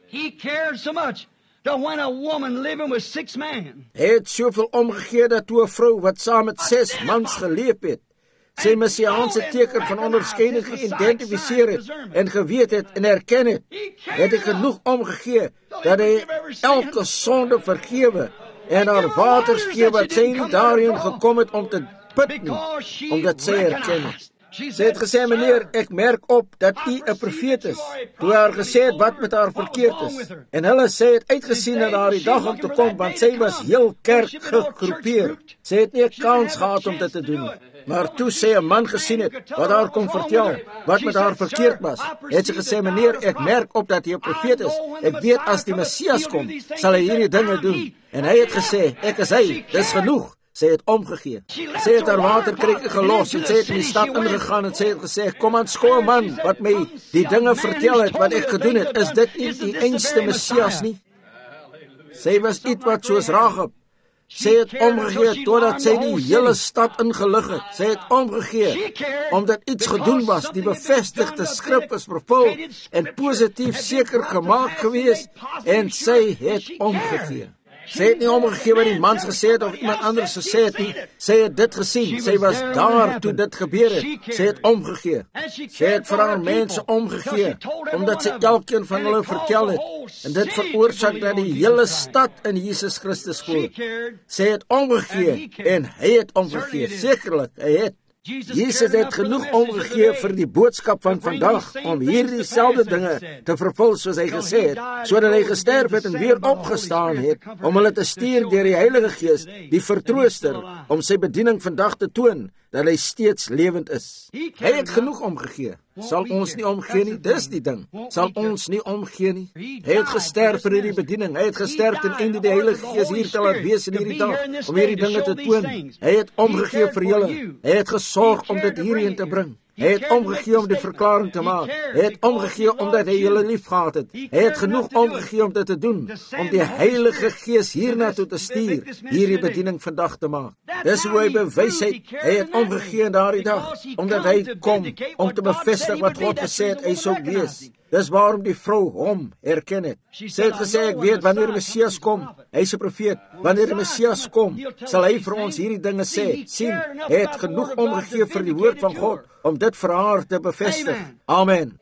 Hy het soveel omgegee dat toe 'n vrou wat saam met ses mans geleef het, sy messiaanse teken van onderskeiding geïdentifiseer het en geweet het en erken het, het hy genoeg omgegee dat hy elke sonde vergewe en haar waters gee wat sy nie daarin gekom het om te put nie, omdat sy erken het. Sy het gesê, meneer, ek merk op dat u 'n profeet is. Toe haar gesê het wat met haar verkeerd is. En hulle sê het uitgesien na haar die dag om te kom, want sy was heel kerk gegroepeer. Sy het nie 'n kans gehad om dit te doen nie. Maar toe sy 'n man gesien het wat haar kon vertel wat met haar verkeerd was, het sy gesê, meneer, ek merk op dat hy 'n profeet is. Ek weet as die Messias kom, sal hy hierdie dinge doen. En hy het gesê, ek is hy, dis genoeg. Sy het omgegee. Sy het haar waterkruike gelos en sy het in die stad ingegaan en sy het gesê, kom aan skoon man wat my die dinge vertel het wat ek gedoen het, is dit nie die einste Messias nie? Sy was iets wat soos Rahab. Sy het omgegee totdat sy die hele stad ingelig het. Sy het omgegee omdat iets gedoen was, die bevestigde skrif is vervul en positief seker gemaak gewees en sy het omgegee. Sy het nie omgegee wat die mans gesê het of iemand anders gesê het nie. Sy het dit gesien. Sy was daar toe dit gebeur het. Sy het omgegee. Sy het vir haar mense omgegee, omdat sy elkeen van hulle vertel het. En dit veroorsaak dat die hele stad in Jesus Christus glo. Sy het omgegee en hy het omgegee. Sekerlik, hy het. Jesus het genoeg omgegee vir die boodskap van vandag, om hierdie selfde dinge te vervul soos hy gesê het, sodat hy gesterf het en weer opgestaan het, om hulle te stuur deur die Heilige Gees, die vertrooster, om sy bediening vandag te toon, dat hy steeds lewend is. Hy het genoeg omgegee. Sal ons nie omgee nie? Dis die ding. Sal ons nie omgee nie? Hy het gesterf vir hierdie bediening. Hy het gesterf ten einde die Heilige Gees hier te laat wees in hierdie dag, om hierdie dinge te toon. Hy het omgegee vir julle. Hy het gesorg om dit hierheen te bring. Hy het omgegee om die verklaring te maak. Hy het omgegee omdat hy julle lief gehad het. Hy het genoeg omgegee om dit te doen, om die Heilige Gees hiernatoe te stuur, hierdie bediening vandag te maak. Dis hoe hy bewys het. Hy het omgegee in daardie dag, omdat hy kom om te bevestig wat God gesê het hy sou wees. Dis waarom die vrou hom herken het. Sy het gesê, ek weet wanneer die Messias kom, hy is 'n profeet, wanneer die Messias kom, sal hy vir ons hierdie dinge sê. Sien, hy het genoeg omgegee vir die woord van God, om dit vir haar te bevestig. Amen.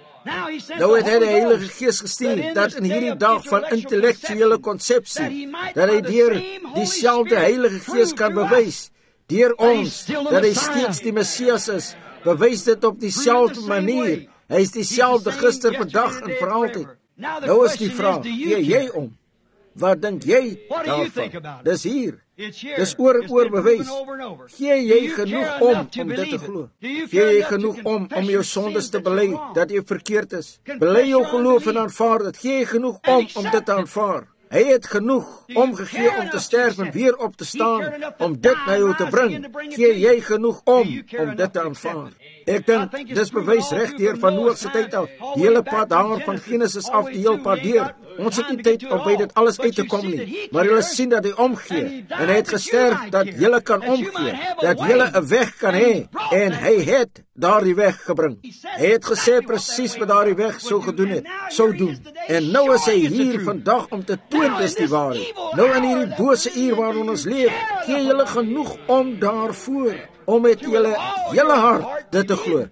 Nou het hy die Heilige Gees gestuur, dat in hierdie dag van intellektuele konsepsie, dat hy deur dieselfde Heilige Gees kan bewys, deur ons, dat hy steeds die Messias is, bewys dit op dieselfde manier. Hy is dieselfde gister, vandag en vir altyd. Nou is die vraag, gee jy om? Wat dink jy daarvan? Dis hier. Dis oor en oor bewys. Gee jy genoeg om om dit te glo? Gee jy genoeg om om jou sondes te bely, dat jy verkeerd is? Bely jou geloof en aanvaar dit. Gee jy genoeg om om dit te aanvaar? Hy het genoeg omgegee om te sterf en weer op te staan, om dit na jou te bring. Gee jy genoeg om om dit te aanvaar? Ek dink, dis bewys reg deur van Noag se tyd af, die hele pad daar van Genesis af, die hele pad deur. Ons het nie tyd om by dit alles uit te kom nie, maar julle sien dat hy omgee, en hy het gesterf dat julle kan omgee, dat julle 'n weg kan hê, en hy het daardie weg gebring. Hy het gesê presies wat daardie weg sou gedoen het, sou doen. En nou is hy hier vandag om te toon dis die waarheid. Nou in hierdie bose uur waarin ons leef, gee julle genoeg om daarvoor, om met julle hele hart dit te glo.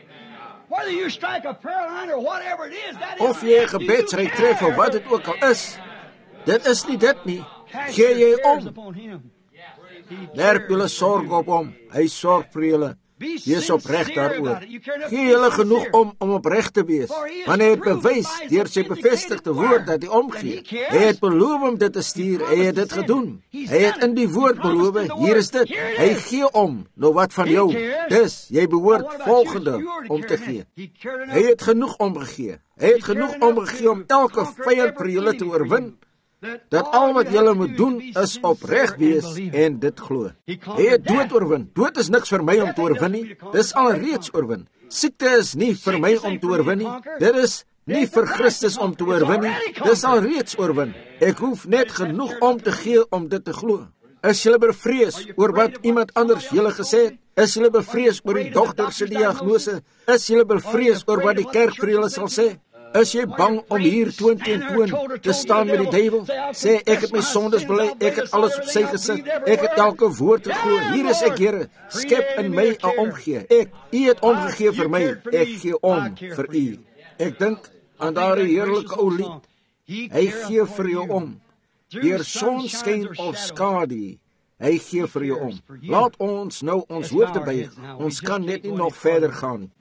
Of jy 'n gebedsry tref of wat dit ook al is, dit is nie dit nie. Gee jy om. Werp julle sorg op hom. Hy sorg vir julle. Wees opreg daaroor. Gee julle genoeg om om opreg te wees. Want hy het bewys deur sy bevestigde woord dat hy omgee. Hy het beloof om dit te stuur. Hy het dit gedoen. Hy het in die woord beloof, hier is dit. Hy gee om. Nou wat van jou? Dus jy behoort volgende om te gee. Hy het genoeg omgegee. Hy het genoeg omgegee om elke vyand vir julle te oorwin. Dat al wat julle moet doen is opreg wees en dit glo. Hy het dood oorwin. Dood is niks vir my om te oorwin nie. Dis al reeds oorwin. Siekte is nie vir my om te oorwin nie. Dit is nie vir Christus om te oorwin nie. Dis al reeds oorwin. Ek hoef net genoeg om te gee om dit te glo. Is julle bevrees oor wat iemand anders julle gesê het? Is julle bevrees oor die dogter se diagnose? Is julle bevrees oor wat die kerk vir julle sal sê? Is jy bang om hier toon teen toon te staan met die duiwel? Sê, ek het my sondes bely, ek het alles op sy gesit, ek het elke woord geglo, hier is ek, Here, skep in my 'n omgee. Ek, U het omgegee vir my, ek gee om vir U. Ek dink aan daardie heerlike ou lied, hy gee vir jou om, deur sonskyn of skadu, hy gee vir jou om. Laat ons nou ons hoofde buig, ons kan net nie nog verder gaan nie.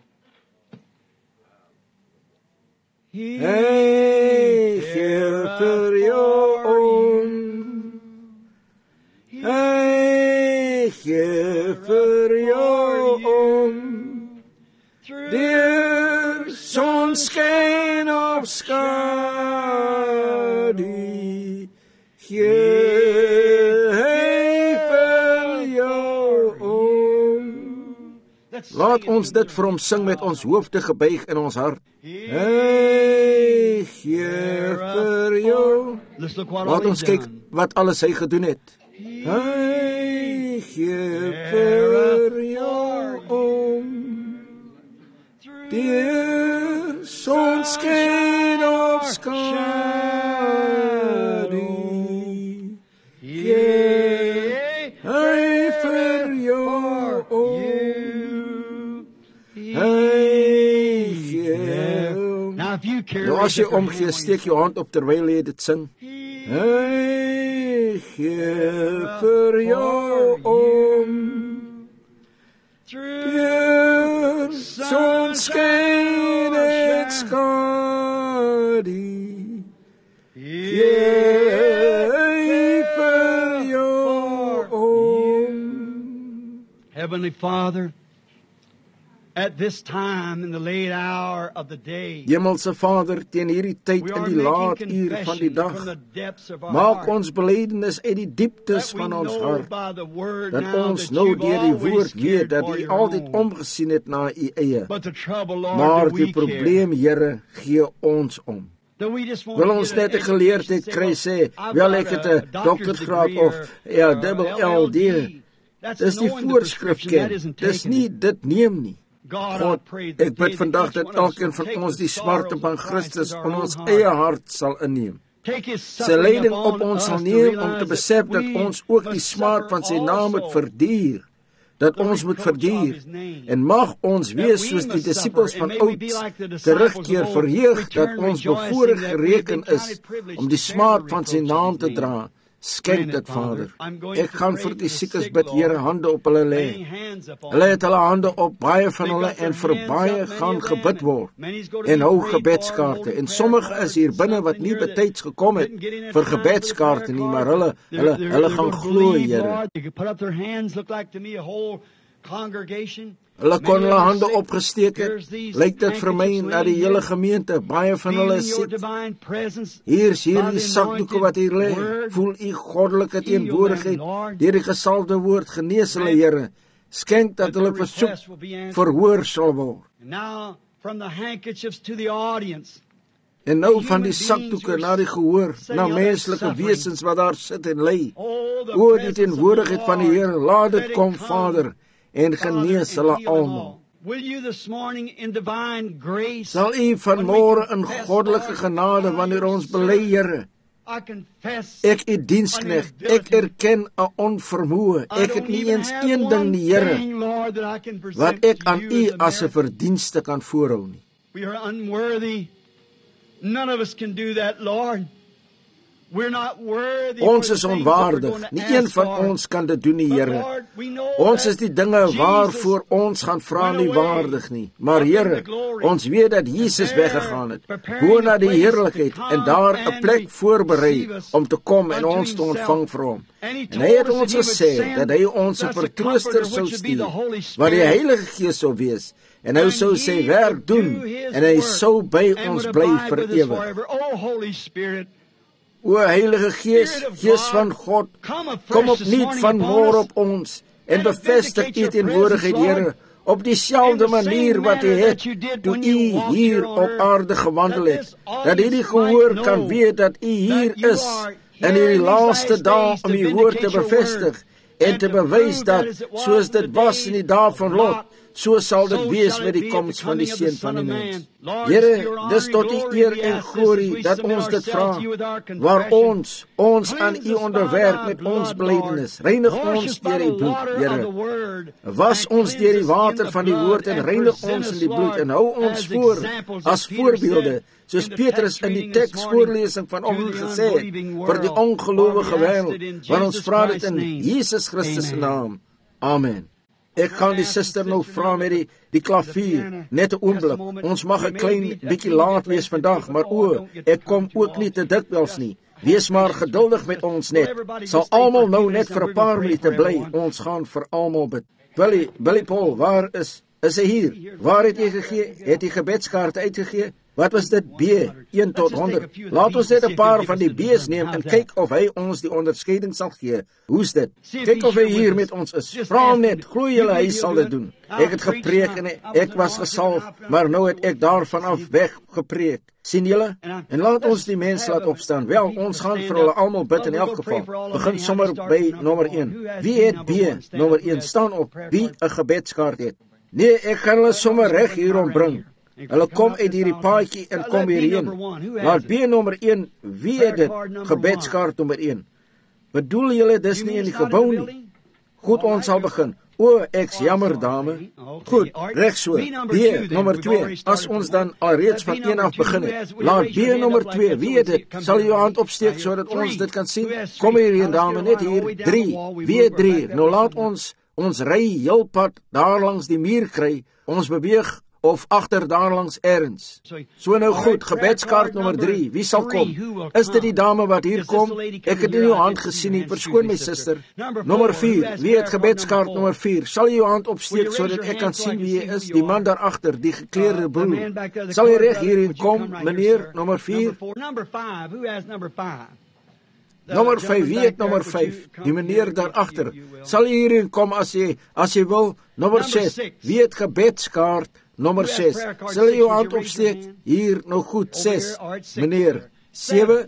Hy gee vir jou om. Hy gee vir jou om. Deur sonskyn of skadu, gee hy vir jou om. Laat ons dit vir hom sing met ons hoofde gebuig in ons hart. Hy gee vir jou. Laat ons kyk wat alles hy gedoen het. Hy gee vir jou om. Deur sonskyn of skadu, as jy omgee, steek jou hand op terwyl jy dit sing. Hy gee vir jou om. Pure sonskyn het skadu. Gee vir jou om. Heavenly Father, at this time in the late hour of the day, Hemelse Vader, teen hierdie tyd in die laat uur van die dag, maak ons belydenis uit die dieptes van ons hart, dat ons nou deur die woord weet dat U altyd omgesien het na U eie. Maar die probleem, Here, gee ons om. Wil ons net 'n geleerdheid kry sê, wel ek het 'n doktorsgraad of ja, dubbel L D. Dis die voorskrif ken. Dis nie dit neem nie. God, ek bid vandag dat elkeen van ons die smarte van Christus in ons eie hart sal inneem. Sy lyding op ons sal neem om te besef dat ons ook die smart van sy naam moet verduur. Dat ons moet verduur. En mag ons wees soos die disippels van ouds, terugkeer verheug dat ons bevoorreg gereken is om die smart van sy naam te dra. Skenk dit, Vader. Ek gaan vir die siekes bid, Here, hande op hulle lê. Hulle het hulle hande op baie van hulle en vir baie gaan gebid word. En hou gebedskaarte. En sommige is hier binne wat nie betyds gekom het vir gebedskaarte nie, maar hulle hulle hulle gaan glo, Here. Hulle kon hulle hande opgesteek het. Lyk dit vir my na die hele gemeente, baie van hulle is siek. Hier is hier die sakdoeke wat hier lê. Voel U goddelike teenwoordigheid deur die gesalfde woord, genees hulle, Here. Skenk dat hulle versoek verhoor sal word. En nou van die sakdoeke na die gehoor, na menslike wesens wat daar sit en lê. O, die teenwoordigheid van die Here, laat dit kom, Vader, en genees hulle almal. Sal U vanmôre in goddelike genade, wanneer ons bely, Here, ek U diensknegt, ek erken 'n onvermoë, ek het nie eens een ding nie, Here, wat ek aan U as 'n verdienste kan voorhou nie. We are unworthy. None of us can do that, Lord. Ons is onwaardig. Nie een van ons kan dit doen nie, Here. Ons is die dinge waarvoor ons gaan vra nie waardig nie. Maar Here, ons weet dat Jesus weggegaan het, bo na die heerlikheid, en daar 'n plek voorberei om te kom en ons te ontvang vir hom. En hy het ons gesê dat hy ons 'n vertrooster sou stuur, wat die Heilige Gees sou wees, en hy sou sy werk doen, en hy sou by ons bly vir ewig. O Heilige Gees, Gees van God, kom opnuut vanmôre op ons en bevestig U teenwoordigheid, Here, op dieselfde manier wat U het toe U hier op aarde gewandel het, dat hierdie gehoor kan weet dat U hier is in hierdie laaste dae om U woord te bevestig en te bewys dat, soos dit was in die dae van Lot, so sal dit wees met die koms van die Seun van die mens. Here, dis tot U eer en glorie dat ons dit vra, waar ons, ons aan U onderwerp met ons belydenis. Reinig ons deur die bloed, Here. Was ons deur die water van die woord en reinig ons in die bloed en hou ons voor as voorbeelde, soos Petrus in die teksvoorlesing vanoggend gesê het, vir die ongelowige wêreld, want ons vra dit in Jesus Christus se naam. Amen. Ek kan die suster nou vra met die, die klavier, net 'n oomblik. Ons mag 'n klein bietjie laat wees vandag, maar o, ek kom ook nie te dikwels nie. Wees maar geduldig met ons net. Sal almal nou net vir 'n paar minute bly. Ons gaan vir almal bid. Billy, Billy Paul, waar is, is hy hier? Waar het jy gegee? Het jy gebedskaarte uitgegee? Wat was dit? B, een tot honderd. Laat ons net 'n paar van die B's neem en kyk of hy ons die onderskeiding sal gee. Hoe's dit? Kyk of hy hier met ons is. Vra hom net, glo julle hy sal dit doen. Ek het gepreek en ek was gesalf, maar nou het ek daarvan af weg gepreek. Sien julle? En laat ons die mense laat opstaan. Wel, ons gaan vir hulle almal bid in elk geval. Begin sommer by nommer een. Wie het B, nommer een, staan op, wie 'n gebedskaart het? Nee, ek gaan hulle sommer reg hierom bring. Hulle kom uit hierdie paadjie en kom hierheen. Maar B nommer een, wie het dit? Gebedskaart nommer een. Bedoel julle dis nie in die gebou nie? Goed, ons sal begin. O, ek's jammer, dame. Goed, reg so. B, nommer twee. As ons dan alreeds van een af begin het, laat B nommer twee, wie het dit? Sal jy jou hand opsteek sodat ons dit kan sien? Kom hier, dame, net hier. drie, B drie. Nou laat ons ons ry heel pad daar langs die muur kry. Ons beweeg of agter daar langs ergens. So nou goed, gebedskaart nommer drie. Wie sal kom? Is dit die dame wat hier kom? Ek het nie jou hand gesien nie. Verskoon my suster. Nommer vier. Wie het gebedskaart nommer vier? Sal jy jou hand opsteek sodat ek kan sien wie jy is? Die man daar agter, die gekleurde broer. Sal jy reg hierin kom, meneer? Nommer vier. Nommer vyf, wie het nommer vyf? Die meneer daar agter. Sal jy hierin kom as jy as jy wil? Nommer ses. Wie het gebedskaart nommer ses? Sal jy jou hand opsteek? Hier, nou goed, ses. Meneer, sewe.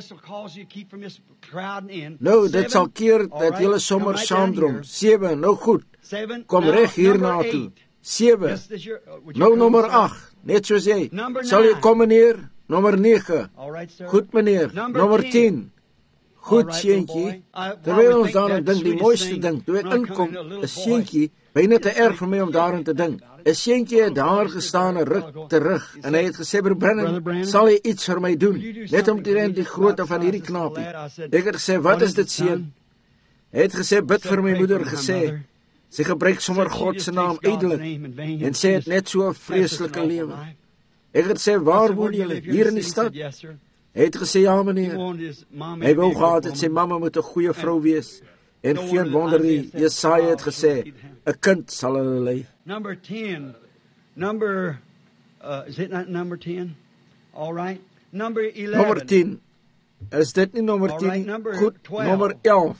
Nou, dit sal keer dat julle sommer saamdrom. sewe, nou goed. Kom reg hierna toe. sewe. Nou nommer agt, net soos jy. Sal jy kom, meneer? Nommer nege. Goed, meneer. Nommer tien. Goed, seentjie. Terwyl ons daarin dink, die mooiste ding, toe ek inkom, is seentjie, byna te erg vir my om daarin te dink. 'n Seentjie het daar gestaan 'n ruk terug en hy het gesê, "Broer Branham, sal jy iets vir my doen?" Net om te ren die grootte van hierdie knapie. Ek het gesê, "Wat is dit, seun?" Hy het gesê, "Bid vir my moeder," gesê. Sy gebruik sommer God se naam ydelik en sê het net so 'n vreeslike lewe. Ek het gesê, "Waar woon julle? Hier in die stad?" Hy het gesê, "Ja, meneer." Hy wou gehad het sy mamma moet 'n goeie vrou wees. En geen wonder nie, Jesaja het gesê, 'n kind sal hulle lei." Number ten. Number uh, is it not number ten? All right. Number eleven. Nommer tien. Is dit nie nommer tien? Right, number goed, twelve. nommer elf.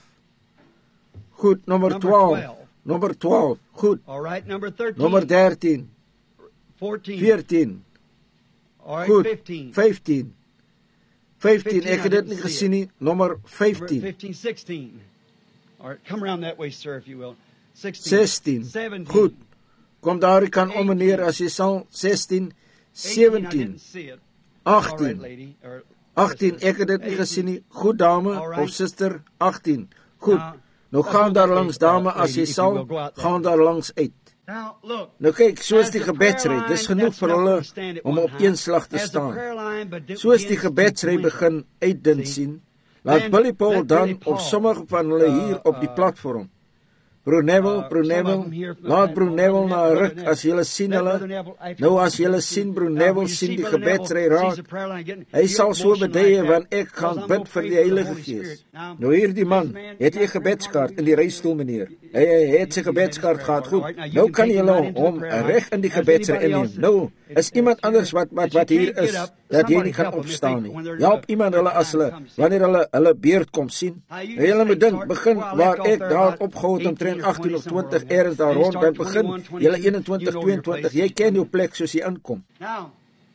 Goed, nommer Number twaalf. twelve. Nommer twaalf. Goed. All right, number thirteen. Nommer dertien. fourteen. veertien. All right, Goed. fifteen. vyftien. vyftien, fifteen, ek het I dit didn't nie see gesien nie. Nommer vyftien. fifteen, sixteen. All right, come around that way, sir, if you will. sixteen. sestien. seventeen. Goed. Kom daar ek kan om meneer as jy sal. sestien. eighteen, I sewentien. didn't see it. All right, agtien. lady, or- agtien, ek het dit nie gesien nie. Goed dame Alright. of suster, agtien. Goed. Now, Nou let's gaan go daar that langs way, dame uh, as jy lady, if you sal, will go out there. gaan daar langs uit. Now, look. Nou kyk, soos As die the gebedsry, prayer dis line, genoeg that's vir enough hulle to stand at om one op time. een slag te As the staan. prayer line begins Soos die to gebedsry dwindle. begin uitdun See? sien, laat Then Billy Paul let dan Billy Paul, of sommige van hulle uh, hier op die uh, platform. Broer Neville, uh, broer some of Neville, them here from- laat broer uh, Neville Brother na 'n Neville, ruk Brother as julle sien Let hulle. Brother Neville after Nou the as julle prayer sien broer Now, Neville when you sien see die Brother Neville gebedsry sees raak, the prayer line getting- hy you sal get so motion beduie like want that, ek gaan because I'm bid no vir die afraid of the Heilige Holy Gees. Spirit. Now, Nou hierdie man, this man, het hy 'n gebedskaart in die reistool meneer. Hy, hy het sy gebedskaart gehad. Goed. Nou kan julle hom reg in die gebedsry inneem. Nou is iemand anders wat wat wat hier is dat jy nie kan opstaan nie. Help iemand hulle as hulle wanneer hulle hulle beurt kom sien. Nou julle moet dink, begin waar ek daar opgehou het omtrent agtien of twintig erns daar rond, dan begin julle eenentwintig, tweeëntwintig. Jy ken jou plek soos jy inkom. Now,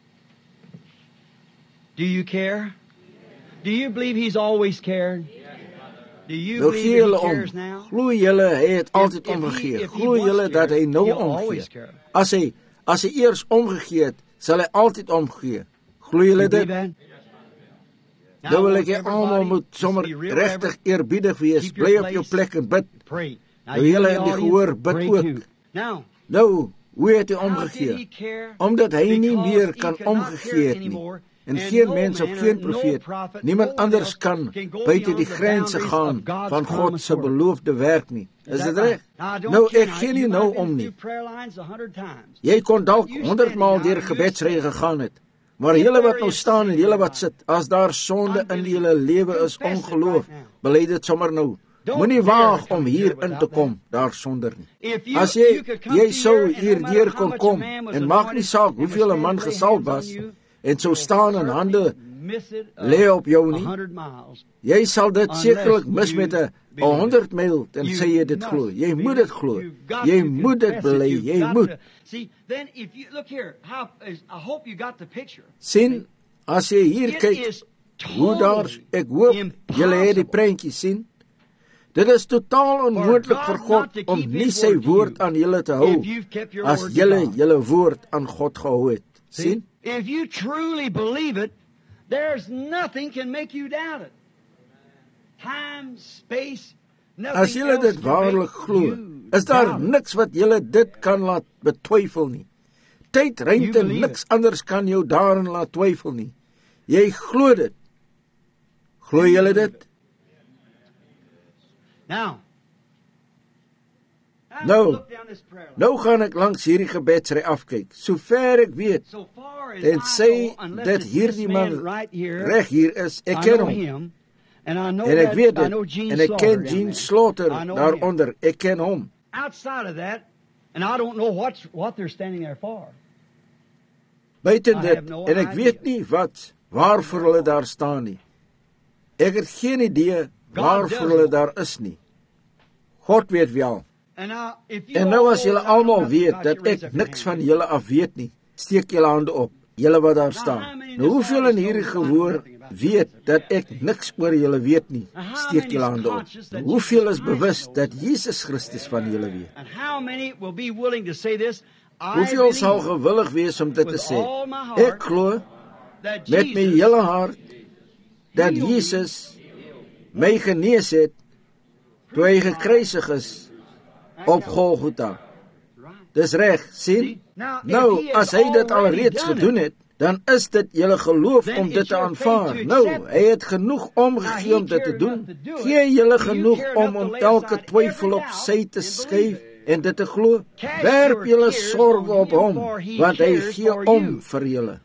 do you care? Do you believe he's always cared? Do you Nou believe gee that julle he om. cares now? Glo julle hy het altyd if he- omgegee. if he Glo once julle dat hy cared, nou he'll always omgee. care. As hy as hy eers omgegee het, sal hy altyd omgee. Glo julle You believe dit? that? Nou wil I ek want hê almal everybody moet to sommer be real regtig reverent. eerbiedig wees. Keep your Bly op jou place. plek en bid. Pray. Now, Nou you julle in in the die gehoor audience, bid pray ook. too. Now, Nou, hoe het hy how did he omgegee? care? Omdat hy nie Because meer he kan could not omgegee care het nie. anymore, En and geen no mens of man geen or no profeet, prophet, niemand no one anders else kan can go buite beyond die the grense boundaries gaan of God's van God promised se word. beloofde werk nie. Is Is that dit right? reg? Now, I don't Nou care ek now. gee You nie might nou have been om nie. through prayer lines a hundred times. Jy kon dalk You honderd maal standing deur now, you gebedsry stand. gegaan het. Maar julle wat nou staan en julle wat sit, as daar sonde in julle lewe is, ongeloof, bely dit sommer nou. Moenie waag om hier in te kom daar sonder nie. If you- As you jy could come jy here sou and no hier matter deur how kon much kom a man was en maak nie anointed saak and hoeveel 'n was man stand gesalf lay hands was on you, en sou staan en hande miss it a- lê op jou nie. a hundred miles. Jy sal dit Unless sekerlik mis you met 'n believe honderd myl en You sê jy dit must glo. Jy believe moet dit it. glo. You've got Jy to moet dit confess it. bely. You've Jy got moet. to- See, then if you look here, how is, I hope you got the picture. sien as jy hier It kyk is hoe daar totally ek hoop julle het die impossible prentjie sien. Dit is totaal onmoontlik God vir not God to om keep nie his sy word to woord you aan julle te hou if you've kept your as word to julle God. julle woord aan God gehou het. See? sien? If you truly believe it, there's nothing can make you doubt it. Time, space, As julle dit waarlik glo, is daar niks wat julle dit kan laat betwyfel nie. Tyd, ruimte, niks anders kan jou daarin laat twyfel nie. Jy glo dit. Glo julle dit? Now, Nou, nou gaan ek langs hierdie gebedsry afkyk. Sover ek weet, en sê dat hierdie man reg hier is, ek ken hom. En ek weet dit, en ek ken Gene Slaughter daaronder, ek ken hom. Outside of that, and I don't know what's, what they're standing there for. Buiten dit, en ek weet nie wat, waarvoor hulle daar staan nie. Ek het geen idee waarvoor hulle daar is nie. God weet wel. En nou as julle almal weet dat ek niks van julle af weet nie, steek julle hande op, julle wat daar staan. Nou hoeveel in hierdie gehoor weet dat ek niks oor julle weet nie, steek julle hande op. Nou hoeveel is bewus dat Jesus Christus van julle weet? Hoeveel sal gewillig wees om dit te sê? Ek glo met my hele hart dat Jesus my genees het toe hy gekruisig is op Golgotha. Dis reg, sien? Nou, as hy dit alreeds gedoen het, dan is dit julle geloof om dit te aanvaar. Nou, hy het genoeg omgegee om dit te doen. Gee julle genoeg om om elke twyfel op sy te skuif en dit te glo? Werp julle sorg op hom, want hy gee om vir julle.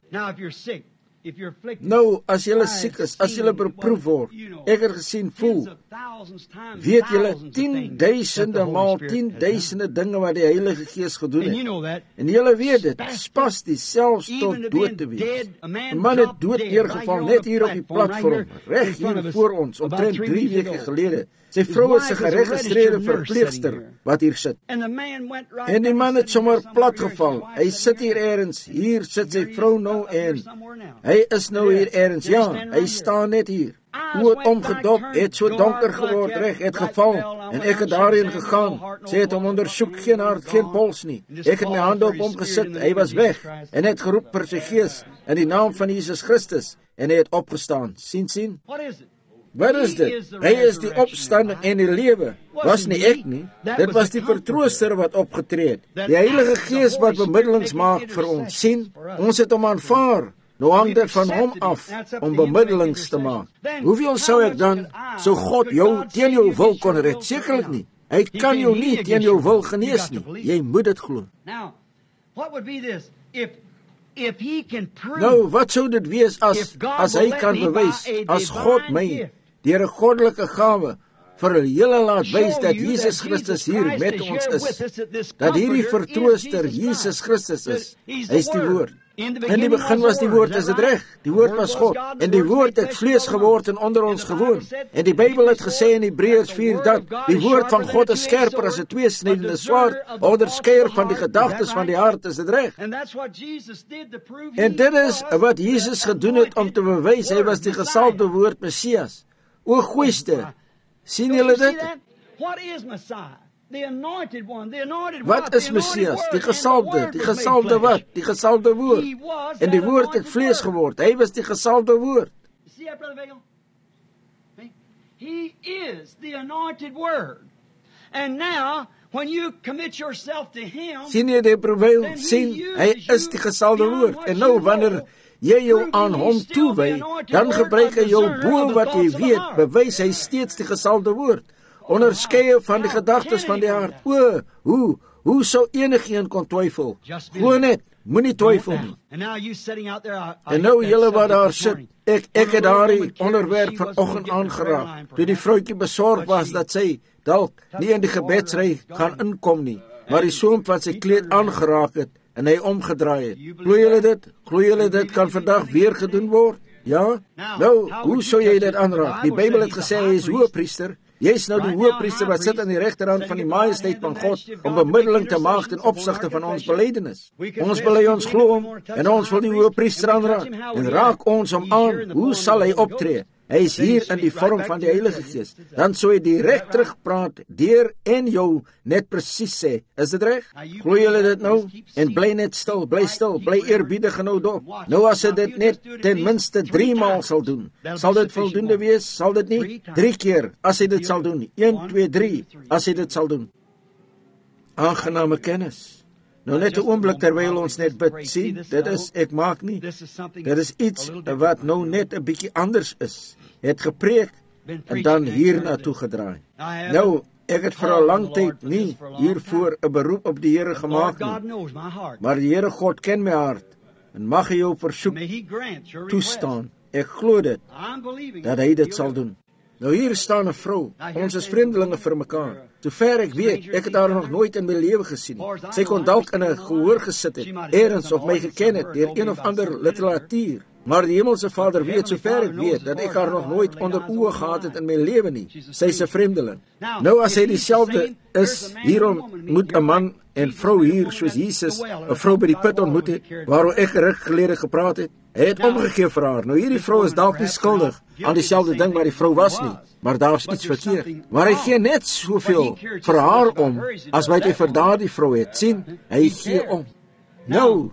Nou, as julle siek is, as julle beproef word, ek het gesien, voel, weet julle, tienduisende maal tienduisende dinge wat die Heilige Gees gedoen het. En julle weet dit, spasties, selfs tot dood te wees. Een man het dood neergeval, net hier op die platform, reg hier voor ons, omtrent drie weke gelede. Sy vrou is 'n geregistreerde verpleegster wat hier sit. En die man het sommer plat geval. Hy sit hier ergens, hier sit sy vrou nou en hy is nou hier ergens. Ja, hy staan net hier. Hoe het omgedop, het so donker geword, reg, het geval en ek het daarheen gegaan. Sy het hom ondersoek, geen hart, geen pols nie. Ek het my hande op hom gesit, hy was weg en het geroep vir sy gees in die naam van Jesus Christus en hy het opgestaan. Sien, sien? Wat is dit? Hy is die opstanding en die lewe. Was nie ek nie. Dit was die vertrooster wat opgetree het. Die Heilige Gees wat bemiddelings maak vir ons. Sien, ons het hom aanvaar. Nou hang dit van hom af om bemiddelings te maak. Hoeveel sou ek dan, sou God jou teen jou wil kon red? Sekerlik nie. Hy kan jou nie teen jou wil genees nie. Jy moet dit glo. Nou, wat sou dit wees as, as hy kan bewys, as God my deur 'n goddelike gawe vir hulle hele laat wys dat Jesus Christus hier met ons is, dat hierdie vertrooster Jesus Christus is, hy is die woord. In die begin was die woord, is dit reg? Die woord was God, en die woord het vlees geword en onder ons gewoon. En die Bybel het gesê in Hebreërs vier dat die woord van God is skerper as 'n tweesnydende swaard, onderskeier van die gedagtes van die hart, is dit reg? En dit is wat Jesus gedoen het om te bewys hy was die gesalfde woord Messias. O goeieste, sien julle dit? Wat is Messias? Die gesalfde, die gesalfde wat? Die gesalfde woord. En die woord het vlees geword. Hy was die gesalfde woord. He is the anointed word. And now, when you commit yourself to him, sien jy die probeer sien? Hy is die gesalfde woord. En nou wanneer jy jou aan hom toewy, dan gebruik hy jou bo wat jy weet, bewys hy steeds die gesalfde woord. Onderskeie van die gedagtes van die hart. O, hoe, hoe sou enigeen kon twyfel? Glo net, moenie twyfel nie. En nou julle wat daar sit, ek, ek het daardie onderwerp vanoggend aangeraak, toe die vrouwtjie besorg was dat sy dalk nie in die gebedsry gaan inkom nie, maar die soem van sy kleed aangeraak het, en hy omgedraai het. Glo julle dit? Glo julle dit kan vandag weer gedoen word? Ja? Nou, hoe sou jy dit aanraak? Die Bybel het gesê hy is hoëpriester. Jy is nou die hoëpriester wat sit aan die regterhand van die majesteit van God om bemiddeling te maak ten opsigte van ons belydenis. Ons bely ons glo hom en ons wil die hoëpriester aanraak en raak ons hom aan. Hoe sal hy optree? Hy is hier in die vorm van die Heilige Gees. Dan sou hy direk terugpraat deur en jou net presies sê, is dit reg? Glo julle dit nou? En bly net stil, bly stil, bly eerbiedig en hou dop. Nou as hy dit net ten minste drie maal sal doen, sal dit voldoende wees? Sal dit nie? Drie keer, as hy dit sal doen. Een, twee, drie, as hy dit sal doen. Aangename kennis. Nou net 'n oomblik terwyl ons net bid, sien, dit is, ek maak nie, dit is iets wat nou net 'n bietjie anders is. Het gepreek en dan hier na toe gedraai. Nou, ek het vir 'n lang tyd nie hiervoor 'n beroep op die Here gemaak nie. Maar die Here God ken my hart en mag hy jou versoek toestaan. Ek glo dit, dat hy dit sal doen. Nou hier staan 'n vrou, ons is vreemdelinge vir mekaar. Sover ek weet, ek het haar nog nooit in my lewe gesien. Sy kon dalk in 'n gehoor gesit het, eers of my geken het deur een of ander literatuur. Maar die Hemelse Vader weet, sover ek weet, dat ek haar nog nooit onder oë gehad het in my lewe nie. Sy is 'n vreemdeling. Nou as hy dieselfde is, hierom moet 'n man en vrou hier, soos Jesus 'n vrou by die put ontmoet het, waaroor ek ruk gelede gepraat het. Hy het omgegee vir haar. Nou hierdie vrou is dalk nie skuldig aan dieselfde ding waar die vrou was nie, maar daar is iets verkeerd. Maar hy gee net soveel vir haar om, as wat hy vir daardie vrou het. Sien, hy gee om. Nou,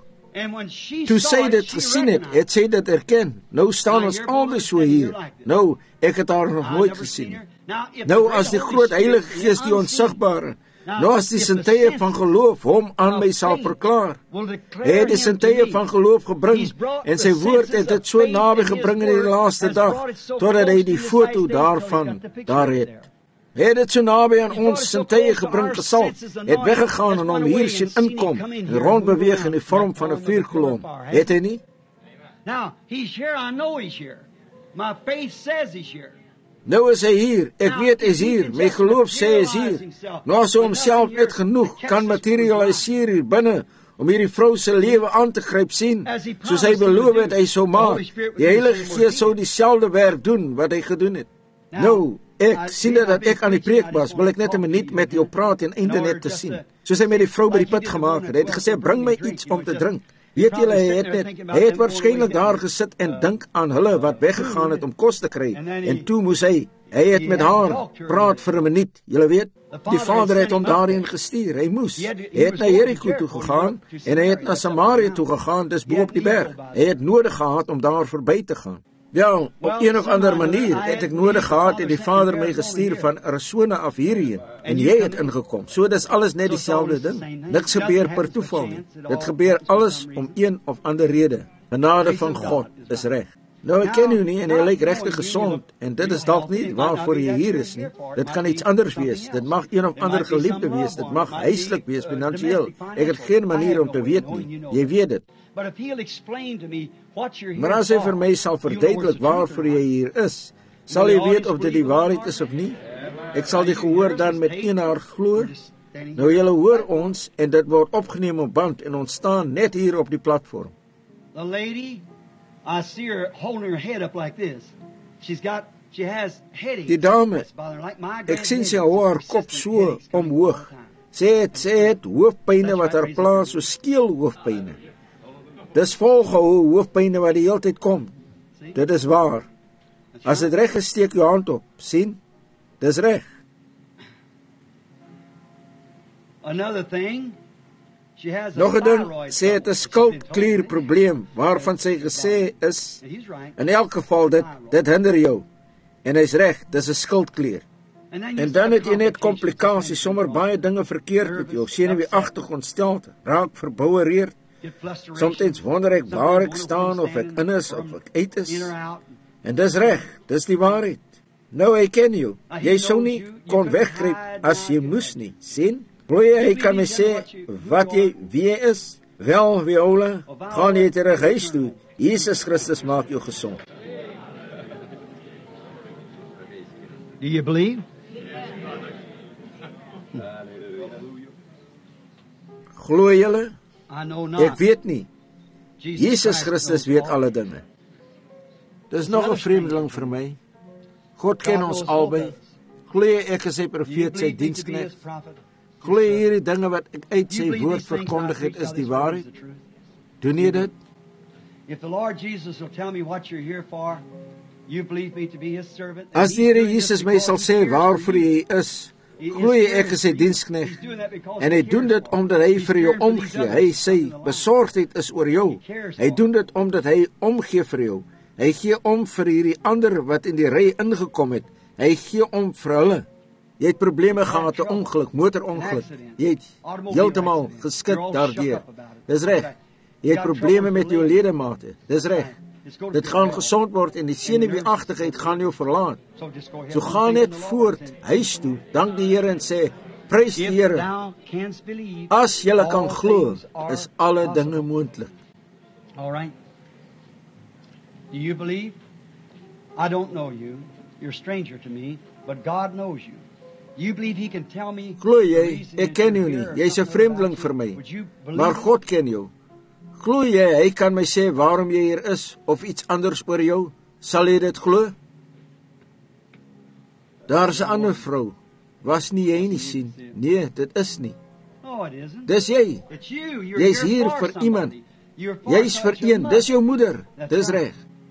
toe sy dit gesien het, het sy dit erken. Nou staan ons albei so hier. Nou, ek het haar nog nooit gesien nie. Nou, as die groot Heilige Gees, die onsigbare, nou as die sintuie van geloof hom aan my sal verklaar, hy het die sintuie van geloof gebring, en sy woord het dit so naby gebring in die laaste dag, totdat hy die foto daarvan daar het. Hy het dit so naby aan ons sintuie gebring gesal, het weggegaan en hom hier sien inkom, en rondbeweeg in die vorm van 'n vuurkolom. Het hy nie? Now, he's here, I know he's here. My faith says he's here. Nou is hy hier, ek weet hy is hier, my geloof sê hy is hier. Nou as hy homself net genoeg kan materialiseer hier binne, om hierdie vrou se lewe aan te gryp, sien, soos hy beloof het hy sou maak. Die Heilige Gees sou dieselfde werk doen wat hy gedoen het. Nou, ek sien dat ek aan die preek was, wil ek net 'n minuut met jou praat en einde net te sien. Soos hy met die vrou by die put gemaak het, hy het gesê, bring my iets om te drink. Weet julle, hy het net, hy het waarskynlik daar gesit en dink aan hulle wat weggegaan het om kos te kry. En toe moes hy, hy het met haar praat vir 'n minuut. Julle weet, die Vader het hom daarheen gestuur. Hy moes. Hy het na Jericho toe gegaan en hy het na Samaria toe gegaan, dis bo op die berg. Hy het nodig gehad om daar verby te gaan. Wel, op een of ander manier het ek nodig gehad en die Vader my gestuur van Arizona af hierheen en jy het ingekom. So dis alles net dieselfde ding. Niks gebeur per toeval nie. Dit gebeur alles om een of ander rede. Genade van God is reg. Nou ek ken u nie en jy lyk regtig gesond en dit is dalk nie waarvoor jy hier is nie. Dit kan iets anders wees. Dit mag een of ander geliefde wees. Dit mag huislik wees, finansiëel. Ek het geen manier om te weet nie. Jy weet dit. Maar as hy vir my sal verduidelik waarvoor jy hier is, sal jy weet of dit die waarheid is of nie. Ek sal die gehoor dan met een haar glo. Nou julle hoor ons en dit word opgeneem op band en ons staan net hier op die platform. The lady, I see her holding her head up like this. She's got, she has headaches. Die dame, ek sien sy hou haar kop so omhoog. Sy het, sy het hoofpyne wat haar plaas, so skeel hoofpyne. Dis volgehou hoofpyne wat die hele tyd kom. Dit is waar. As dit reg is, steek jou hand op. Sien? Dis reg. Another thing, she has a Nog 'n ding, thyroid sy het 'n skildklierprobleem waarvan sy gesê is, in elk geval dit, dit hinder jou. En hy's reg, dis 'n skildklier. En dan het jy net komplikasies, sommer baie dinge verkeerd met jou, senuweeagtig ontsteld, raak verboureerd. Somtens wonder ek waar ek staan, of ek in is, of ek uit is. En dis reg, dis die waarheid. Nou, hy ken jou. Jy sou nie kon wegkryp as jy moes nie, sien? Glo jy, hy kan my sê, wat jy, wie jy is? Wel, Viola, gaan jy terug huis toe. Jesus Christus maak jou gesond. Do you believe? Glo julle? I know not. Ek weet nie. Jesus Christus weet alle dinge. Dis nog 'n vreemdeling vir my. God ken ons albei. Glo jy ek is sy profeet, sy diensknegt? Glo jy hierdie dinge wat ek uit sy woord verkondig het is die waarheid? Doen jy dit? If the Lord Jesus will tell me what you're here for, You believe me to be his servant? As die Here Jesus my sal sê waarvoor hy is, glo jy ek is sy diensknegt. En hy doen dit omdat hy vir jou omgee. Hy sê besorgdheid is oor jou. Hy doen dit omdat hy omgee vir jou. Hy gee om vir hierdie ander wat in die ry ingekom het. Hy gee om vir hulle. Jy het probleme gehad, 'n ongeluk, motorongeluk. Jy het heeltemal geskit daardeur. Dis reg. Jy het probleme met jou ledemate. Dis reg. Dit gaan gesond word en die senuweeagtigheid gaan jou verlaat. So gaan net voort huis toe, dank die Here en sê, prys die Here. As jy kan glo, is alle dinge moontlik. All right. Do you believe? I don't know you. You're a stranger to me, but God knows you. You believe he can tell me? Glo jy, ek ken jou nie. Jy's 'n vreemdeling vir my. Maar God ken jou. Glo jy, hy kan my sê waarom jy hier is of iets anders oor jou? Sal jy dit glo? Daar's 'n ander vrou. Was nie jy nie sien? Nee, dit is nie. Dis jy. Jy's hier vir iemand. Jy's vir een. Dis jou moeder. Dis reg.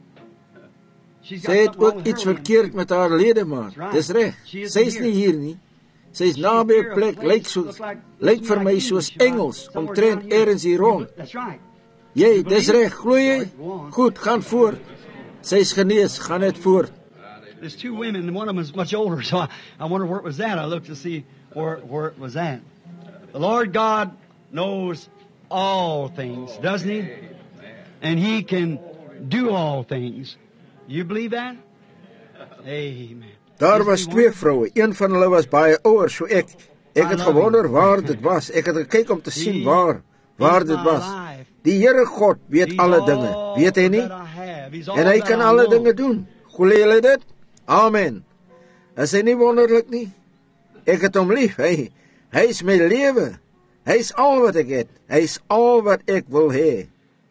Sy het ook iets verkeerd met haar ledemaat. Dis reg. Sy's nie hier nie. Sy's naby 'n plek, lyk so, lyk vir my soos engels, omtrent eers hier rond. Jy, dis reg, glo jy? Goed, gaan voort. Sy's genees, gaan net voort. There's two women, and one of them is much older, so I, I wonder where it was at. I looked to see where, where it was at. The Lord God knows all things, doesn't he? And he can do all things. You believe that? Amen. Daar was twee vroue. Een van hulle was baie ouer, so ek ek het gewonder waar dit was. Ek het gekyk om te sien waar waar dit was. Die Here God weet alle dinge, weet hy nie? En hy kan alle dinge doen. Glo julle dit? Amen. Is hy nie wonderlik nie? Ek het hom lief. Hy hy is my lewe. Hy is al wat ek het. Hy is al wat ek wil hê.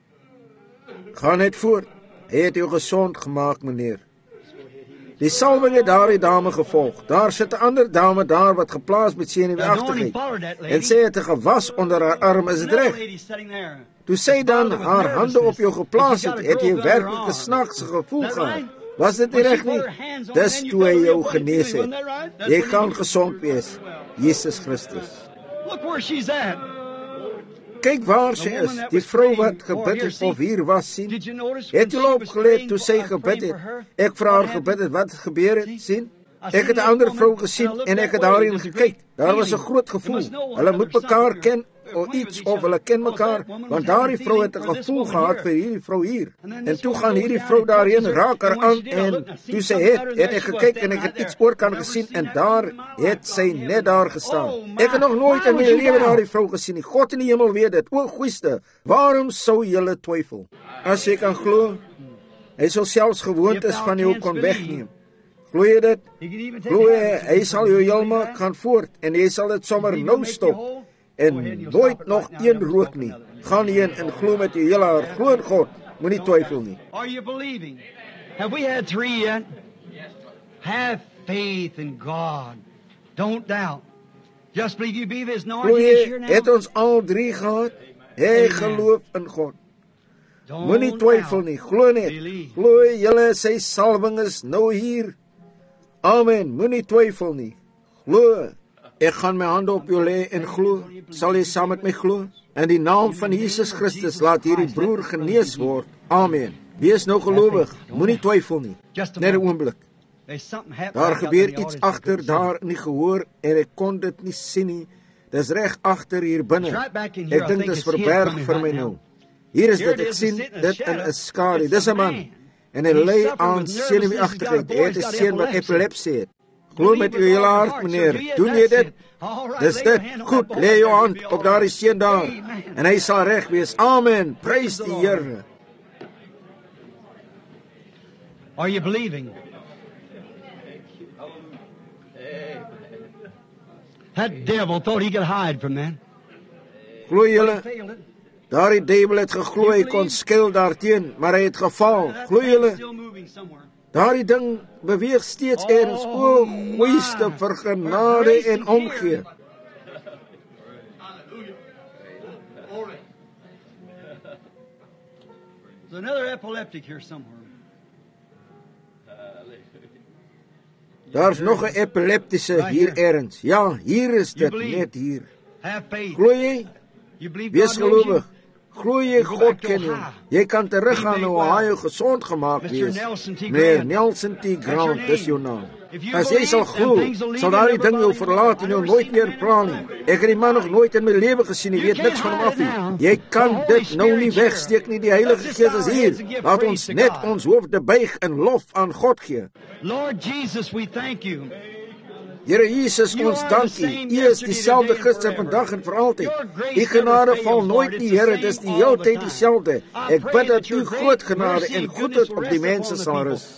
Gaan net voort. Hy het jou gesond gemaak, meneer. Die salwing het daardie dame gevolg. Daar sit 'n ander dame daar wat geplaas met senuweeagtigheid. En sy het 'n gewas onder haar arm, is dit reg? Toe sy dan haar hande op jou geplaas het, het jy werklik 'n snaakse gevoel gehad. Was dit nie reg nie? Dis toe hy jou genees het. Jy kan gesond wees. Jesus Christus. Look where she's at. Kyk waar sy is, die vrou wat gebid het of hier was sien. Het jy opgelet toe sy gebid het? Ek vra haar gebid het, wat gebeur het, sien? Ek het 'n ander vrou gesien en ek het daarin gekyk. Daar was 'n groot gevoel. Hulle moet mekaar ken of iets of hulle ken mekaar, want daardie vrou het 'n gevoel gehad vir hierdie vrou hier. En toe gaan hierdie vrou daarheen, raak haar aan en toe sy het, het ek gekyk en ek het iets oor kan gesien en daar het sy net daar gestaan. Ek het nog nooit in my lewe daardie vrou gesien nie. God in die hemel weet dit. O goeiste, waarom sou julle twyfel? As jy kan glo, hy sal selfs gewoontes van jou kon wegneem. Glo jy dit? Glo jy, hy sal jou heelmaak, gaan voort en jy sal dit sommer nou stop. En nooit nog een rook nie. Gaan heen en glo met jou hele hart. Glo in God, moenie twyfel nie. Are you believing? Have we had three yet? Have faith in God. Don't doubt. Just believe you believe his Glo anointing is here jy, now. het ons al drie gehad? Hy geloof in God. Moenie twyfel nie, glo net. Glo julle sy salwing is nou hier. Amen, moenie twyfel nie. Glo. Ek gaan my hande op jou lê en glo. Sal jy saam met my glo? In die naam van Jesus Christus laat hierdie broer genees word. Amen. Wees nou gelowig. Moenie twyfel nie. Net 'n oomblik. Daar gebeur iets agter daar in die gehoor en ek kon dit nie sien nie. Dis reg agter hier binne. Ek dink dit is verberg vir my nou. Hier is dit, ek sien dit in 'n skadu. Dis 'n man. En hy ly aan senuweeagtigheid. Hy het 'n seun wat epilepsie het. Glo met uw hele hart, meneer. Doen jy dit? Dis dit. Goed, lê jou hand op daardie seun daar. En hy sal reg wees. Amen. Prys die Here. Are you believing? That devil thought he could hide from that. Glo julle? Daardie duiwel het geglo hy kon skuil daarteen, maar hy het geval. Glo julle? Daardie ding beweeg steeds eers. O, goeiste vir genade en omgee. There's another epileptic here somewhere. Daar's nog 'n epileptiese hier ergens. Ja, hier is dit, net hier. Glo jy? Wees gelowig. Glo jy God ken jou. Jy kan teruggaan na Ohio gesond gemaak wees. Meneer Nelson T. Grant, dis jou naam. As jy sal glo, sal daardie ding jou verlaat en jou nooit meer pla nie. Ek het die man nog nooit in my lewe gesien, ek weet niks van hom af nie. Jy kan dit nou nie wegsteek nie, die Heilige Gees is hier. Laat ons net ons hoofde buig en lof aan God gee. Lord Jesus, we thank you. Here Jesus, ons dankie. U is dieselfde gister, vandag en vir altyd. U genade val nooit nie, Here, dis die hele tyd dieselfde. Ek bid dat u groot genade en goedheid op die mense sal rus.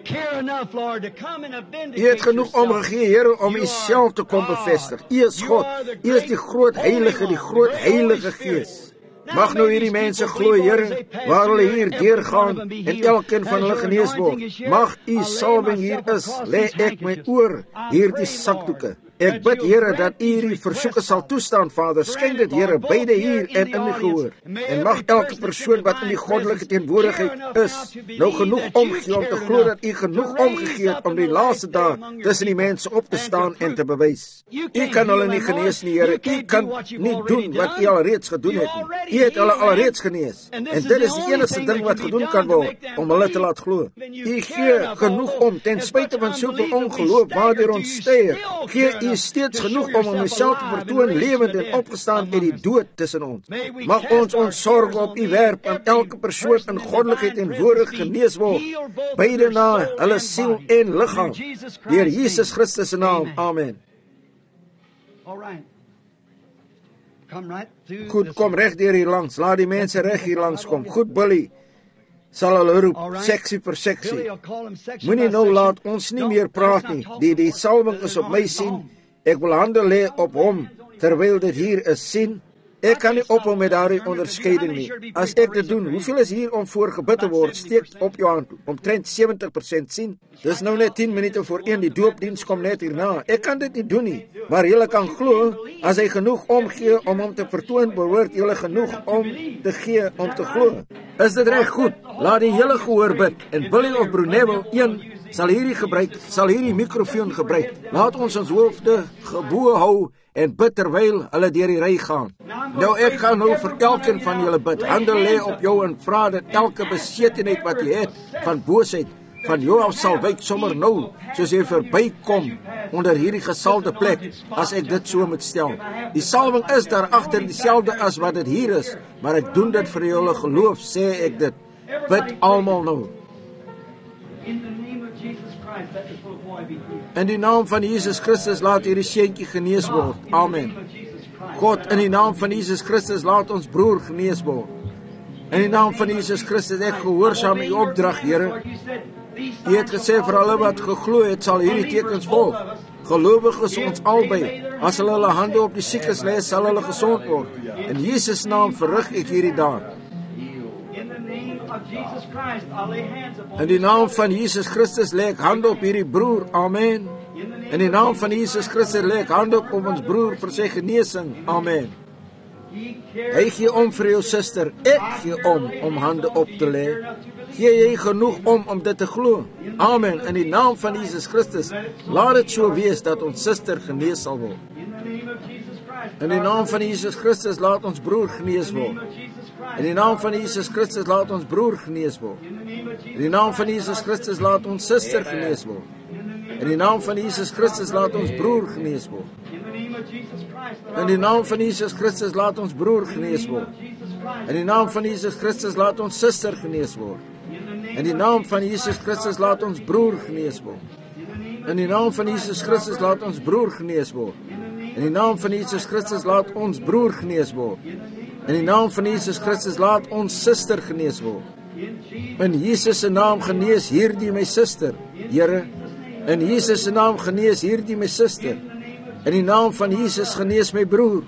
U het genoeg omgegee, Here, om u self te kom bevestig. U is God. U is die groot heilige, die groot heilige Gees. Mag nou hierdie mense glo, Here, waar hulle hier deurgaan en elkeen van hulle genees word. Mag u salwing hier is, lê ek my oor hierdie sakdoeke. Ek bid, Here, dat u hierdie versoeke sal toestaan, Vader. Skyn dit, Here, beide hier en in die gehoor. En mag elke persoon wat in die goddelike teenwoordigheid is, nou genoeg omgee om te glo dat u genoeg omgegee het om die laaste dae tussen die mense op te staan en te bewys. U kan hulle nie genees nie, Here. U kan nie doen wat u alreeds gedoen het nie. U het hulle alreeds genees. En dit is die enigste ding wat gedoen kan word, om hulle te laat glo. U gee genoeg om, ten spyte van soveel ongeloof waardeur ons steier, gee u is steeds genoeg om om myself te vertoon, lewend en opgestaan uit die dood tussen ons. Mag ons ons sorg op u werp en elke persoon in goddelikheid en woord genees word, beide na hulle siel en liggaam. Deur Jesus Christus se naam. Amen. Goed, kom reg deur hier langs. Laat die mense reg hier langs kom. Goed, Billy. Sal hulle roep, seksie vir seksie. Moenie nou laat ons nie meer praat nie. Die, die salwing is op my sien. Ek wil hande lê op hom, terwyl dit hier is sien. Ek kan nie ophou met daardie onderskeiding nie. As ek dit doen, hoeveel is hier om voor gebid te word? Steek op jou hand, omtrent seventy persent sien. Dis nou net ten minute voor een, die doopdiens kom net hierna. Ek kan dit nie doen nie, maar julle kan glo, as hy genoeg omgee om hom te vertoon, behoort julle genoeg om te gee om te glo. Is dit reg goed? Laat die hele gehoor bid, en Billy of Brunel, een, sal hierdie gebruik, sal hierdie mikrofoon gebruik. Laat ons ons hoofde gebo hou, en bid terwyl hulle deur die ry gaan. Nou ek gaan nou vir elkeen van julle bid. Hande lê op jou en vra dat elke besetenheid wat jy het, van boosheid, van jou af sal wyk sommer nou, soos jy verbykom onder hierdie gesalde plek, as ek dit so moet stel. Die salwing is daar agter dieselfde as wat dit hier is, maar ek doen dit vir julle geloof, sê ek dit. Bid almal nou. In die naam van Jesus Christus laat hierdie seentjie genees word. Amen. God, in die naam van Jesus Christus laat ons broer genees word. In die naam van Jesus Christus, ek gehoorsaam u opdrag, Here. U het gesê vir hulle wat geglo het, sal hierdie tekens volg. Gelowig is ons albei. As hulle hulle hande op die siekes lê, sal hulle gesond word. In Jesus naam verrig ek hierdie daad. In die naam van Jesus Christus lê ek hande op hierdie broer. Amen. In die naam van Jesus Christus lê ek hande op ons broer vir sy genesing. Amen. Hy gee om vir jou suster. Ek gee om om hande op te lê. Gee jy genoeg om om dit te glo? Amen. In die naam van Jesus Christus, laat dit so wees dat ons suster genees sal word. In die naam van Jesus Christus laat ons broer genees word. In die naam van Jesus Christus laat ons broer genees word. In die naam van Jesus Christus laat ons suster genees word. In die naam van Jesus Christus laat ons broer genees word. In die naam van Jesus Christus laat ons broer genees word. In die naam van Jesus Christus laat ons suster genees word. In die naam van Jesus Christus laat ons broer genees word. In die naam van Jesus Christus laat ons broer genees word. In die naam van Jesus Christus laat ons broer genees word. In die naam van Jesus Christus laat ons suster genees word. In Jesus se naam genees hierdie my suster, Here. In Jesus se naam genees hierdie my suster. In die naam van Jesus genees my broer.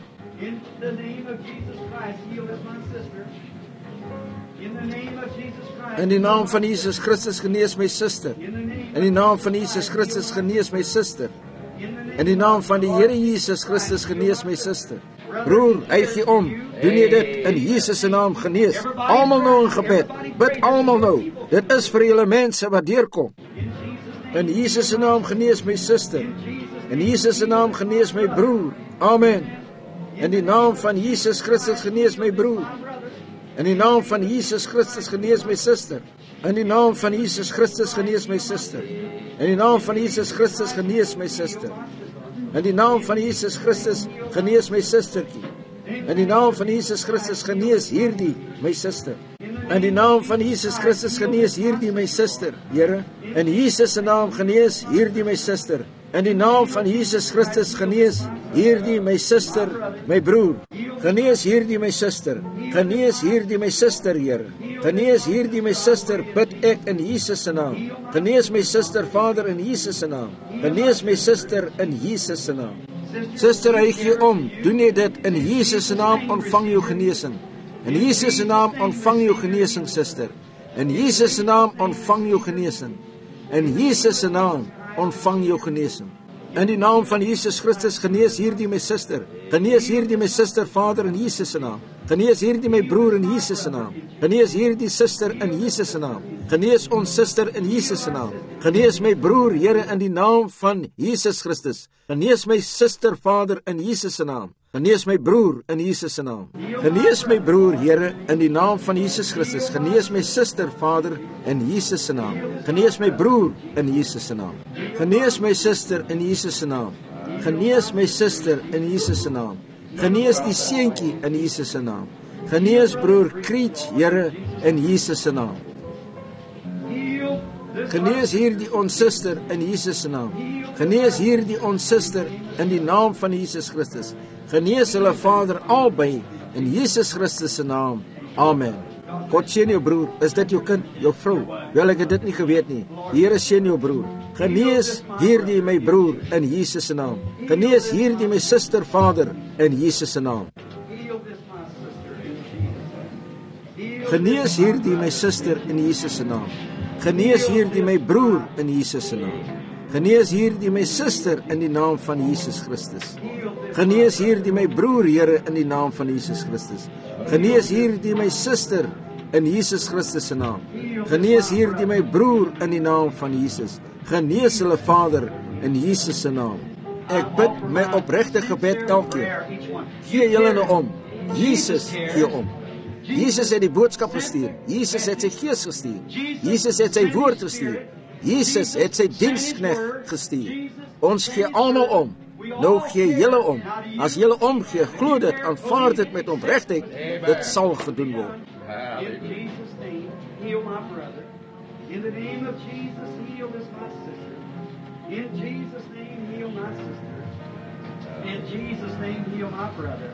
In die naam van Jesus Christus genees my suster. In die naam van Jesus Christus genees my suster. In die naam van die Here Jesus Christus genees my suster. Broer, hy gee om. Doen jy dit in Jesus se naam genees. Almal nou in gebed. Bid almal nou. Dit is vir julle mense wat deurkom. In Jesus se naam genees my suster. In Jesus se naam genees my broer. Amen. In die naam van Jesus Christus genees my broer. In die naam van Jesus Christus genees my suster. In die naam van Jesus Christus genees my suster. In die naam van Jesus Christus genees my suster. In die naam van Jesus Christus genees my sustertjie. In die naam van Jesus Christus genees hierdie my suster. In die naam van Jesus Christus genees hierdie my suster, Here. In Jesus se naam genees hierdie my suster. In die naam van Jesus Christus genees hierdie my suster, my broer. Genees hierdie my suster. Genees hierdie my suster, Here. Genees hierdie my suster, bid ek in Jesus se naam. Genees my suster, Vader, in Jesus se naam. Genees my suster in Jesus se naam. Suster, hy gee om. Doen jy dit in Jesus se naam, ontvang jou genesing. In Jesus se naam ontvang jou genesing, suster. In Jesus se naam ontvang jou genesing. In Jesus se naam ontvang jou genesing. In die naam van Jesus Christus genees hierdie my suster. Genees hierdie my suster, Vader, in Jesus se naam. Genees hierdie my broer in Jesus se naam. Genees hierdie suster in Jesus se naam. Genees ons suster in Jesus se naam. Genees my broer, Here, in die naam van Jesus Christus. Genees my suster, Vader, in Jesus se naam. Genees my broer in Jesus se naam. Genees my broer, Here, in die naam van Jesus Christus. Genees my suster, Vader, in Jesus se naam. Genees my broer in Jesus se naam. Genees my suster in Jesus se naam. Genees my suster in Jesus se naam. Genees die seentjie in Jesus se naam. Genees broer Kreech, Here, in Jesus se naam. Genees hierdie ons suster in Jesus se naam. Genees hierdie ons suster in die naam van Jesus Christus. Genees hulle, Vader, albei in Jesus Christus se naam. Amen. God seën jou broer. Is dit jou kind, jou vrou? Wel, ek het dit nie geweet nie. Die Here seën jou broer. Genees hierdie my broer in Jesus se naam. Genees hierdie my suster, Vader, in Jesus se naam. Genees hierdie my suster in Jesus se naam. Genees hierdie my broer in Jesus se naam. Genees hierdie my suster in die naam van Jesus Christus. Genees hierdie my broer, Here, in die naam van Jesus Christus. Genees hierdie my suster in Jesus Christus se naam. Genees hierdie my broer in die naam van Jesus. Genees hulle, Vader, in Jesus se naam. Ek bid my opregte gebed elkeen. Gee julle nou om. Jesus gee om. Jesus het die boodskap gestuur. Jesus het sy gees gestuur. Jesus het sy woord gestuur. Jesus het sy diensknegt gestuur. Ons gee almal om. Nou gee julle om. As julle omgee, glo dit, aanvaar dit met opregtheid, dit sal gedoen word. In Jesus' name, heal my brother. In the name of Jesus, heal this my sister. In Jesus' name, heal my sister. In Jesus' name, heal my brother.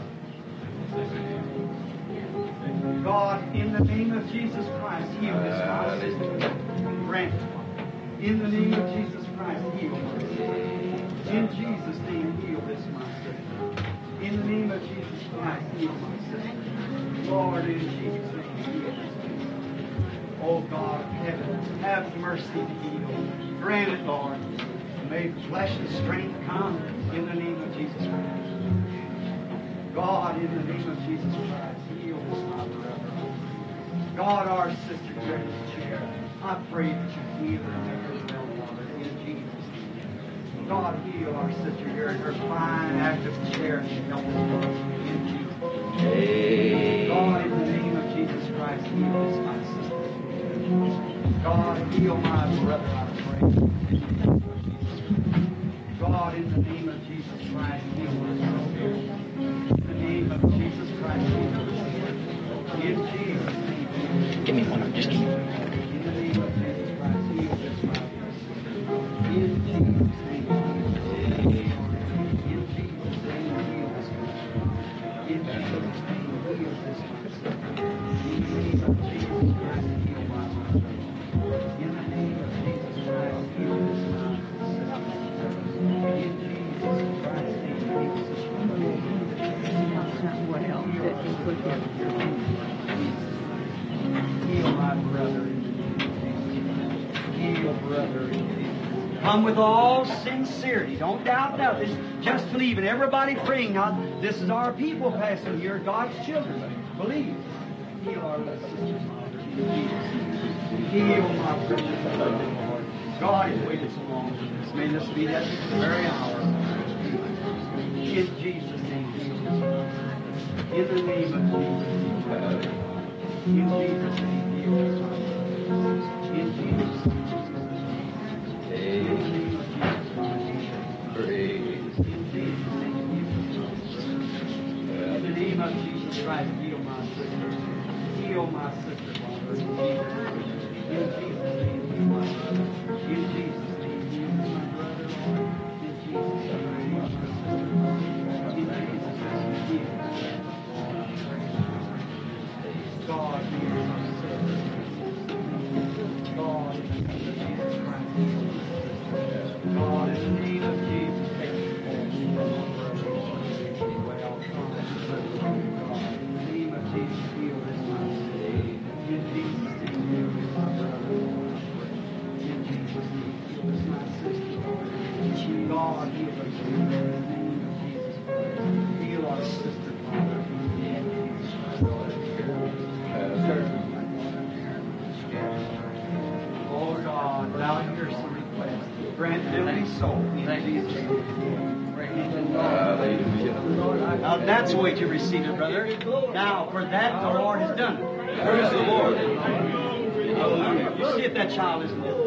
God, in the name of Jesus Christ, heal this my sister. Grant it. In the name of Jesus Christ, heal my sister. In Jesus' name, heal this my sister. In the name of Jesus Christ, heal my sister. Lord, in Jesus' name, heal this sister. Oh God of heaven, have mercy to heal. Grant it, Lord. May flesh and strength come in the name of Jesus Christ. God, in the name of Jesus Christ, heal this my brother. God, our sister here in this chair, I pray that you heal her and make her well, Father, in Jesus' name. God, heal our sister here in her fine, active chair and help us, in Jesus' name. God, in the name of Jesus Christ, heal this my sister. God, heal my brother, I pray. God, in the name of Jesus Christ, heal my sister. In the name of Jesus Christ, heal her sister. In Jesus' name. Give me one, just give me one. In the name of Jesus Christ, heal this my sister. In Jesus' name. In Jesus' name, heal this my sister. In Jesus' name, heal this my sister. In the name of Jesus Christ, heal my mother. In the name of Jesus Christ, heal this my sister. In Jesus Christ, heal this my mother. What else that you put him Heal my brother in the name of Jesus. Heal brother in the name of Jesus. Come with all sincerity. Don't doubt nothing. Just believe. And everybody praying now. This is our people passing here, God's children. Believe. Heal our little sisters, Father, in Jesus' name. Heal my precious brother, Lord. God has waited so long for this. May this be that very hour. In Jesus' name. In the name of Jesus. In Jesus' name. In Jesus' name. In the name of Jesus Christ, heal my sister. Heal my sister, Father. In Jesus' name, heal my brother. In Jesus' name, heal my brother, Lord. In Jesus' name, heal my sister. In Jesus' name, heal my God, heal my sister. God, in the name of Jesus Christ, heal my sister. God, in the name of Jesus, take me home from my brother, Lord. Well, God, in the name of Jesus, heal this my sister. In Jesus' name, heal this my brother, Lord. In Jesus' name, heal this my sister. God, heal us in the name of Jesus Christ. Heal our sister, Father. In Jesus Christ, Lord. Oh God, thou hearest the request. Grant them be so. In Jesus' name. Now that's the way to receive it, brother. Now, for that the Lord has done it. Praise the Lord. Hallelujah. You see if that child isn't it.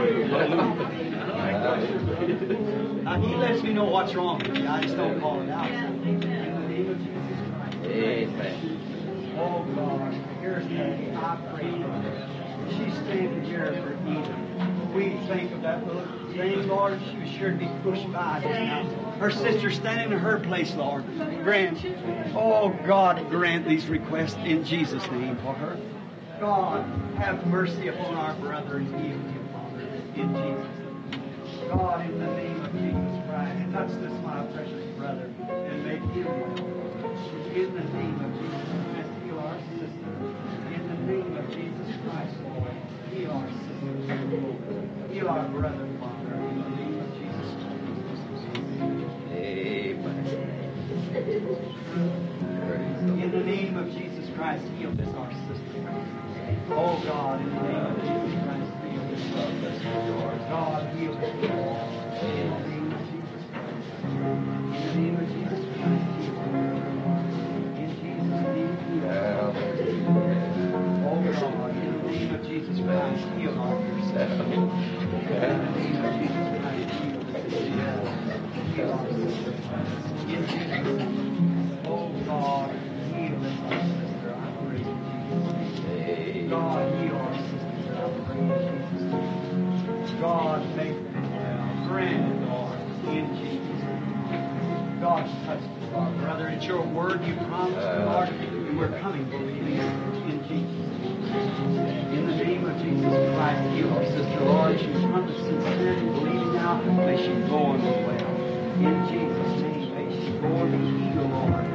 Now, he lets me know what's wrong with me. I just don't call it out. In the name of Jesus Christ. Amen. Oh God, here's Peggy. I pray for her. She's standing here for Eden. We think of that little thing, Lord. She was sure to be pushed by just now. Her sister standing in her place, Lord. Grant, oh God, grant these requests in Jesus' name for her. God, have mercy upon our brother and heal him, Father, in Jesus' name. God, in the name of Jesus Christ, touch this my precious brother and make him well. In the name of Jesus Christ, heal our sister. In the name of Jesus Christ, Lord, heal our sister. Heal our brother, Father, in the name of Jesus Christ. Amen. In the name of Jesus Christ, heal this our sister. Oh God, in the name of Jesus Christ, heal this our sister. God, heal her. In the name of Jesus Christ. In the name of Jesus Christ, heal her. In Jesus' name, heal her. Oh God, in the name of Jesus Christ, heal our sister. In the name of Jesus Christ, heal this. Heal our sister. In Jesus' name. Oh God, heal this our sister. I pray in Jesus' name. God, heal our sister. I pray in Jesus' name. God, make them well. Grant it, Lord, in Jesus' name. God, touch us, our brother. It's your word you promised, Lord, and we're coming believing in Jesus' name. In the name of Jesus Christ, heal our sister, Lord. She's come to sincerity, believing now. May she go on the well. In Jesus' name, may she go and be healed, Lord.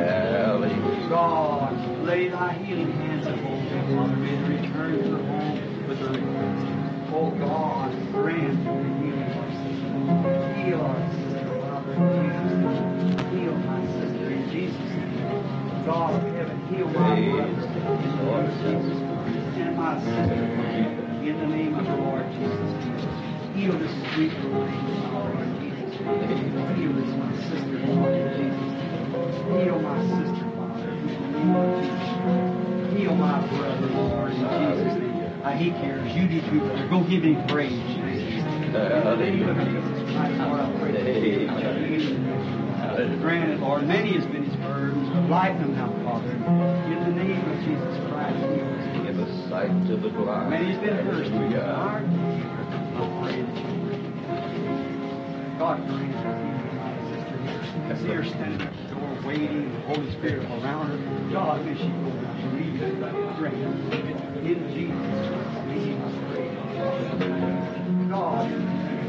God, lay thy healing hands upon her, Father. May they return to her home with her request. Oh God, grant the healing of our sister. Heal our sister, Father, in Jesus' name. Heal my sister in Jesus' name. God of heaven, heal my brother in the Lord Jesus Christ. And my sister, in the name of the Lord Jesus Christ. Heal this sweet little lady, Father, in Jesus' name. Heal this my sister, Lord, in Jesus' name. Heal my sister, Father, in the name of Jesus Christ. Heal my brother, Lord, in Jesus' name. Uh, he cares. You do too, brother. Go give him praise, Jesus. In the name of Jesus Christ, Lord, I pray for you. Granted, Lord, many has been his burdens. Lighten them now, Father. In the name of Jesus Christ, heal us. Give us sight to the blind. Many has been hurt. I pray that you God, grant her my sister here. I see her standing at the door waiting, the Holy Spirit around her. God, may she go and believe it. Grant her. In Jesus' name, I pray. God, in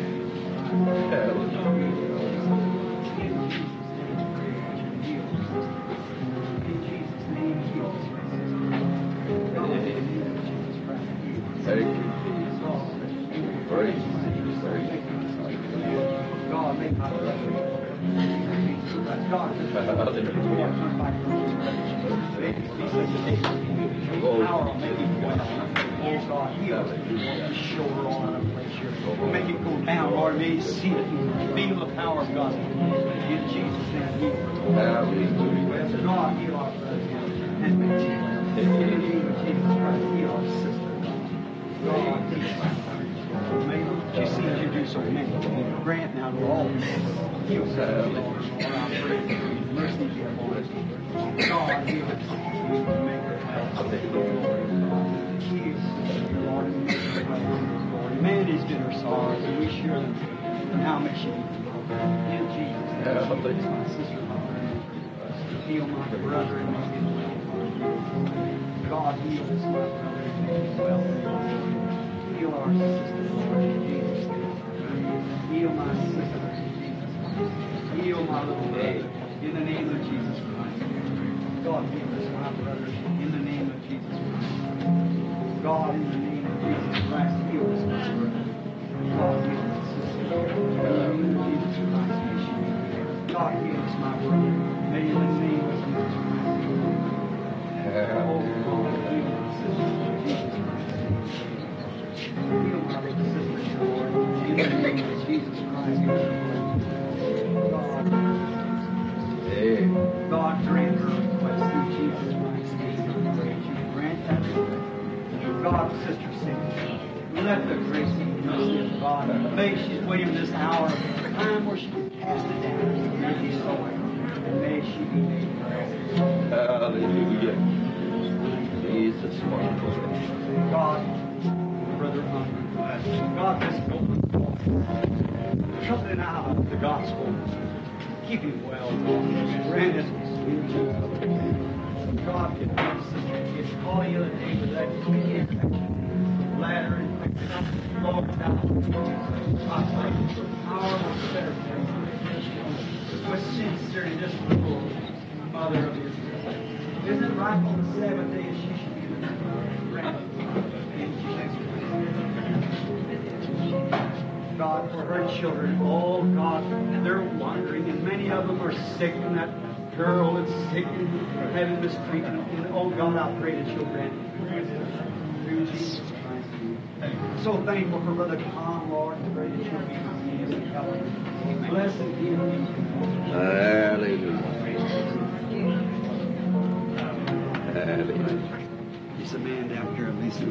Jesus' name, heal us. Thank you. Praise you. God, make my brother. God, make me such a power, make me well. Oh God, heal his shoulder all out of place here. Make it go down, Lord. May he see it and feel the power of God. In Jesus' name, heal. Hallelujah. God, heal our brother and make him well. In the name of Jesus Christ, heal our sister. God, heal our brother. May she sees you do so many. Grant now to all people. Heal her, Lord. I pray for you. Mercy be upon us. God, heal us. We can make her well. Heal, Lord, and make her well. Lord, man has been her sorrows, and we share them. And how may she be healed? In Jesus' name, bless my sister, Father. Heal my brother and make him well. God, heal us, my brother, and make him well. Heal our sister, Lord, in Jesus' name. Heal my sister, in Jesus Christ. Heal my little brother, in the name of Jesus Christ. God, heal us, my brother, in the name of Jesus Christ. God, in the name of Jesus Christ, heal us, my brother. God, heal us, sister. In the name of Jesus Christ, may she be healed. God, heal us, my brother. May in the name of Jesus Christ. Oh, God, heal us, sister, in Jesus Christ. Heal my little sister, Lord, in the name of Jesus Christ. God, God, grant her request in Jesus Christ's name. I pray that you grant that request. God, Sister Cindy, let the grace and mercy of God, may she's waiting this hour, a time where she can cast it down and be so, and may she be made well. Hallelujah. Jesus, wonderful. God, Brother Hunter, God, this open something out of the gospel. Keep him well, God. Grant us in Jesus. God, give my sister kids. Call the other day for that kidney infection, bladder infection, Lord, now. I pray for power of better care. With sincerity, this little mother of Israel. Isn't it right on the seventh day that she should be the grant in Jesus' God, for her children, oh God, they're wandering, and many of them are sick, and that girl is sick and having mistreatment. And oh God, I pray that you'll grant it through Jesus Christ. So thankful for Brother Tom, Lord, and pray that you'll be with him and help him. Blessed be him. Hallelujah. Hallelujah. He's a man down here, Lisa.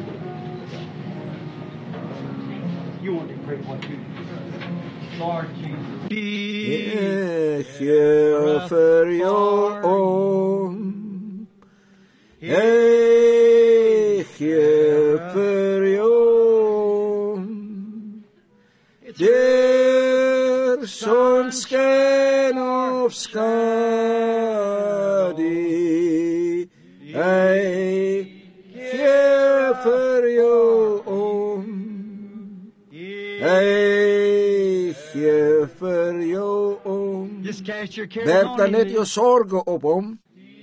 You want to pray what you Lord Jesus. Heer vir jou om. Ek gee vir jou om. Der son skyn op skadu. Ek gee vir jou om. Ek gee vir jou om. Werp dan net jou sorge op hom.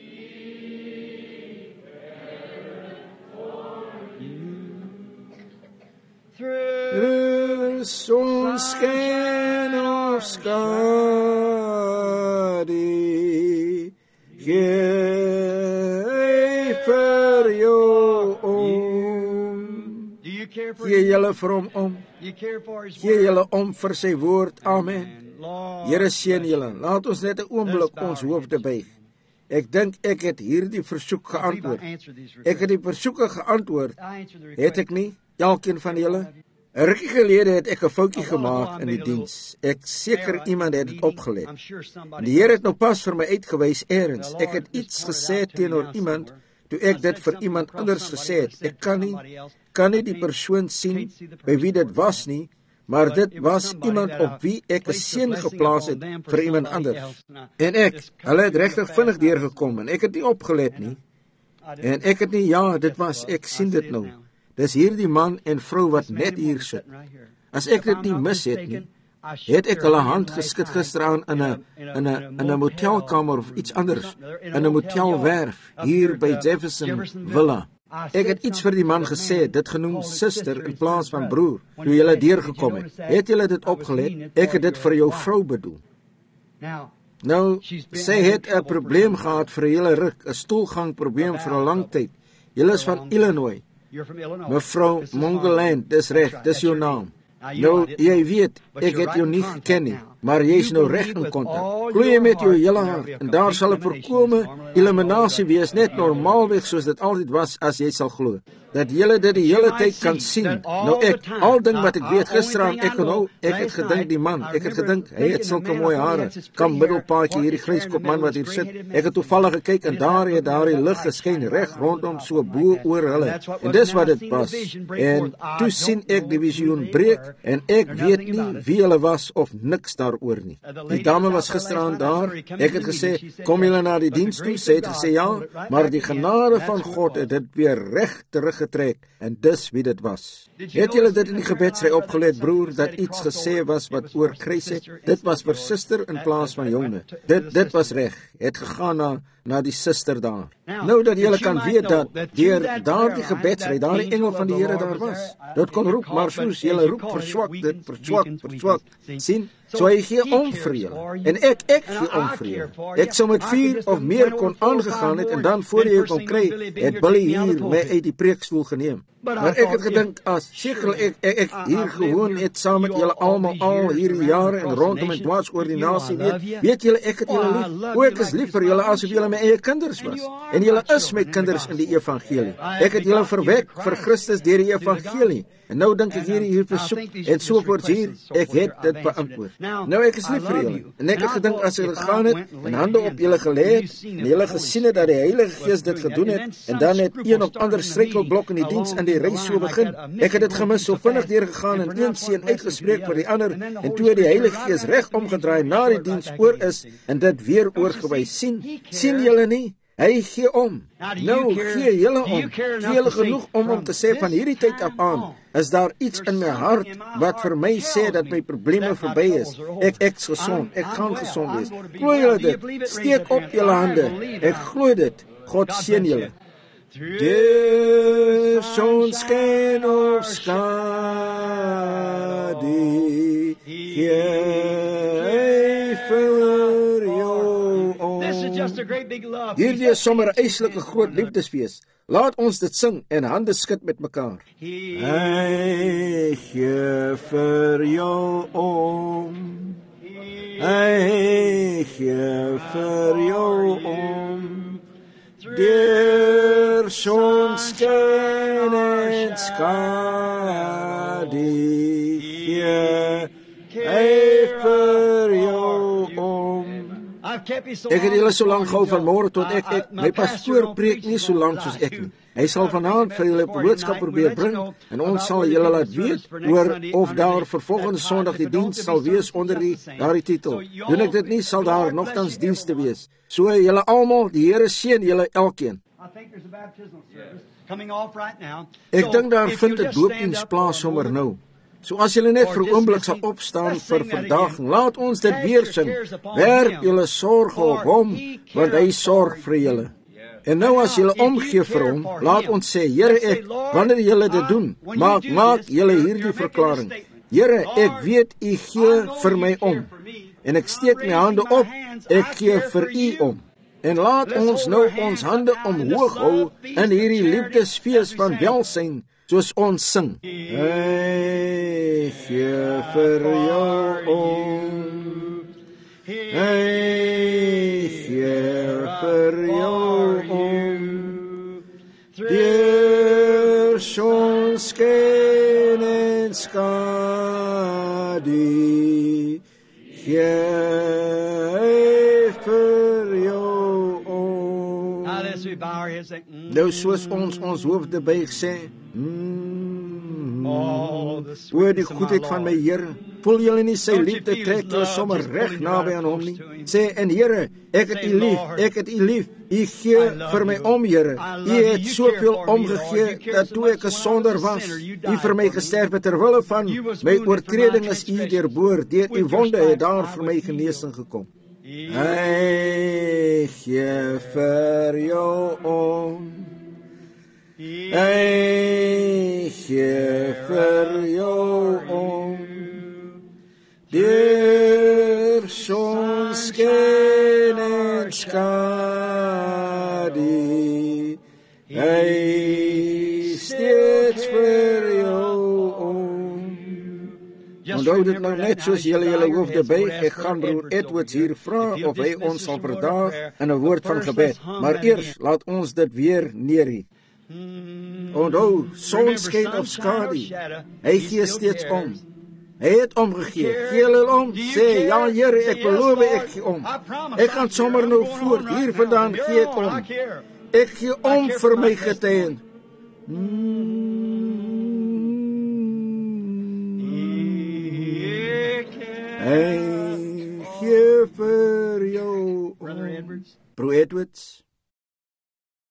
Through son skyn of skadu, gee vir jou om. Gee julle vir hom om. Gee julle om vir sy woord. Amen. Here seën julle. Laat ons net 'n oomblik ons hoofde buig. Ek dink ek het hierdie versoek geantwoord. Ek het die versoeke geantwoord. Het ek nie? Elkeen van julle? 'n Rukkie gelede het ek 'n foutjie gemaak in die diens. Ek seker iemand het dit opgelet. En die Here het nou pas vir my uitgewys eers. Ek het iets gesê teenoor iemand toe ek dit vir iemand anders gesê het. Ek kan nie kan nie die persoon sien by wie dit was nie, maar dit was iemand op wie ek 'n seën geplaas het vir iemand anders. En ek, hulle het regtig vinnig deurgekom en ek het nie opgelet nie. En ek het nie, ja, dit was, ek sien dit nou. Dis hierdie man en vrou wat net hier sit. As ek dit nie mis het nie, het ek hulle hand geskit gisteraan in 'n in 'n in 'n motelkamer of iets anders, in 'n motelwerf hier by Jefferson Villa. Ek het iets vir die man gesê, dit genoem suster in plaas van broer, toe jy deurgekom het. Het jy dit opgelet? Ek het dit vir jou vrou bedoel. Nou, sy het 'n probleem gehad vir 'n hele ruk, 'n stoelgang probleem vir 'n lang tyd. Jy is van Illinois. You're from Illinois. Mevrou This is Mongeland, dis reg, That's right, dis that's jou your naam. name. Now, you Nou, know, I didn't jy know. weet, But ek you're het right jou in nie contact geken nie, now. maar jy is You nou believe reg in with all kontak. Glo jy your met jou heart hele there'll hart, be a en daar sal 'n complete voorkome elimination. eliminasie wees, net normaalweg soos dit altyd was as jy sal glo. Dat julle dit die hele tyd kan sien. Nou ek, al ding wat ek weet gisteraan, ek onthou, ek het gedink die man, ek het gedink, hy het sulke mooi hare, kan middelpaadjie hierdie gryskop man wat hier sit. Ek het toevallig gekyk en daar het daardie lig geskyn reg rondom so bo oor hulle. En dis wat dit was. En toe sien ek die visioen breek en ek weet nie wie hulle was of niks daaroor nie. Die dame was gisteraan daar. Ek het gesê, kom julle na die diens toe? Sy het gesê ja, maar die genade van God het dit weer reg teruggetrek en dis wie dit was. Het julle dit in die gebedsry opgelet, broer, dat iets gesê was wat oor kruis het? Dit was vir suster in plaas van joune. Dit dit was reg. Het gegaan na na die suster daar. Nou dat julle kan weet dat deur daardie gebedsry, daardie engel van die Here daar was. Dit kon roep, maar soos julle roep, verswak dit, verswak, verswak. Sien? So hy gee om vir julle. En ek, ek gee om vir julle. Ek sou met vier of meer kon aangegaan het, en dan voor jy kon kry, het Billy hier my uit die preekstoel geneem. Maar ek het gedink, as seker ek, ek, ek hier gewoon het saam met julle almal al hierdie jare en rondom en dwars oor die nasie weet, weet julle ek het julle lief. O, ek is lief vir julle asof julle my eie kinders was. En julle is my kinders in die evangelie. Ek het julle verwek vir Christus deur die evangelie. En nou dink ek hierdie hier versoek en sovoorts hier, ek het dit beantwoord. Nou ek is lief vir julle. En ek het gedink as julle gegaan het en hande op julle gelê het en julle gesien het dat die Heilige Gees dit gedoen het en dan het een of ander struikelblok in die diens in die reis so begin. Ek het dit gemis, so vinnig deurgegaan en een seun uitgespreek vir die ander en toe die Heilige Gees reg omgedraai na die diens oor is en dit weer oorgewys. Sien, sien julle nie? Hy gee om. Nou gee julle om. Gee julle genoeg om om te sê van hierdie tyd af aan is daar iets in my hart wat vir my sê dat my probleme verby is. Ek ek's gesond. Ek gaan gesond wees. Glo julle dit? Steek op julle hande. Ek glo dit. God seën julle. Deur sonskyn of skadu, gee vir jou om. Hierdie is sommer 'n eislike groot liefdesfees. Laat ons dit sing en hande skud met mekaar. Hy gee vir jou om. Hy gee vir jou om. Deur sonskyn en skadu, gee hy vir jou om. Ek het julle so lank gehou van môre tot ek, ek my pastoor preek nie so lank soos ek nie. Hy sal vanaand vir julle boodskap probeer bring en ons sal julle laat weet oor of daar vir volgende Sondag die diens sal wees onder die daardie titel. Doen ek dit nie, sal daar nogtans dienste wees. So julle almal, die Here seën julle elkeen. Ek dink daar vind 'n doopdiens plaas sommer nou. So as julle net vir 'n oomblik sal opstaan vir vandag, laat ons dit weer sing. Werp julle sorge op hom, want hy sorg vir julle. En nou as julle omgee vir hom, laat ons sê, Here, ek, wanneer julle dit doen, maak maak julle hierdie verklaring. Here, ek weet u gee vir my om. En ek steek my hande op, ek gee vir u om. En laat ons nou ons hande omhoog hou in hierdie liefdesfees van welsyn, soos ons sing. Hy gee vir jou om. Hy gee vir jou om. Deur sonskyn en skadu, gee vir jou om. Nou soos ons ons hoofde buig sê, mm, oor die goedheid van my Here, voel julle nie sy liefde trek julle sommer reg naby aan hom nie? Sê, en Here, ek het u lief, ek het u lief, u gee vir my om, Here. U het soveel omgegee, dat toe ek 'n sonder was, u vir my gesterf het ter wille van my oortreding is u deurboor, deur u wonde het daar vir my genesing gekom. Hy gee vir jou om. Hy gee vir jou om. Deur sonskyn en skadu, hy steek Onthou dit nou net soos julle julle hoofde buig. Ek gaan broer Edwards hier vra of hy ons sal verdaag in 'n woord van gebed. Maar eers laat ons dit weer neerie. Onthou, son skyn of skadu. Hy gee steeds om. Hy het omgegee. Gee hulle om. Sê, ja Here, ek beloof ek gee om. Ek gaan sommer nou voort. Hier vandaan gee ek om. Ek gee om vir my getuien. Hy gee vir jou om. Broer Edwards.